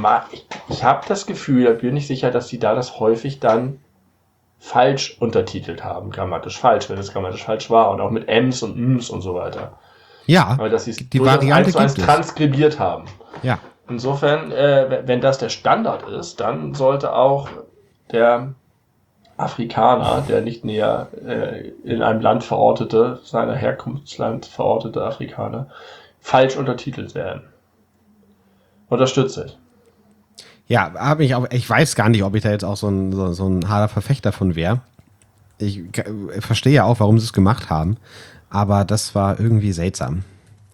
habe das Gefühl, da bin ich sicher, dass die da das häufig dann falsch untertitelt haben, grammatisch falsch, wenn es grammatisch falsch war und auch mit Ms und Ms und so weiter. Ja, aber dass sie es die Variante eins transkribiert haben. Ja. Insofern, wenn das der Standard ist, dann sollte auch der Afrikaner, der nicht näher in einem Land verortete, seiner Herkunftsland verortete Afrikaner, falsch untertitelt werden. Unterstütze ich. Ja, ich weiß gar nicht, ob ich da jetzt auch so ein harter Verfechter von wäre. Ich verstehe ja auch, warum sie es gemacht haben, aber das war irgendwie seltsam.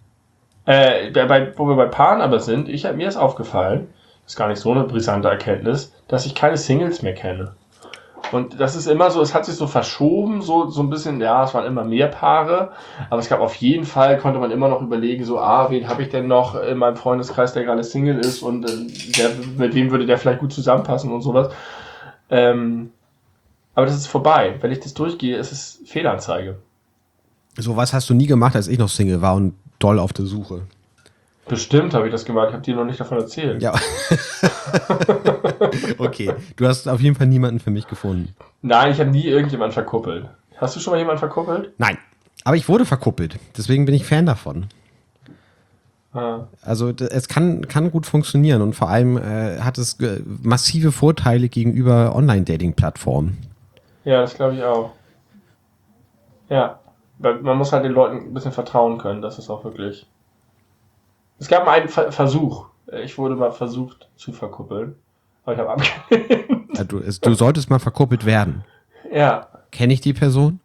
Wo wir bei Paaren aber sind, mir ist aufgefallen, das ist gar nicht so eine brisante Erkenntnis, dass ich keine Singles mehr kenne. Und das ist immer so, es hat sich so verschoben, so ein bisschen, ja, es waren immer mehr Paare, aber es gab auf jeden Fall, konnte man immer noch überlegen, so, wen habe ich denn noch in meinem Freundeskreis, der gerade Single ist und mit wem würde der vielleicht gut zusammenpassen und sowas. Aber das ist vorbei. Wenn ich das durchgehe, ist es Fehlanzeige. Sowas hast du nie gemacht, als ich noch Single war und doll auf der Suche. Bestimmt habe ich das gemacht, ich habe dir noch nicht davon erzählt. Ja. Okay, du hast auf jeden Fall niemanden für mich gefunden. Nein, ich habe nie irgendjemanden verkuppelt. Hast du schon mal jemanden verkuppelt? Nein, aber ich wurde verkuppelt. Deswegen bin ich Fan davon. Ah. Also es kann gut funktionieren und vor allem hat es massive Vorteile gegenüber Online-Dating-Plattformen. Ja, das glaube ich auch. Ja, weil man muss halt den Leuten ein bisschen vertrauen können, das ist auch wirklich... Es gab mal einen Versuch. Ich wurde mal versucht zu verkuppeln, aber ich habe abgelehnt. Ja, du solltest mal verkuppelt werden. Ja. Kenne ich die Person?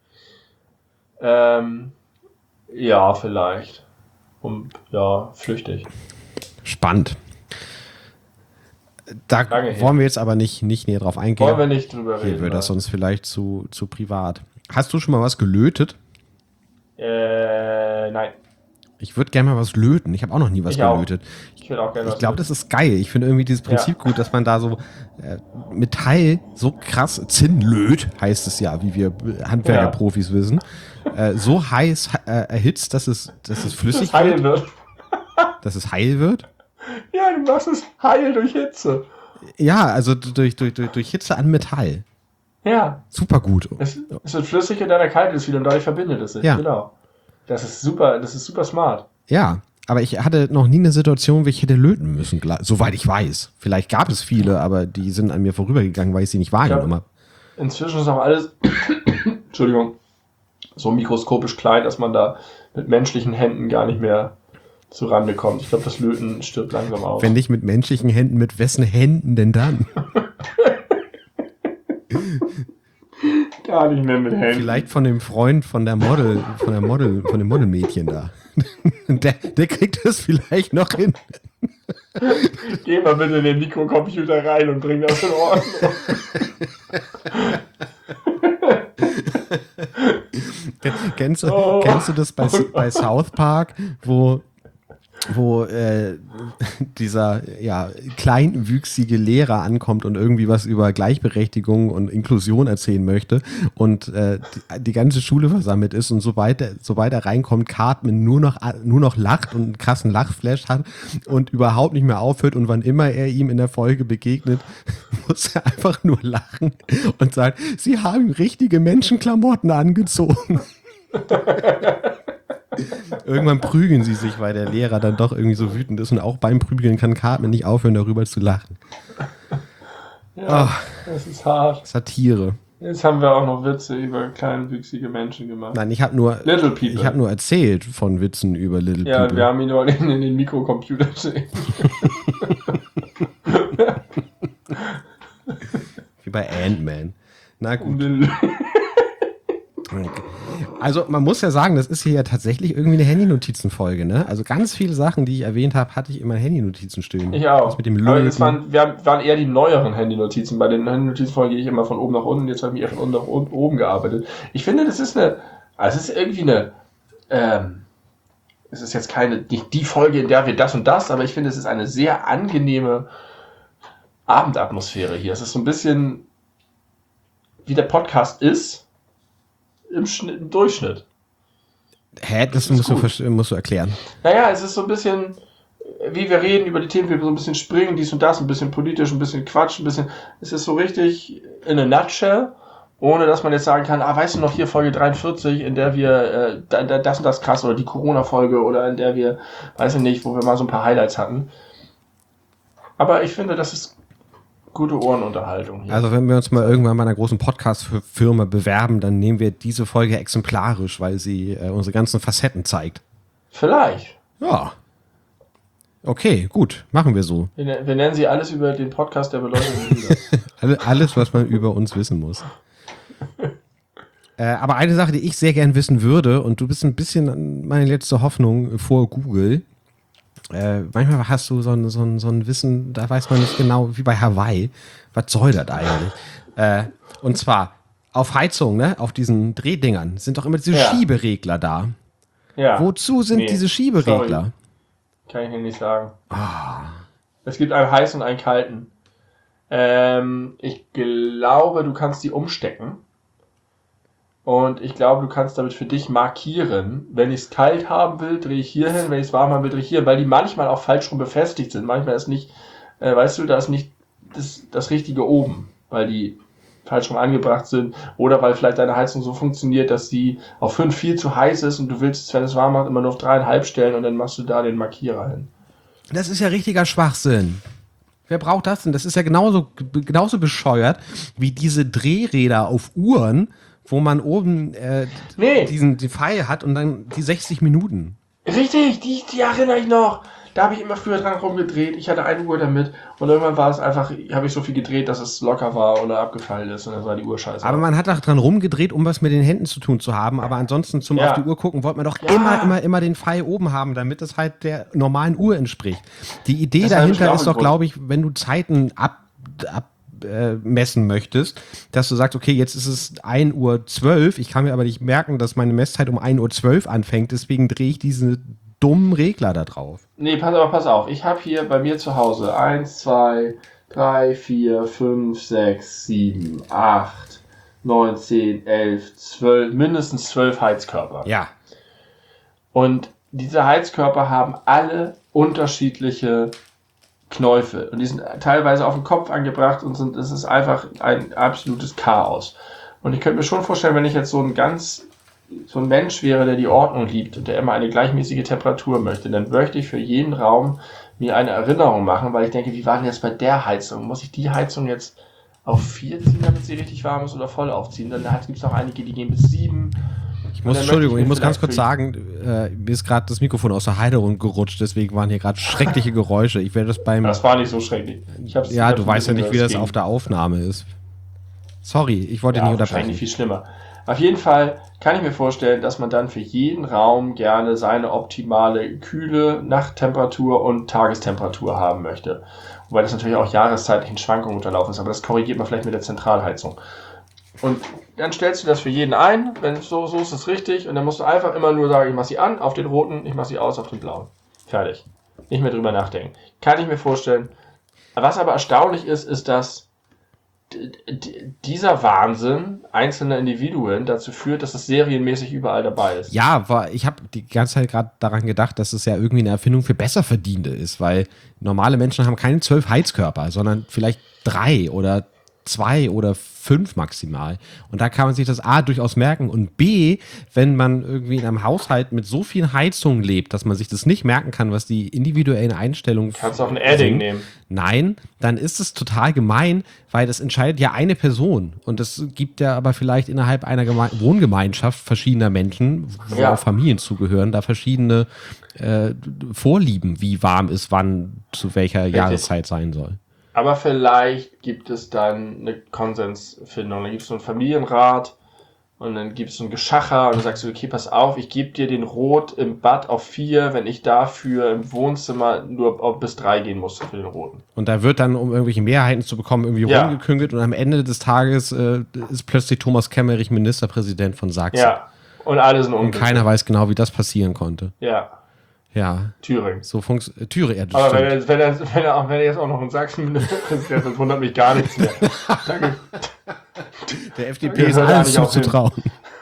Ja, vielleicht. Und ja, flüchtig. Spannend. Da wollen wir jetzt aber nicht näher drauf eingehen. Wollen wir nicht drüber reden. Hier wird das sonst vielleicht zu privat. Hast du schon mal was gelötet? Nein. Ich würde gerne mal was löten. Ich habe auch noch nie was gelötet. Ich würde auch gerne was Ich glaube, das ist geil. Ich finde irgendwie dieses Prinzip gut, dass man da so Metall so krass Zinn löt, heißt es ja, wie wir Handwerkerprofis wissen, so heiß erhitzt, dass es flüssig wird. Dass es heil wird? Ja, du machst es heil durch Hitze. Ja, also durch Hitze an Metall. Ja. Super gut. Es wird flüssig und dann erkaltet es wieder und dadurch verbindet es sich. Ja. Genau. Das ist super smart. Ja, aber ich hatte noch nie eine Situation, wo ich hätte löten müssen, soweit ich weiß. Vielleicht gab es viele, aber die sind an mir vorübergegangen, weil ich sie nicht wahrgenommen habe. Inzwischen ist auch alles, Entschuldigung, so mikroskopisch klein, dass man da mit menschlichen Händen gar nicht mehr zu Rande kommt. Ich glaube, das Löten stirbt langsam aus. Wenn nicht mit menschlichen Händen, mit wessen Händen denn dann? Gar nicht mehr mit Händen. Vielleicht von dem Freund von dem Modelmädchen da. Der kriegt das vielleicht noch hin. Geh mal bitte in den Mikrocomputer rein und bring das in Ordnung. Kennst du das bei South Park, wo dieser kleinwüchsige Lehrer ankommt und irgendwie was über Gleichberechtigung und Inklusion erzählen möchte und die ganze Schule versammelt ist und sobald er reinkommt, Cartman nur noch lacht und einen krassen Lachflash hat und überhaupt nicht mehr aufhört und wann immer er ihm in der Folge begegnet, muss er einfach nur lachen und sagt, sie haben richtige Menschenklamotten angezogen. Irgendwann prügeln sie sich, weil der Lehrer dann doch irgendwie so wütend ist und auch beim Prügeln kann Cartman nicht aufhören, darüber zu lachen. Ja, das ist hart. Satire. Jetzt haben wir auch noch Witze über kleinwüchsige Menschen gemacht. Nein, ich habe nur erzählt von Witzen über Little People. Ja, wir haben ihn nur in den Mikrocomputer gesehen. Wie bei Ant-Man. Na gut. Also man muss ja sagen, das ist hier ja tatsächlich irgendwie eine Handynotizenfolge, ne? Also ganz viele Sachen, die ich erwähnt habe, hatte ich immer in Handynotizen stehen. Ich auch. Das mit dem aber waren eher die neueren Handynotizen. Bei den Handynotizenfolgen gehe ich immer von oben nach unten, jetzt habe ich eher von unten nach oben gearbeitet. Ich finde, es ist irgendwie eine, es ist jetzt nicht die Folge, in der wir das und das, aber ich finde, es ist eine sehr angenehme Abendatmosphäre hier. Es ist so ein bisschen, wie der Podcast ist, im Durchschnitt. Hä? Das musst du erklären. Naja, es ist so ein bisschen, wie wir reden über die Themen, wie wir so ein bisschen springen, dies und das, ein bisschen politisch, ein bisschen Quatsch, es ist so richtig in a nutshell, ohne dass man jetzt sagen kann, weißt du noch hier Folge 43, in der wir das und das krass, oder die Corona-Folge, oder in der wir, weiß ich nicht, wo wir mal so ein paar Highlights hatten. Aber ich finde, das ist gute Ohrenunterhaltung hier. Also wenn wir uns mal irgendwann bei einer großen Podcast-Firma bewerben, dann nehmen wir diese Folge exemplarisch, weil sie unsere ganzen Facetten zeigt. Vielleicht. Ja. Okay, gut. Machen wir so. Wir nennen sie alles über den Podcast der Beleuchtung. Alles, was man über uns wissen muss. Aber eine Sache, die ich sehr gern wissen würde, und du bist ein bisschen meine letzte Hoffnung vor Google. Manchmal hast du so ein Wissen, da weiß man nicht genau, wie bei Hawaii, was soll das eigentlich? Und zwar auf Heizung, ne, auf diesen Drehdingern, sind doch immer diese Schieberegler da. Ja. Wozu sind diese Schieberegler? Sorry. Kann ich dir nicht sagen. Es gibt einen heißen und einen kalten. Ich glaube, du kannst die umstecken. Und ich glaube, du kannst damit für dich markieren, wenn ich es kalt haben will, drehe ich hier hin, wenn ich es warm haben will, drehe ich hier, weil die manchmal auch falsch rum befestigt sind. Manchmal ist nicht, weißt du, da ist nicht das Richtige oben, weil die falsch rum angebracht sind oder weil vielleicht deine Heizung so funktioniert, dass sie auf 5 viel zu heiß ist und du willst es, wenn es warm macht, immer nur auf 3,5 stellen und dann machst du da den Markierer hin. Das ist ja richtiger Schwachsinn. Wer braucht das denn? Das ist ja genauso bescheuert wie diese Drehräder auf Uhren, wo man oben den Pfeil hat und dann die 60 Minuten. Richtig, die erinnere ich noch. Da habe ich immer früher dran rumgedreht. Ich hatte eine Uhr damit und irgendwann war es einfach, habe ich so viel gedreht, dass es locker war oder abgefallen ist und dann war die Uhr scheiße. Aber man hat auch dran rumgedreht, um was mit den Händen zu tun zu haben. Aber ansonsten zum auf die Uhr gucken, wollte man doch immer den Pfeil oben haben, damit es halt der normalen Uhr entspricht. Die Idee dahinter ist doch, glaube ich, wenn du Zeiten messen möchtest, dass du sagst, okay, jetzt ist es 1:12 Uhr, ich kann mir aber nicht merken, dass meine Messzeit um 1:12 Uhr anfängt, deswegen drehe ich diese dummen Regler da drauf. Nee, pass auf. Ich habe hier bei mir zu Hause 1, 2, 3, 4, 5, 6, 7, 8, 9, 10, 11, 12, mindestens 12 Heizkörper. Ja. Und diese Heizkörper haben alle unterschiedliche Knäufe. Und die sind teilweise auf den Kopf angebracht und es ist einfach ein absolutes Chaos. Und ich könnte mir schon vorstellen, wenn ich jetzt so ein Mensch wäre, der die Ordnung liebt und der immer eine gleichmäßige Temperatur möchte, dann möchte ich für jeden Raum mir eine Erinnerung machen, weil ich denke, wie war denn jetzt bei der Heizung? Muss ich die Heizung jetzt auf 4 ziehen, damit sie richtig warm ist oder voll aufziehen? Dann gibt es auch einige, die gehen bis 7. Ich muss ganz kurz sagen, mir ist gerade das Mikrofon aus der Halterung gerutscht, deswegen waren hier gerade schreckliche Geräusche. Ich werde das Das war nicht so schrecklich. Ja, du weißt ja nicht, wie das auf der Aufnahme ist. Sorry, ich wollte nicht unterbrechen. Wahrscheinlich viel schlimmer. Auf jeden Fall kann ich mir vorstellen, dass man dann für jeden Raum gerne seine optimale kühle Nachttemperatur und Tagestemperatur haben möchte. Wobei das natürlich auch jahreszeitlichen Schwankungen unterlaufen ist, aber das korrigiert man vielleicht mit der Zentralheizung. Und dann stellst du das für jeden ein, wenn so ist es richtig, und dann musst du einfach immer nur sagen, ich mache sie an auf den roten, ich mache sie aus auf den blauen. Fertig. Nicht mehr drüber nachdenken. Kann ich mir vorstellen. Was aber erstaunlich ist, dass dieser Wahnsinn einzelner Individuen dazu führt, dass es serienmäßig überall dabei ist. Ja, ich habe die ganze Zeit gerade daran gedacht, dass es ja irgendwie eine Erfindung für Besserverdienende ist, weil normale Menschen haben keine 12 Heizkörper, sondern vielleicht 3 oder 2 oder 5 maximal. Und da kann man sich das A durchaus merken und B, wenn man irgendwie in einem Haushalt mit so vielen Heizungen lebt, dass man sich das nicht merken kann, was die individuellen Einstellungen sind. Kannst du auch ein Adding nehmen. Nein, dann ist es total gemein, weil das entscheidet ja eine Person. Und es gibt ja aber vielleicht innerhalb einer Wohngemeinschaft verschiedener Menschen, wo auch Familien zugehören, da verschiedene Vorlieben, wie warm ist, wann, zu welcher Jahreszeit sein soll. Aber vielleicht gibt es dann eine Konsensfindung. Dann gibt es so einen Familienrat und dann gibt es so ein Geschacher und dann sagst du, okay, pass auf, ich gebe dir den Rot im Bad auf 4, wenn ich dafür im Wohnzimmer nur bis 3 gehen musste für den Roten. Und da wird dann, um irgendwelche Mehrheiten zu bekommen, irgendwie rumgeküngelt und am Ende des Tages ist plötzlich Thomas Kemmerich Ministerpräsident von Sachsen. Ja, und alle sind unglücklich. Und keiner weiß genau, wie das passieren konnte. Ja. Ja. Thüringen. So Thüringen. Aber wenn er jetzt auch noch in Sachsen Ministerpräsident ist, wundert mich gar nichts mehr. Danke. Der FDP ist alles zuzutrauen.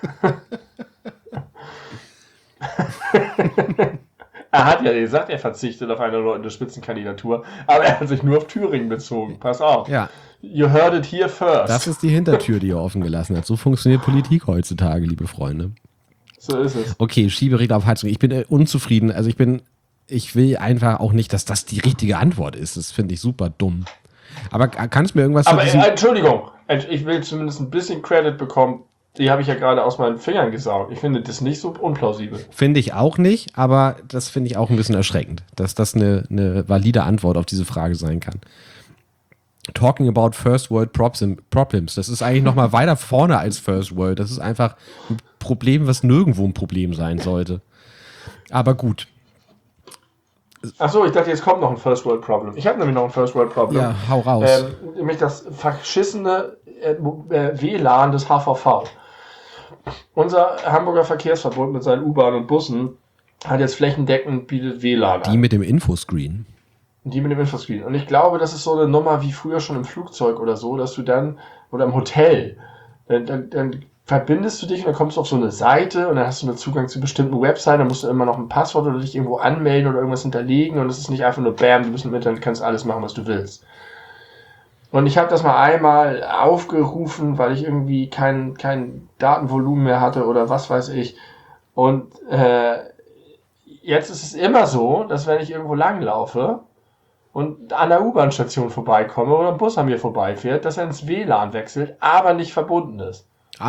Er hat ja gesagt, er verzichtet auf eine leutende Spitzenkandidatur, aber er hat sich nur auf Thüringen bezogen. Pass auf. Ja. You heard it here first. Das ist die Hintertür, die er offen gelassen hat. So funktioniert Politik heutzutage, liebe Freunde. So ist es. Okay, Schieberegler auf Heizung. Ich bin unzufrieden. Also ich will einfach auch nicht, dass das die richtige Antwort ist. Das finde ich super dumm. Aber kannst du mir irgendwas... Aber Entschuldigung, ich will zumindest ein bisschen Credit bekommen. Die habe ich ja gerade aus meinen Fingern gesaugt. Ich finde das nicht so unplausibel. Finde ich auch nicht, aber das finde ich auch ein bisschen erschreckend, dass das eine valide Antwort auf diese Frage sein kann. Talking about First World Problems. Das ist eigentlich noch mal weiter vorne als First World. Das ist einfach ein Problem, was nirgendwo ein Problem sein sollte. Aber gut. Achso, ich dachte, jetzt kommt noch ein First World Problem. Ich habe nämlich noch ein First World Problem. Ja, hau raus. Nämlich das verschissene WLAN des HVV. Unser Hamburger Verkehrsverbund mit seinen U-Bahnen und Bussen hat jetzt flächendeckend bietet WLAN an. Die mit dem Infoscreen. Die mit dem Infoscreen. Und ich glaube, das ist so eine Nummer wie früher schon im Flugzeug oder so, dass du dann, oder im Hotel, dann verbindest du dich und dann kommst du auf so eine Seite und dann hast du einen Zugang zu bestimmten Webseiten, dann musst du immer noch ein Passwort oder dich irgendwo anmelden oder irgendwas hinterlegen und es ist nicht einfach nur Bam, du bist im Internet, kannst alles machen, was du willst. Und ich habe das mal einmal aufgerufen, weil ich irgendwie kein Datenvolumen mehr hatte oder was weiß ich. Und jetzt ist es immer so, dass wenn ich irgendwo langlaufe und an der U-Bahn-Station vorbeikomme oder ein Bus an mir vorbeifährt, dass er ins WLAN wechselt, aber nicht verbunden ist.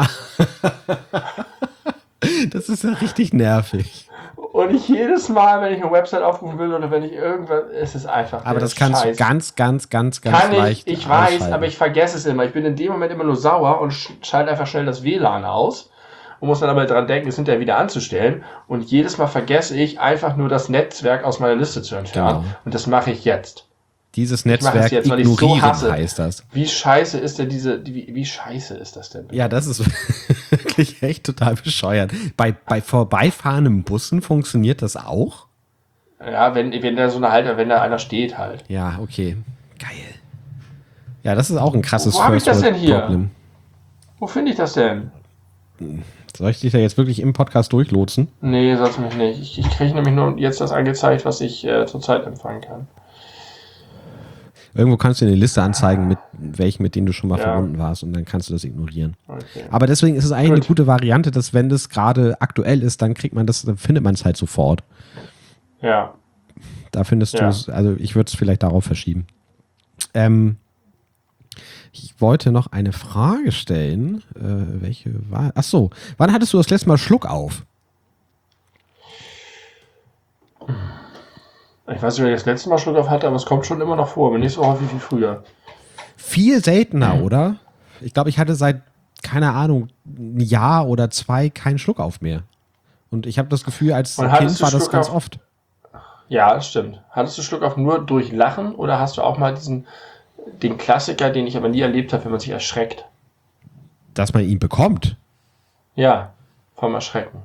Das ist ja richtig nervig. Und ich jedes Mal, wenn ich eine Website aufrufen will oder wenn ich irgendwas, es ist einfach. Aber das kannst du ganz leicht ich weiß, ausschalten. aber ich vergesse es immer. Ich bin in dem Moment immer nur sauer und schalte einfach schnell das WLAN aus und muss dann aber dran denken, es hinterher wieder anzustellen. Und jedes Mal vergesse ich einfach nur das Netzwerk aus meiner Liste zu entfernen. Genau. Und das mache ich jetzt. Dieses Netzwerk jetzt, weil ich so ignorieren hasse. heißt das. Wie scheiße ist denn wie scheiße ist das denn? Ja, das ist wirklich echt total bescheuert. Bei vorbeifahrenden Bussen funktioniert das auch? Ja, wenn da wenn da einer steht halt. Ja, okay. Geil. Ja, das ist auch ein krasses Wo habe ich das denn hier? Problem. Wo finde ich das denn? Soll ich dich da jetzt wirklich im Podcast durchlotsen? Nee, sag's mich nicht. Ich kriege nämlich nur jetzt das angezeigt, was ich zurzeit empfangen kann. Irgendwo kannst du dir eine Liste anzeigen, mit denen du schon mal verbunden warst und dann kannst du das ignorieren. Okay. Aber deswegen ist es eigentlich eine gute Variante, dass wenn das gerade aktuell ist, dann findet man es halt sofort. Ja. Da findest du es, also ich würde es vielleicht darauf verschieben. Ich wollte noch eine Frage stellen. Welche war? Ach so, wann hattest du das letzte Mal Schluck auf? Ich weiß nicht, wer das letzte Mal Schluck auf hatte, aber es kommt schon immer noch vor, aber nicht so häufig wie früher. Viel seltener, oder? Ich glaube, ich hatte seit, keine Ahnung, ein Jahr oder 2 keinen Schluck auf mehr. Und ich habe das Gefühl, als Kind war das ganz oft. Ja, das stimmt. Hattest du Schluck auf nur durch Lachen oder hast du auch mal den Klassiker, den ich aber nie erlebt habe, wenn man sich erschreckt? Dass man ihn bekommt? Ja, vom Erschrecken.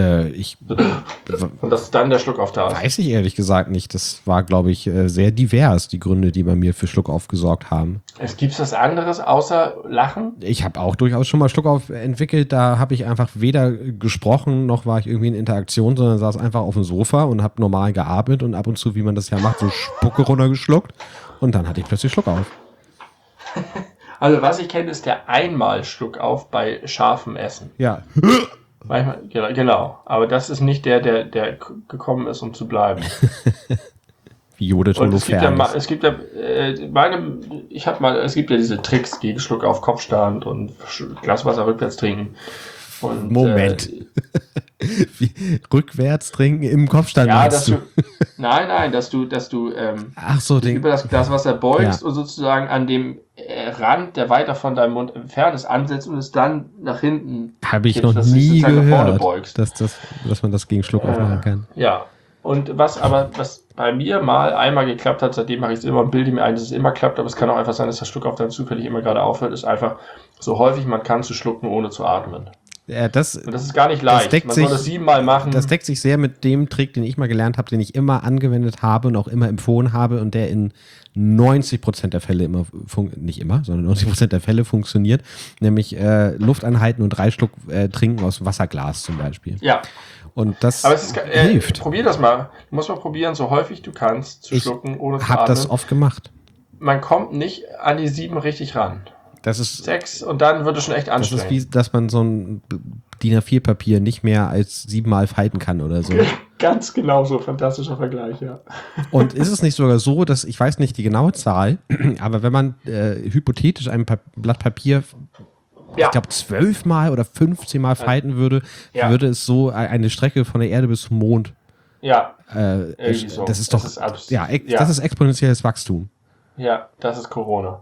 Und dass dann der Schluck auf da ist. Weiß ich ehrlich gesagt nicht. Das war, glaube ich, sehr divers, die Gründe, die bei mir für Schluck auf gesorgt haben. Es gibt was anderes außer Lachen? Ich habe auch durchaus schon mal Schluck auf entwickelt. Da habe ich einfach weder gesprochen, noch war ich irgendwie in Interaktion, sondern saß einfach auf dem Sofa und habe normal geatmet und ab und zu, wie man das ja macht, so Spucke runtergeschluckt. Und dann hatte ich plötzlich Schluck auf. Also was ich kenne, ist der Einmal-Schluck auf bei scharfem Essen. Ja. Manchmal, genau. Aber das ist nicht der gekommen ist, um zu bleiben. Wie Jodith Holofernes. Es gibt ja diese Tricks gegen Schluck auf Kopfstand und Glas Wasser rückwärts trinken. Und, Moment. Rückwärts trinken im Kopfstand. Ja, nein, dass du ach so, über das Glas Wasser beugst und sozusagen an dem Rand, der weiter von deinem Mund entfernt ist, ansetzt und es dann nach hinten. Habe ich noch nie gehört, dass man das gegen Schluck aufmachen kann. Ja. Und was bei mir einmal geklappt hat, seitdem mache ich es immer und bilde mir ein, dass es immer klappt, aber es kann auch einfach sein, dass der Schluck auf dann zufällig immer gerade aufhört, ist einfach so häufig man kann zu schlucken, ohne zu atmen. Ja, das ist gar nicht leicht. Man soll das 7-mal machen. Das deckt sich sehr mit dem Trick, den ich mal gelernt habe, den ich immer angewendet habe und auch immer empfohlen habe und der in 90% der Fälle nicht immer, sondern 90% der Fälle funktioniert, nämlich Luft anhalten und 3 Schluck trinken aus Wasserglas zum Beispiel. Ja. Und das hilft. Probier das mal. Du musst mal probieren, so häufig du kannst, zu schlucken, ohne zu atmen. Ich habe das oft gemacht. Man kommt nicht an die 7 richtig ran. Das ist 6 und dann wird es schon echt anstrengend. Das ist wie, dass man so ein DIN A4-Papier nicht mehr als 7-mal falten kann oder so. Ganz genau so, fantastischer Vergleich, ja. Und ist es nicht sogar so, dass, ich weiß nicht die genaue Zahl, aber wenn man hypothetisch ein Blatt Papier, ich glaube 12-mal oder 15-mal falten würde, würde es so eine Strecke von der Erde bis zum Mond. Ja, so. Das ist das ist exponentielles Wachstum. Ja, das ist Corona.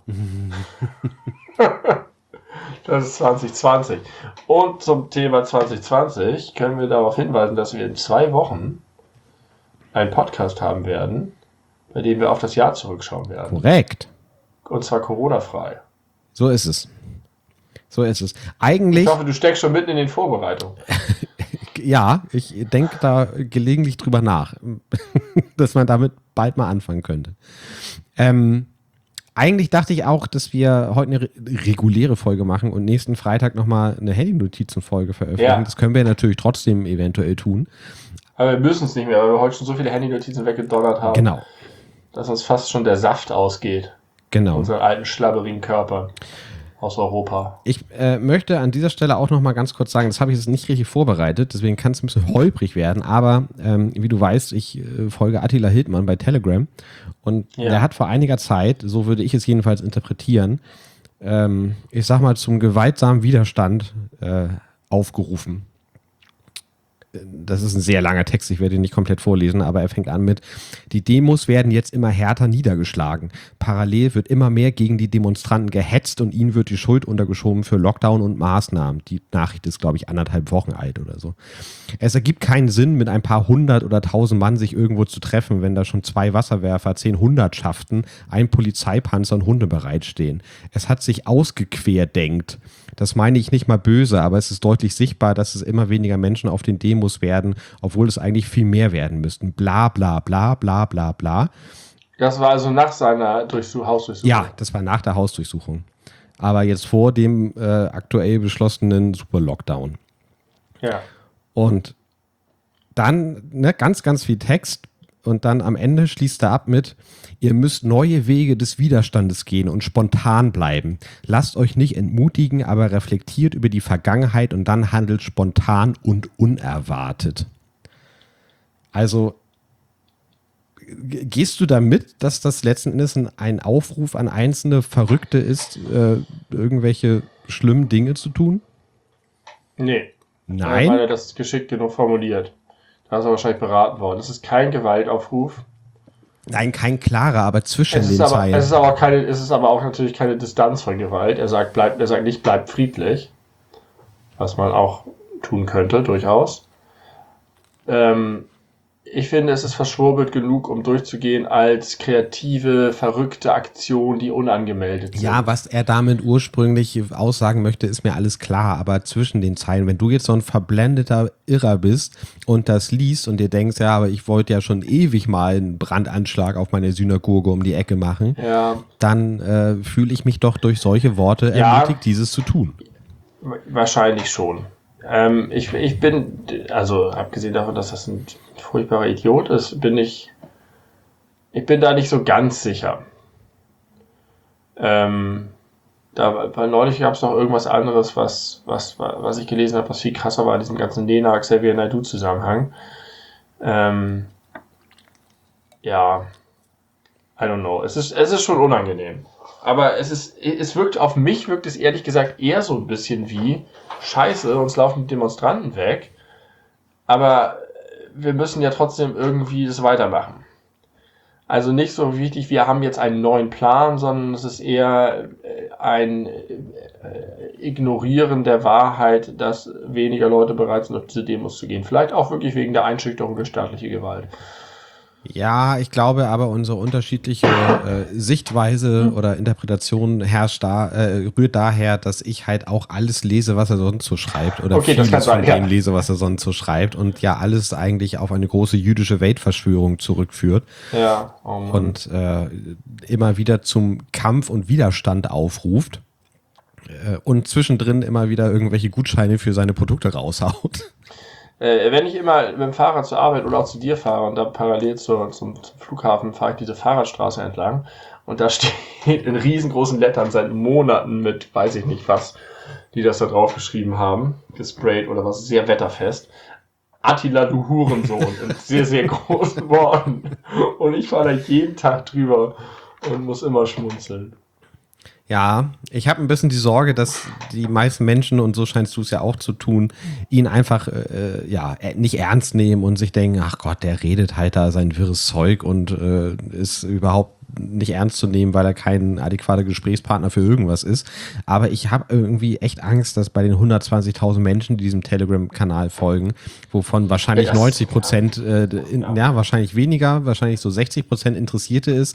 Das ist 2020. Und zum Thema 2020 können wir darauf hinweisen, dass wir in 2 Wochen einen Podcast haben werden, bei dem wir auf das Jahr zurückschauen werden. Korrekt. Und zwar Corona-frei. So ist es. Eigentlich. Ich hoffe, du steckst schon mitten in den Vorbereitungen. Ja, ich denke da gelegentlich drüber nach, dass man damit bald mal anfangen könnte. Eigentlich dachte ich auch, dass wir heute eine reguläre Folge machen und nächsten Freitag nochmal eine Handy-Notizen-Folge veröffentlichen. Ja. Das können wir natürlich trotzdem eventuell tun. Aber wir müssen es nicht mehr, weil wir heute schon so viele Handy-Notizen weggedonnert haben, Genau. dass uns fast schon der Saft ausgeht. Genau. Unseren alten, schlabberigen Körper aus Europa. Ich möchte an dieser Stelle auch noch mal ganz kurz sagen, das habe ich jetzt nicht richtig vorbereitet, deswegen kann es ein bisschen holprig werden, aber wie du weißt, ich folge Attila Hildmann bei Telegram und der hat vor einiger Zeit, so würde ich es jedenfalls interpretieren, ich sag mal zum gewaltsamen Widerstand aufgerufen. Das ist ein sehr langer Text, ich werde ihn nicht komplett vorlesen, aber er fängt an mit: Die Demos werden jetzt immer härter niedergeschlagen. Parallel wird immer mehr gegen die Demonstranten gehetzt und ihnen wird die Schuld untergeschoben für Lockdown und Maßnahmen. Die Nachricht ist, glaube ich, 1,5 Wochen alt oder so. Es ergibt keinen Sinn, mit ein paar 100 oder 1.000 Mann sich irgendwo zu treffen, wenn da schon 2 Wasserwerfer, 10 Hundertschaften, ein Polizeipanzer und Hunde bereitstehen. Es hat sich ausgequerdenkt. Das meine ich nicht mal böse, aber es ist deutlich sichtbar, dass es immer weniger Menschen auf den Demos werden, obwohl es eigentlich viel mehr werden müssten. Bla bla bla bla bla bla. Das war also nach seiner Hausdurchsuchung? Ja, das war nach der Hausdurchsuchung. Aber jetzt vor dem aktuell beschlossenen Super-Lockdown. Ja. Und dann ganz, ganz viel Text und dann am Ende schließt er ab mit: Ihr müsst neue Wege des Widerstandes gehen und spontan bleiben. Lasst euch nicht entmutigen, aber reflektiert über die Vergangenheit und dann handelt spontan und unerwartet. Also gehst du damit, dass das letzten Endes ein Aufruf an einzelne Verrückte ist, irgendwelche schlimmen Dinge zu tun? Nee. Nein? Weil er das geschickt genug formuliert. Da ist er wahrscheinlich beraten worden. Das ist kein Gewaltaufruf. Nein, kein klarer, aber zwischen den Zeilen. Es ist aber auch natürlich keine Distanz von Gewalt. Er sagt nicht, bleibt friedlich. Was man auch tun könnte, durchaus. Ich finde, es ist verschwurbelt genug, um durchzugehen als kreative, verrückte Aktion, die unangemeldet sind. Ja, was er damit ursprünglich aussagen möchte, ist mir alles klar. Aber zwischen den Zeilen, wenn du jetzt so ein verblendeter Irrer bist und das liest und dir denkst, ja, aber ich wollte ja schon ewig mal einen Brandanschlag auf meine Synagoge um die Ecke machen, dann fühle ich mich doch durch solche Worte ermutigt, dieses zu tun. Wahrscheinlich schon. Ich bin, also abgesehen davon, dass das ein furchtbarer Idiot ist, ich bin da nicht so ganz sicher. Weil neulich gab es noch irgendwas anderes, was ich gelesen habe, was viel krasser war in diesem ganzen Xavier Naidoo-Zusammenhang. Ja, I don't know. Es ist schon unangenehm. Aber auf mich wirkt es ehrlich gesagt eher so ein bisschen wie: Scheiße, uns laufen die Demonstranten weg, aber wir müssen ja trotzdem irgendwie das weitermachen. Also nicht so wichtig, wir haben jetzt einen neuen Plan, sondern es ist eher ein Ignorieren der Wahrheit, dass weniger Leute bereit sind, auf diese Demos zu gehen. Vielleicht auch wirklich wegen der Einschüchterung durch staatliche Gewalt. Ja, ich glaube aber, unsere unterschiedliche Sichtweise oder Interpretation rührt daher, dass ich halt auch alles lese, was er sonst so schreibt, oder vieles von dem lese, was er sonst so schreibt, und ja alles eigentlich auf eine große jüdische Weltverschwörung zurückführt. Ja. Und immer wieder zum Kampf und Widerstand aufruft und zwischendrin immer wieder irgendwelche Gutscheine für seine Produkte raushaut. Wenn ich immer mit dem Fahrrad zur Arbeit oder auch zu dir fahre und da parallel zum Flughafen fahre ich diese Fahrradstraße entlang und da steht in riesengroßen Lettern seit Monaten mit, weiß ich nicht was, die das da drauf geschrieben haben, gesprayt oder was, sehr wetterfest: Attila, du Hurensohn, in sehr, sehr großen Worten. Und ich fahre da jeden Tag drüber und muss immer schmunzeln. Ja, ich habe ein bisschen die Sorge, dass die meisten Menschen, und so scheinst du es ja auch zu tun, ihn einfach nicht ernst nehmen und sich denken: Ach Gott, der redet halt da sein wirres Zeug und ist überhaupt nicht ernst zu nehmen, weil er kein adäquater Gesprächspartner für irgendwas ist. Aber ich habe irgendwie echt Angst, dass bei den 120.000 Menschen, die diesem Telegram-Kanal folgen, wovon wahrscheinlich 90%, wahrscheinlich weniger, wahrscheinlich so 60% Interessierte ist,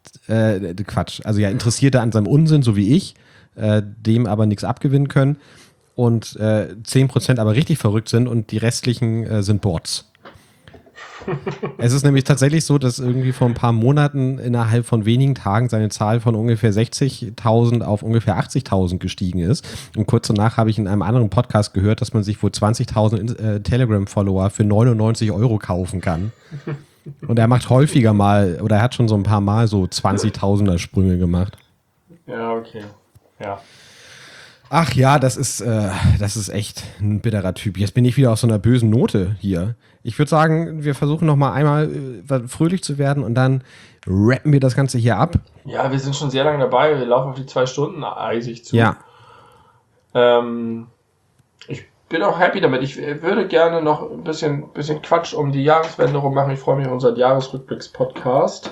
Interessierte an seinem Unsinn, so wie ich, dem aber nichts abgewinnen können, und 10% aber richtig verrückt sind und die restlichen sind Bots. Es ist nämlich tatsächlich so, dass irgendwie vor ein paar Monaten innerhalb von wenigen Tagen seine Zahl von ungefähr 60.000 auf ungefähr 80.000 gestiegen ist. Und kurz danach habe ich in einem anderen Podcast gehört, dass man sich wohl 20.000 Telegram-Follower für 99 € kaufen kann. Und er macht häufiger mal, oder er hat schon so ein paar Mal so 20.000er Sprünge gemacht. Ja, okay. Ja. Ach ja, das ist echt ein bitterer Typ. Jetzt bin ich wieder auf so einer bösen Note hier. Ich würde sagen, wir versuchen noch mal einmal fröhlich zu werden und dann rappen wir das Ganze hier ab. Ja, wir sind schon sehr lange dabei. Wir laufen auf die 2 Stunden eisig zu. Ja. Ich bin auch happy damit. Ich würde gerne noch ein bisschen Quatsch um die Jahreswende rum machen. Ich freue mich auf unseren Jahresrückblicks-Podcast.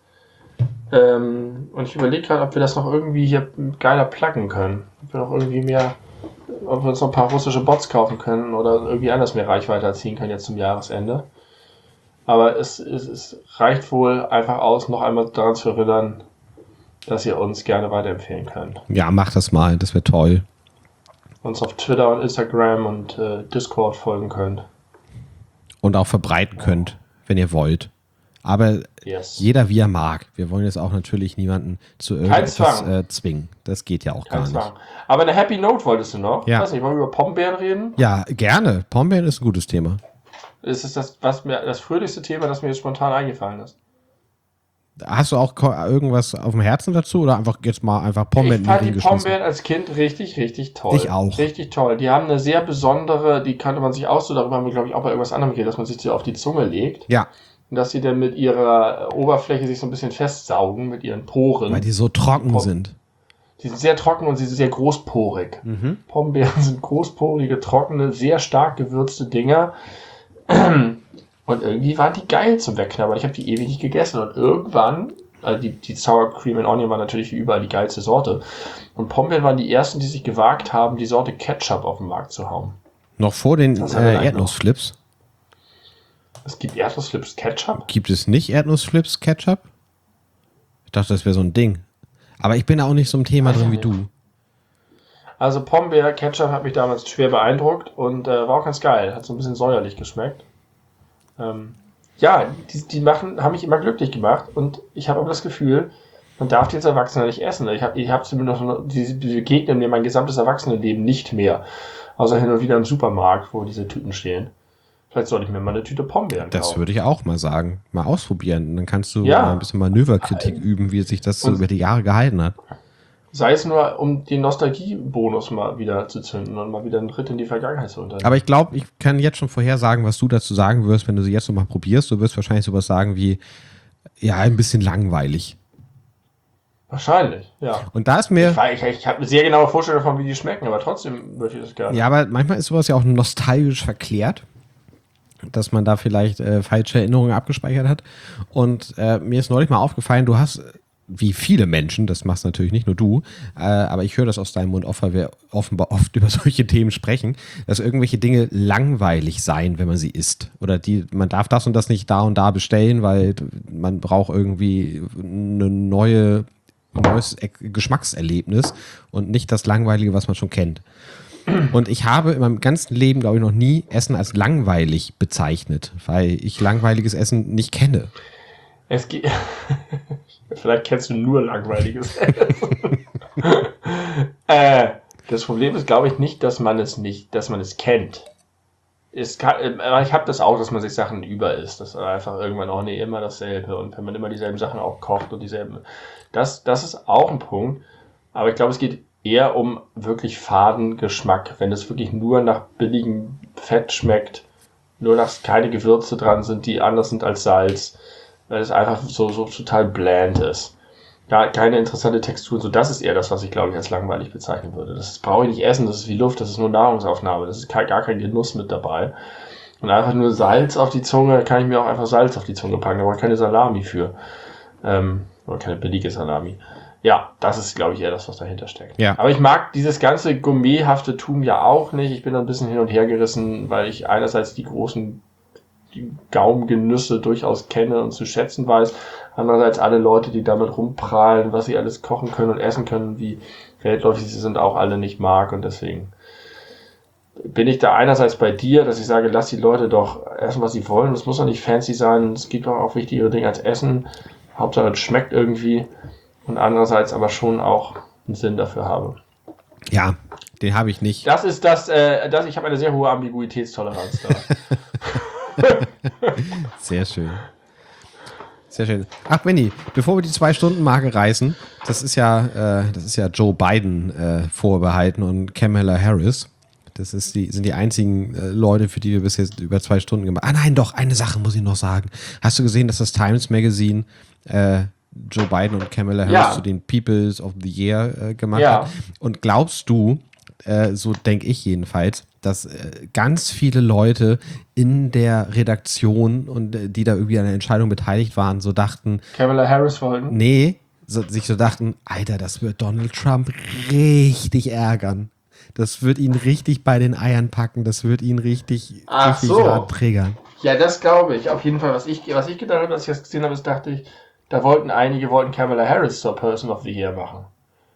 Und ich überlege gerade, ob wir das noch irgendwie hier geiler pluggen können. Ob wir uns noch ein paar russische Bots kaufen können oder irgendwie anders mehr Reichweite erzielen können jetzt zum Jahresende. Aber es reicht wohl einfach aus, noch einmal daran zu erinnern, dass ihr uns gerne weiterempfehlen könnt. Ja, mach das mal, das wäre toll. Uns auf Twitter und Instagram und Discord folgen könnt. Und auch verbreiten könnt, wenn ihr wollt. Aber jeder wie er mag. Wir wollen jetzt auch natürlich niemanden zu irgendwas zwingen. Das geht ja auch gar nicht. Aber eine Happy Note wolltest du noch? Ja. Ich weiß nicht, wollen wir über Pombeeren reden? Ja, gerne. Pombeeren ist ein gutes Thema. Es ist das fröhlichste Thema, das mir jetzt spontan eingefallen ist. Hast du auch irgendwas auf dem Herzen dazu oder einfach jetzt mal einfach Pombeeren? Ich fand die Pombeeren als Kind richtig, richtig toll. Ich auch. Richtig toll. Die haben eine sehr besondere, die kannte man sich auch so, darüber haben wir glaube ich auch bei irgendwas anderem geredet, dass man sich die auf die Zunge legt. Ja. Und dass sie dann mit ihrer Oberfläche sich so ein bisschen festsaugen, mit ihren Poren. Weil die so trocken sind. Die sind sehr trocken und sie sind sehr großporig. Mhm. Pombeeren sind großporige, trockene, sehr stark gewürzte Dinger. Und irgendwie waren die geil zum Wegknabbern. Ich habe die ewig nicht gegessen. Und irgendwann, also die Sour Cream and Onion war natürlich wie überall die geilste Sorte. Und Pombeeren waren die ersten, die sich gewagt haben, die Sorte Ketchup auf den Markt zu hauen. Noch vor den Erdnussflips? Es gibt Erdnussflips Ketchup? Gibt es nicht Erdnussflips Ketchup? Ich dachte, das wäre so ein Ding. Aber ich bin da auch nicht so im Thema drin wie du. Also Pombeer Ketchup hat mich damals schwer beeindruckt und war auch ganz geil. Hat so ein bisschen säuerlich geschmeckt. Ja, die haben mich immer glücklich gemacht und ich habe aber das Gefühl, man darf die als Erwachsener nicht essen. Ich hab zumindest noch diese begegnen mir mein gesamtes Erwachsenenleben nicht mehr. Außer hin und wieder im Supermarkt, wo diese Tüten stehen. Vielleicht sollte ich mir mal eine Tüte Pombeeren kaufen. Das würde ich auch mal sagen. Mal ausprobieren. Und dann kannst du mal ein bisschen Manöverkritik üben, wie sich das so über die Jahre gehalten hat. Sei es nur, um den Nostalgie-Bonus mal wieder zu zünden und mal wieder einen Ritt in die Vergangenheit zu unternehmen. Aber ich glaube, ich kann jetzt schon vorhersagen, was du dazu sagen wirst, wenn du sie jetzt noch mal probierst. Du wirst wahrscheinlich sowas sagen wie, ja, ein bisschen langweilig. Wahrscheinlich, ja. Und da ist mir... Ich habe eine sehr genaue Vorstellung davon, wie die schmecken, aber trotzdem würde ich das gerne. Ja, aber manchmal ist sowas ja auch nostalgisch verklärt, dass man da vielleicht falsche Erinnerungen abgespeichert hat. Und mir ist neulich mal aufgefallen, du hast, wie viele Menschen, das machst natürlich nicht nur du, aber ich höre das aus deinem Mund oft, weil wir offenbar oft über solche Themen sprechen, dass irgendwelche Dinge langweilig seien, wenn man sie isst. Oder man darf das und das nicht da und da bestellen, weil man braucht irgendwie ein neues Geschmackserlebnis und nicht das Langweilige, was man schon kennt. Und ich habe in meinem ganzen Leben, glaube ich, noch nie Essen als langweilig bezeichnet, weil ich langweiliges Essen nicht kenne. Vielleicht kennst du nur langweiliges Essen. Das Problem ist, glaube ich, nicht, dass man es kennt. Ich habe das auch, dass man sich Sachen über isst. Das ist einfach irgendwann auch immer dasselbe. Und wenn man immer dieselben Sachen auch kocht und dieselben. Das ist auch ein Punkt. Aber ich glaube, es geht eher um wirklich faden Geschmack. Wenn es wirklich nur nach billigem Fett schmeckt, nur dass keine Gewürze dran sind, die anders sind als Salz, weil es einfach so total bland ist. Ja, keine interessante Textur. So, das ist eher das, was ich, glaube ich, als langweilig bezeichnen würde. Das brauche ich nicht essen, das ist wie Luft, das ist nur Nahrungsaufnahme. Das ist gar kein Genuss mit dabei. Und einfach nur Salz auf die Zunge, kann ich mir auch einfach Salz auf die Zunge packen. Da brauche ich keine Salami für. Oder keine billige Salami. Ja, das ist, glaube ich, eher das, was dahinter steckt. Ja. Aber ich mag dieses ganze gourmethafte Tum ja auch nicht. Ich bin da ein bisschen hin und her gerissen, weil ich einerseits die Gaumengenüsse durchaus kenne und zu schätzen weiß. Andererseits alle Leute, die damit rumprahlen, was sie alles kochen können und essen können, wie weltläufig sie sind, auch alle nicht mag. Und deswegen bin ich da einerseits bei dir, dass ich sage, lass die Leute doch essen, was sie wollen. Das muss doch nicht fancy sein. Es gibt doch auch wichtigere Dinge als Essen. Hauptsache, es schmeckt irgendwie. Und andererseits aber schon auch einen Sinn dafür habe. Ja, den habe ich nicht. Das ist ich habe eine sehr hohe Ambiguitätstoleranz da. Sehr schön. Sehr schön. Ach, Benni, bevor wir die 2-Stunden-Marke reißen, das ist ja Joe Biden vorbehalten und Kamala Harris. Das sind die einzigen Leute, für die wir bis jetzt über 2 Stunden gemacht haben. Ah nein, doch, eine Sache muss ich noch sagen. Hast du gesehen, dass das Times Magazine Joe Biden und Kamala Harris zu den Peoples of the Year gemacht hat? Und glaubst du, so denke ich jedenfalls, dass ganz viele Leute in der Redaktion und die da irgendwie an der Entscheidung beteiligt waren, so dachten, Kamala Harris wollten? Nee, sich so dachten, Alter, das wird Donald Trump richtig ärgern. Das wird ihn richtig bei den Eiern packen, das wird ihn richtig hart triggern. Ja, das glaube ich. Auf jeden Fall, was ich gedacht habe, als ich das gesehen habe, ist, dachte ich, da wollten Kamala Harris zur Person of the Year machen.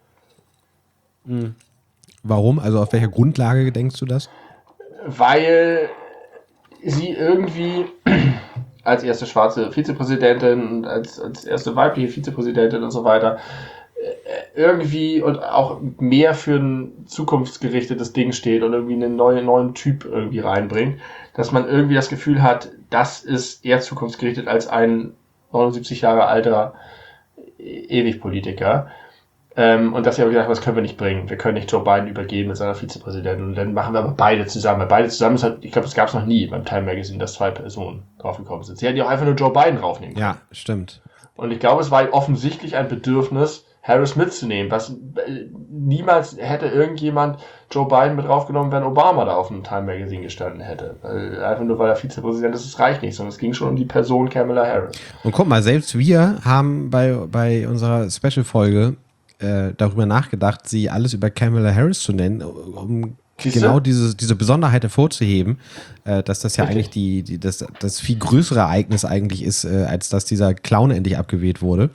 Warum? Also auf welcher Grundlage denkst du das? Weil sie irgendwie als erste schwarze Vizepräsidentin und als erste weibliche Vizepräsidentin und so weiter irgendwie und auch mehr für ein zukunftsgerichtetes Ding steht und irgendwie einen neuen Typ irgendwie reinbringt, dass man irgendwie das Gefühl hat, das ist eher zukunftsgerichtet als ein 79 Jahre alter Ewig-Politiker. Und dass sie aber gesagt haben, das können wir nicht bringen. Wir können nicht Joe Biden übergeben mit seiner Vizepräsidentin. Und dann machen wir aber beide zusammen. Weil beide zusammen ist halt, ich glaube, das gab es noch nie beim Time Magazine, dass 2 Personen draufgekommen sind. Sie hätten ja auch einfach nur Joe Biden draufnehmen können. Ja, stimmt. Und ich glaube, es war offensichtlich ein Bedürfnis, Harris mitzunehmen, was niemals hätte irgendjemand Joe Biden mit draufgenommen, wenn Obama da auf dem Time Magazine gestanden hätte. Einfach nur, weil er Vizepräsident ist, das reicht nicht, sondern es ging schon um die Person Kamala Harris. Und guck mal, selbst wir haben bei unserer Special-Folge darüber nachgedacht, sie alles über Kamala Harris zu nennen, um genau diese Besonderheit hervorzuheben, dass das ja eigentlich das viel größere Ereignis eigentlich ist, als dass dieser Clown endlich abgewählt wurde.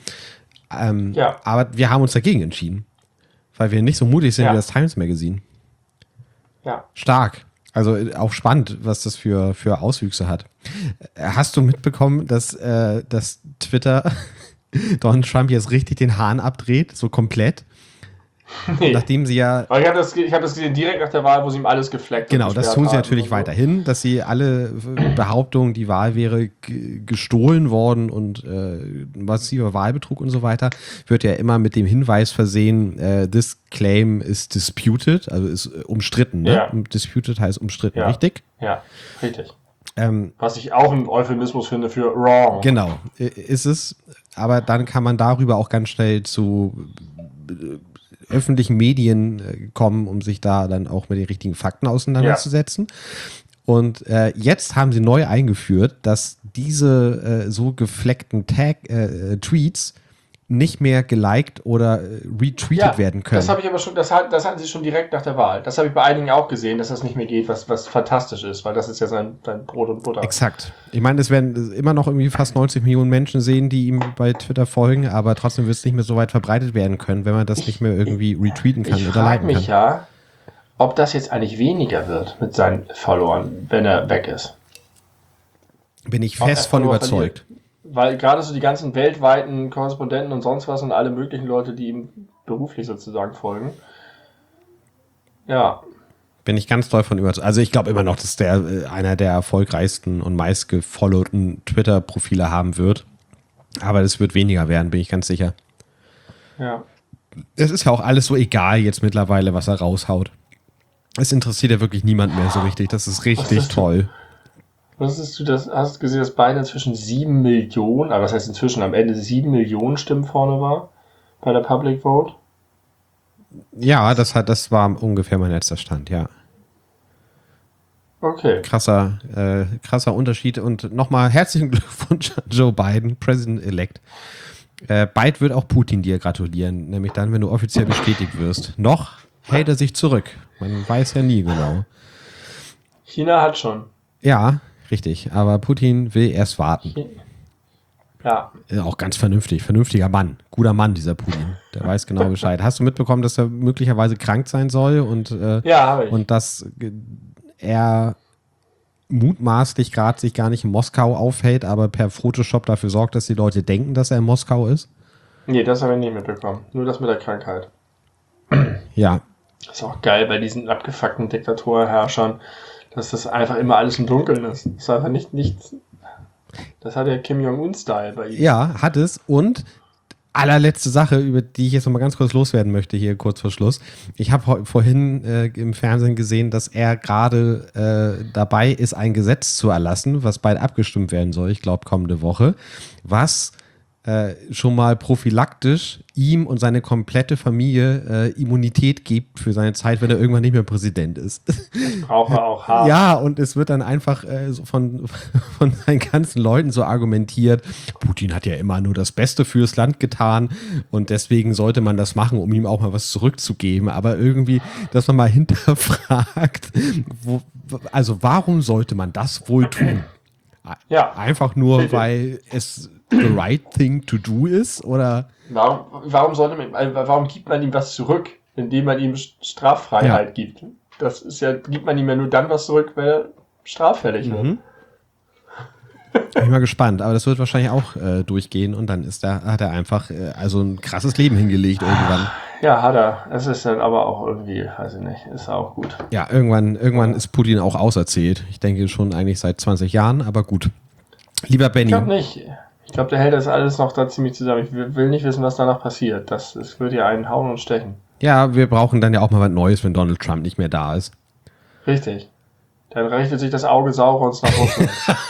Aber wir haben uns dagegen entschieden, weil wir nicht so mutig sind wie das Times Magazine. Ja. Stark. Also auch spannend, was das für Auswüchse hat. Hast du mitbekommen, dass Twitter Donald Trump jetzt richtig den Hahn abdreht, so komplett? Nee. Nachdem sie ja. Aber ich habe das gesehen direkt nach der Wahl, wo sie ihm alles gefleckt haben. Genau, das tun sie natürlich weiterhin, dass sie alle Behauptungen, die Wahl wäre gestohlen worden und massiver Wahlbetrug und so weiter, wird ja immer mit dem Hinweis versehen, this claim is disputed, also ist umstritten. Ne? Ja. Disputed heißt umstritten, richtig? Ja, richtig. Was ich auch ein Euphemismus finde für wrong. Genau, ist es. Aber dann kann man darüber auch ganz schnell zu öffentlichen Medien kommen, um sich da dann auch mit den richtigen Fakten auseinanderzusetzen. Ja. Und jetzt haben sie neu eingeführt, dass diese so gefleckten Tweets nicht mehr geliked oder retweetet werden können. Das habe ich aber schon, das hatten sie schon direkt nach der Wahl. Das habe ich bei einigen auch gesehen, dass das nicht mehr geht, was fantastisch ist, weil das ist ja sein Brot und Butter. Exakt. Ich meine, es werden immer noch irgendwie fast 90 Millionen Menschen sehen, die ihm bei Twitter folgen, aber trotzdem wird es nicht mehr so weit verbreitet werden können, wenn man das nicht mehr irgendwie retweeten kann oder liken kann. Ich frage mich ja, ob das jetzt eigentlich weniger wird mit seinen Followern, wenn er weg ist. Bin ich fest von überzeugt. Verliert. Weil gerade so die ganzen weltweiten Korrespondenten und sonst was und alle möglichen Leute, die ihm beruflich sozusagen folgen. Ja. Bin ich ganz doll von überzeugt. Also ich glaube immer noch, dass der einer der erfolgreichsten und meistgefollowten Twitter-Profile haben wird. Aber das wird weniger werden, bin ich ganz sicher. Ja. Es ist ja auch alles so egal jetzt mittlerweile, was er raushaut. Es interessiert ja wirklich niemand mehr so richtig. Das ist richtig toll. Hast du gesehen, dass Biden inzwischen 7 Millionen, aber was heißt inzwischen, am Ende 7 Millionen Stimmen vorne war bei der Public Vote? Ja, das war ungefähr mein letzter Stand, ja. Okay. Krasser Unterschied und nochmal herzlichen Glückwunsch an Joe Biden, President-elect. Bald wird auch Putin dir gratulieren, nämlich dann, wenn du offiziell bestätigt wirst. Noch hält er sich zurück. Man weiß ja nie genau. China hat schon. Ja, richtig, aber Putin will erst warten. Ja. Auch ganz vernünftiger Mann. Guter Mann, dieser Putin. Der weiß genau Bescheid. Hast du mitbekommen, dass er möglicherweise krank sein soll? Und, ja, habe ich. Und das er mutmaßlich gerade sich gar nicht in Moskau aufhält, aber per Photoshop dafür sorgt, dass die Leute denken, dass er in Moskau ist? Nee, das habe ich nicht mitbekommen. Nur das mit der Krankheit. Ja. Das ist auch geil bei diesen abgefuckten Diktatorherrschern, dass das einfach immer alles im Dunkeln ist. Das ist einfach nichts. Das hat der Kim Jong-un-Style bei ihm. Ja, hat es. Und allerletzte Sache, über die ich jetzt noch mal ganz kurz loswerden möchte, hier kurz vor Schluss. Ich habe vorhin im Fernsehen gesehen, dass er gerade dabei ist, ein Gesetz zu erlassen, was bald abgestimmt werden soll, ich glaube kommende Woche, was schon mal prophylaktisch ihm und seine komplette Familie Immunität gibt für seine Zeit, wenn er irgendwann nicht mehr Präsident ist. Das braucht er auch hart. Ja, und es wird dann einfach so von seinen ganzen Leuten so argumentiert, Putin hat ja immer nur das Beste fürs Land getan und deswegen sollte man das machen, um ihm auch mal was zurückzugeben. Aber irgendwie, dass man mal hinterfragt, also warum sollte man das wohl tun? Ja. Einfach nur, weil es the right thing to do ist? Oder? Warum gibt man ihm was zurück, indem man ihm Straffreiheit gibt? Das ist ja, gibt man ihm ja nur dann was zurück, wenn er straffällig wird. Bin ich mal gespannt, aber das wird wahrscheinlich auch durchgehen und dann hat er einfach also ein krasses Leben hingelegt irgendwann. Ja, hat er. Es ist dann aber auch irgendwie, weiß ich nicht, ist auch gut. Ja, irgendwann ist Putin auch auserzählt. Ich denke schon eigentlich seit 20 Jahren, aber gut. Lieber Benny. Ich glaube nicht. Ich glaube, der hält das alles noch da ziemlich zusammen. Ich will nicht wissen, was danach passiert. Das wird ja einen hauen und stechen. Ja, wir brauchen dann ja auch mal was Neues, wenn Donald Trump nicht mehr da ist. Richtig. Dann richtet sich das Auge Saurons nach Russland.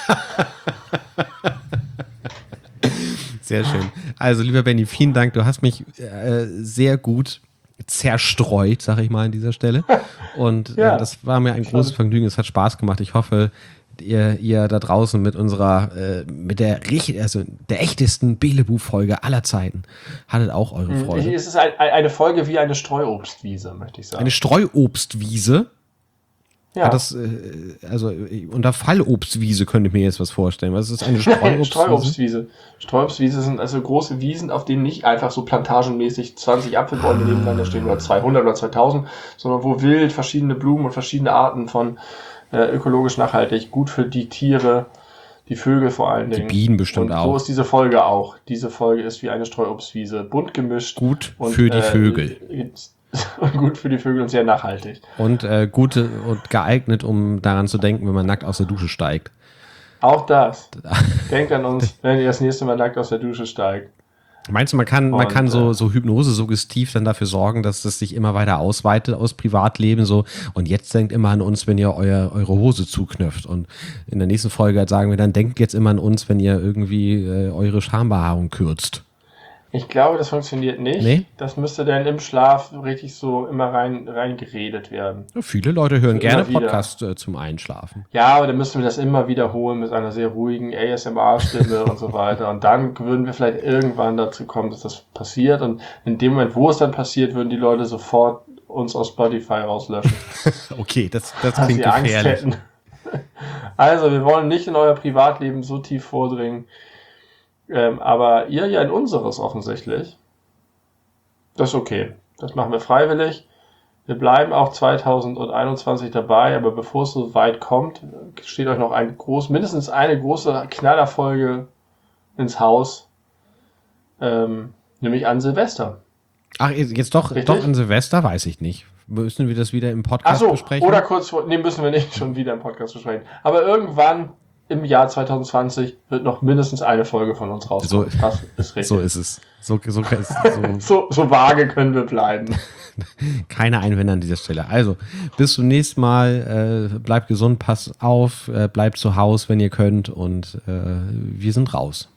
Sehr schön. Also, lieber Benny, vielen Dank. Du hast mich sehr gut zerstreut, sag ich mal an dieser Stelle. Und Ja, das war mir ein großes Vergnügen. Es hat Spaß gemacht. Ich hoffe, ihr da draußen mit unserer, der echtesten Belebu-Folge aller Zeiten hattet auch eure Freude. Es ist eine Folge wie eine Streuobstwiese, möchte ich sagen. Eine Streuobstwiese? Ja. Also unter Fallobstwiese könnte ich mir jetzt was vorstellen. Was ist eine Streuobstwiese? Streuobstwiese sind also große Wiesen, auf denen nicht einfach so plantagenmäßig 20 Apfelbäume nebeneinander stehen oder 200 oder 2000, sondern wo wild verschiedene Blumen und verschiedene Arten von ökologisch nachhaltig, gut für die Tiere, die Vögel vor allen Dingen. Die Bienen bestimmt und auch. So ist diese Folge auch. Diese Folge ist wie eine Streuobstwiese, bunt gemischt. Gut für die Vögel. Und gut für die Vögel und sehr nachhaltig. Und gut und geeignet, um daran zu denken, wenn man nackt aus der Dusche steigt. Auch das. Denkt an uns, wenn ihr das nächste Mal nackt aus der Dusche steigt. Meinst du, man kann so Hypnose suggestiv dann dafür sorgen, dass das sich immer weiter ausweitet aus Privatleben so und jetzt denkt immer an uns, wenn ihr eure Hose zuknöpft und in der nächsten Folge sagen wir dann, denkt jetzt immer an uns, wenn ihr irgendwie eure Schambehaarung kürzt. Ich glaube, das funktioniert nicht. Nee? Das müsste dann im Schlaf richtig so immer rein geredet werden. Ja, viele Leute hören gerne wieder. Podcasts zum Einschlafen. Ja, aber dann müssten wir das immer wiederholen mit einer sehr ruhigen ASMR-Stimme und so weiter. Und dann würden wir vielleicht irgendwann dazu kommen, dass das passiert. Und in dem Moment, wo es dann passiert, würden die Leute sofort uns aus Spotify rauslöschen. Okay, das Dass klingt sie Angst gefährlich. hätten. Also, wir wollen nicht in euer Privatleben so tief vordringen. Aber ihr ja in unseres offensichtlich. Das ist okay. Das machen wir freiwillig. Wir bleiben auch 2021 dabei, aber bevor es so weit kommt, steht euch noch mindestens eine große Knallerfolge ins Haus. Nämlich an Silvester. Ach, jetzt doch an Silvester? Weiß ich nicht. Müssen wir das wieder im Podcast besprechen? Oder kurz vor, müssen wir nicht schon wieder im Podcast besprechen. Aber irgendwann im Jahr 2020 wird noch mindestens eine Folge von uns rauskommen. Das ist richtig. So ist es. So vage können wir bleiben. Keine Einwände an dieser Stelle. Also, bis zum nächsten Mal. Bleibt gesund, passt auf, bleibt zu Hause, wenn ihr könnt und wir sind raus.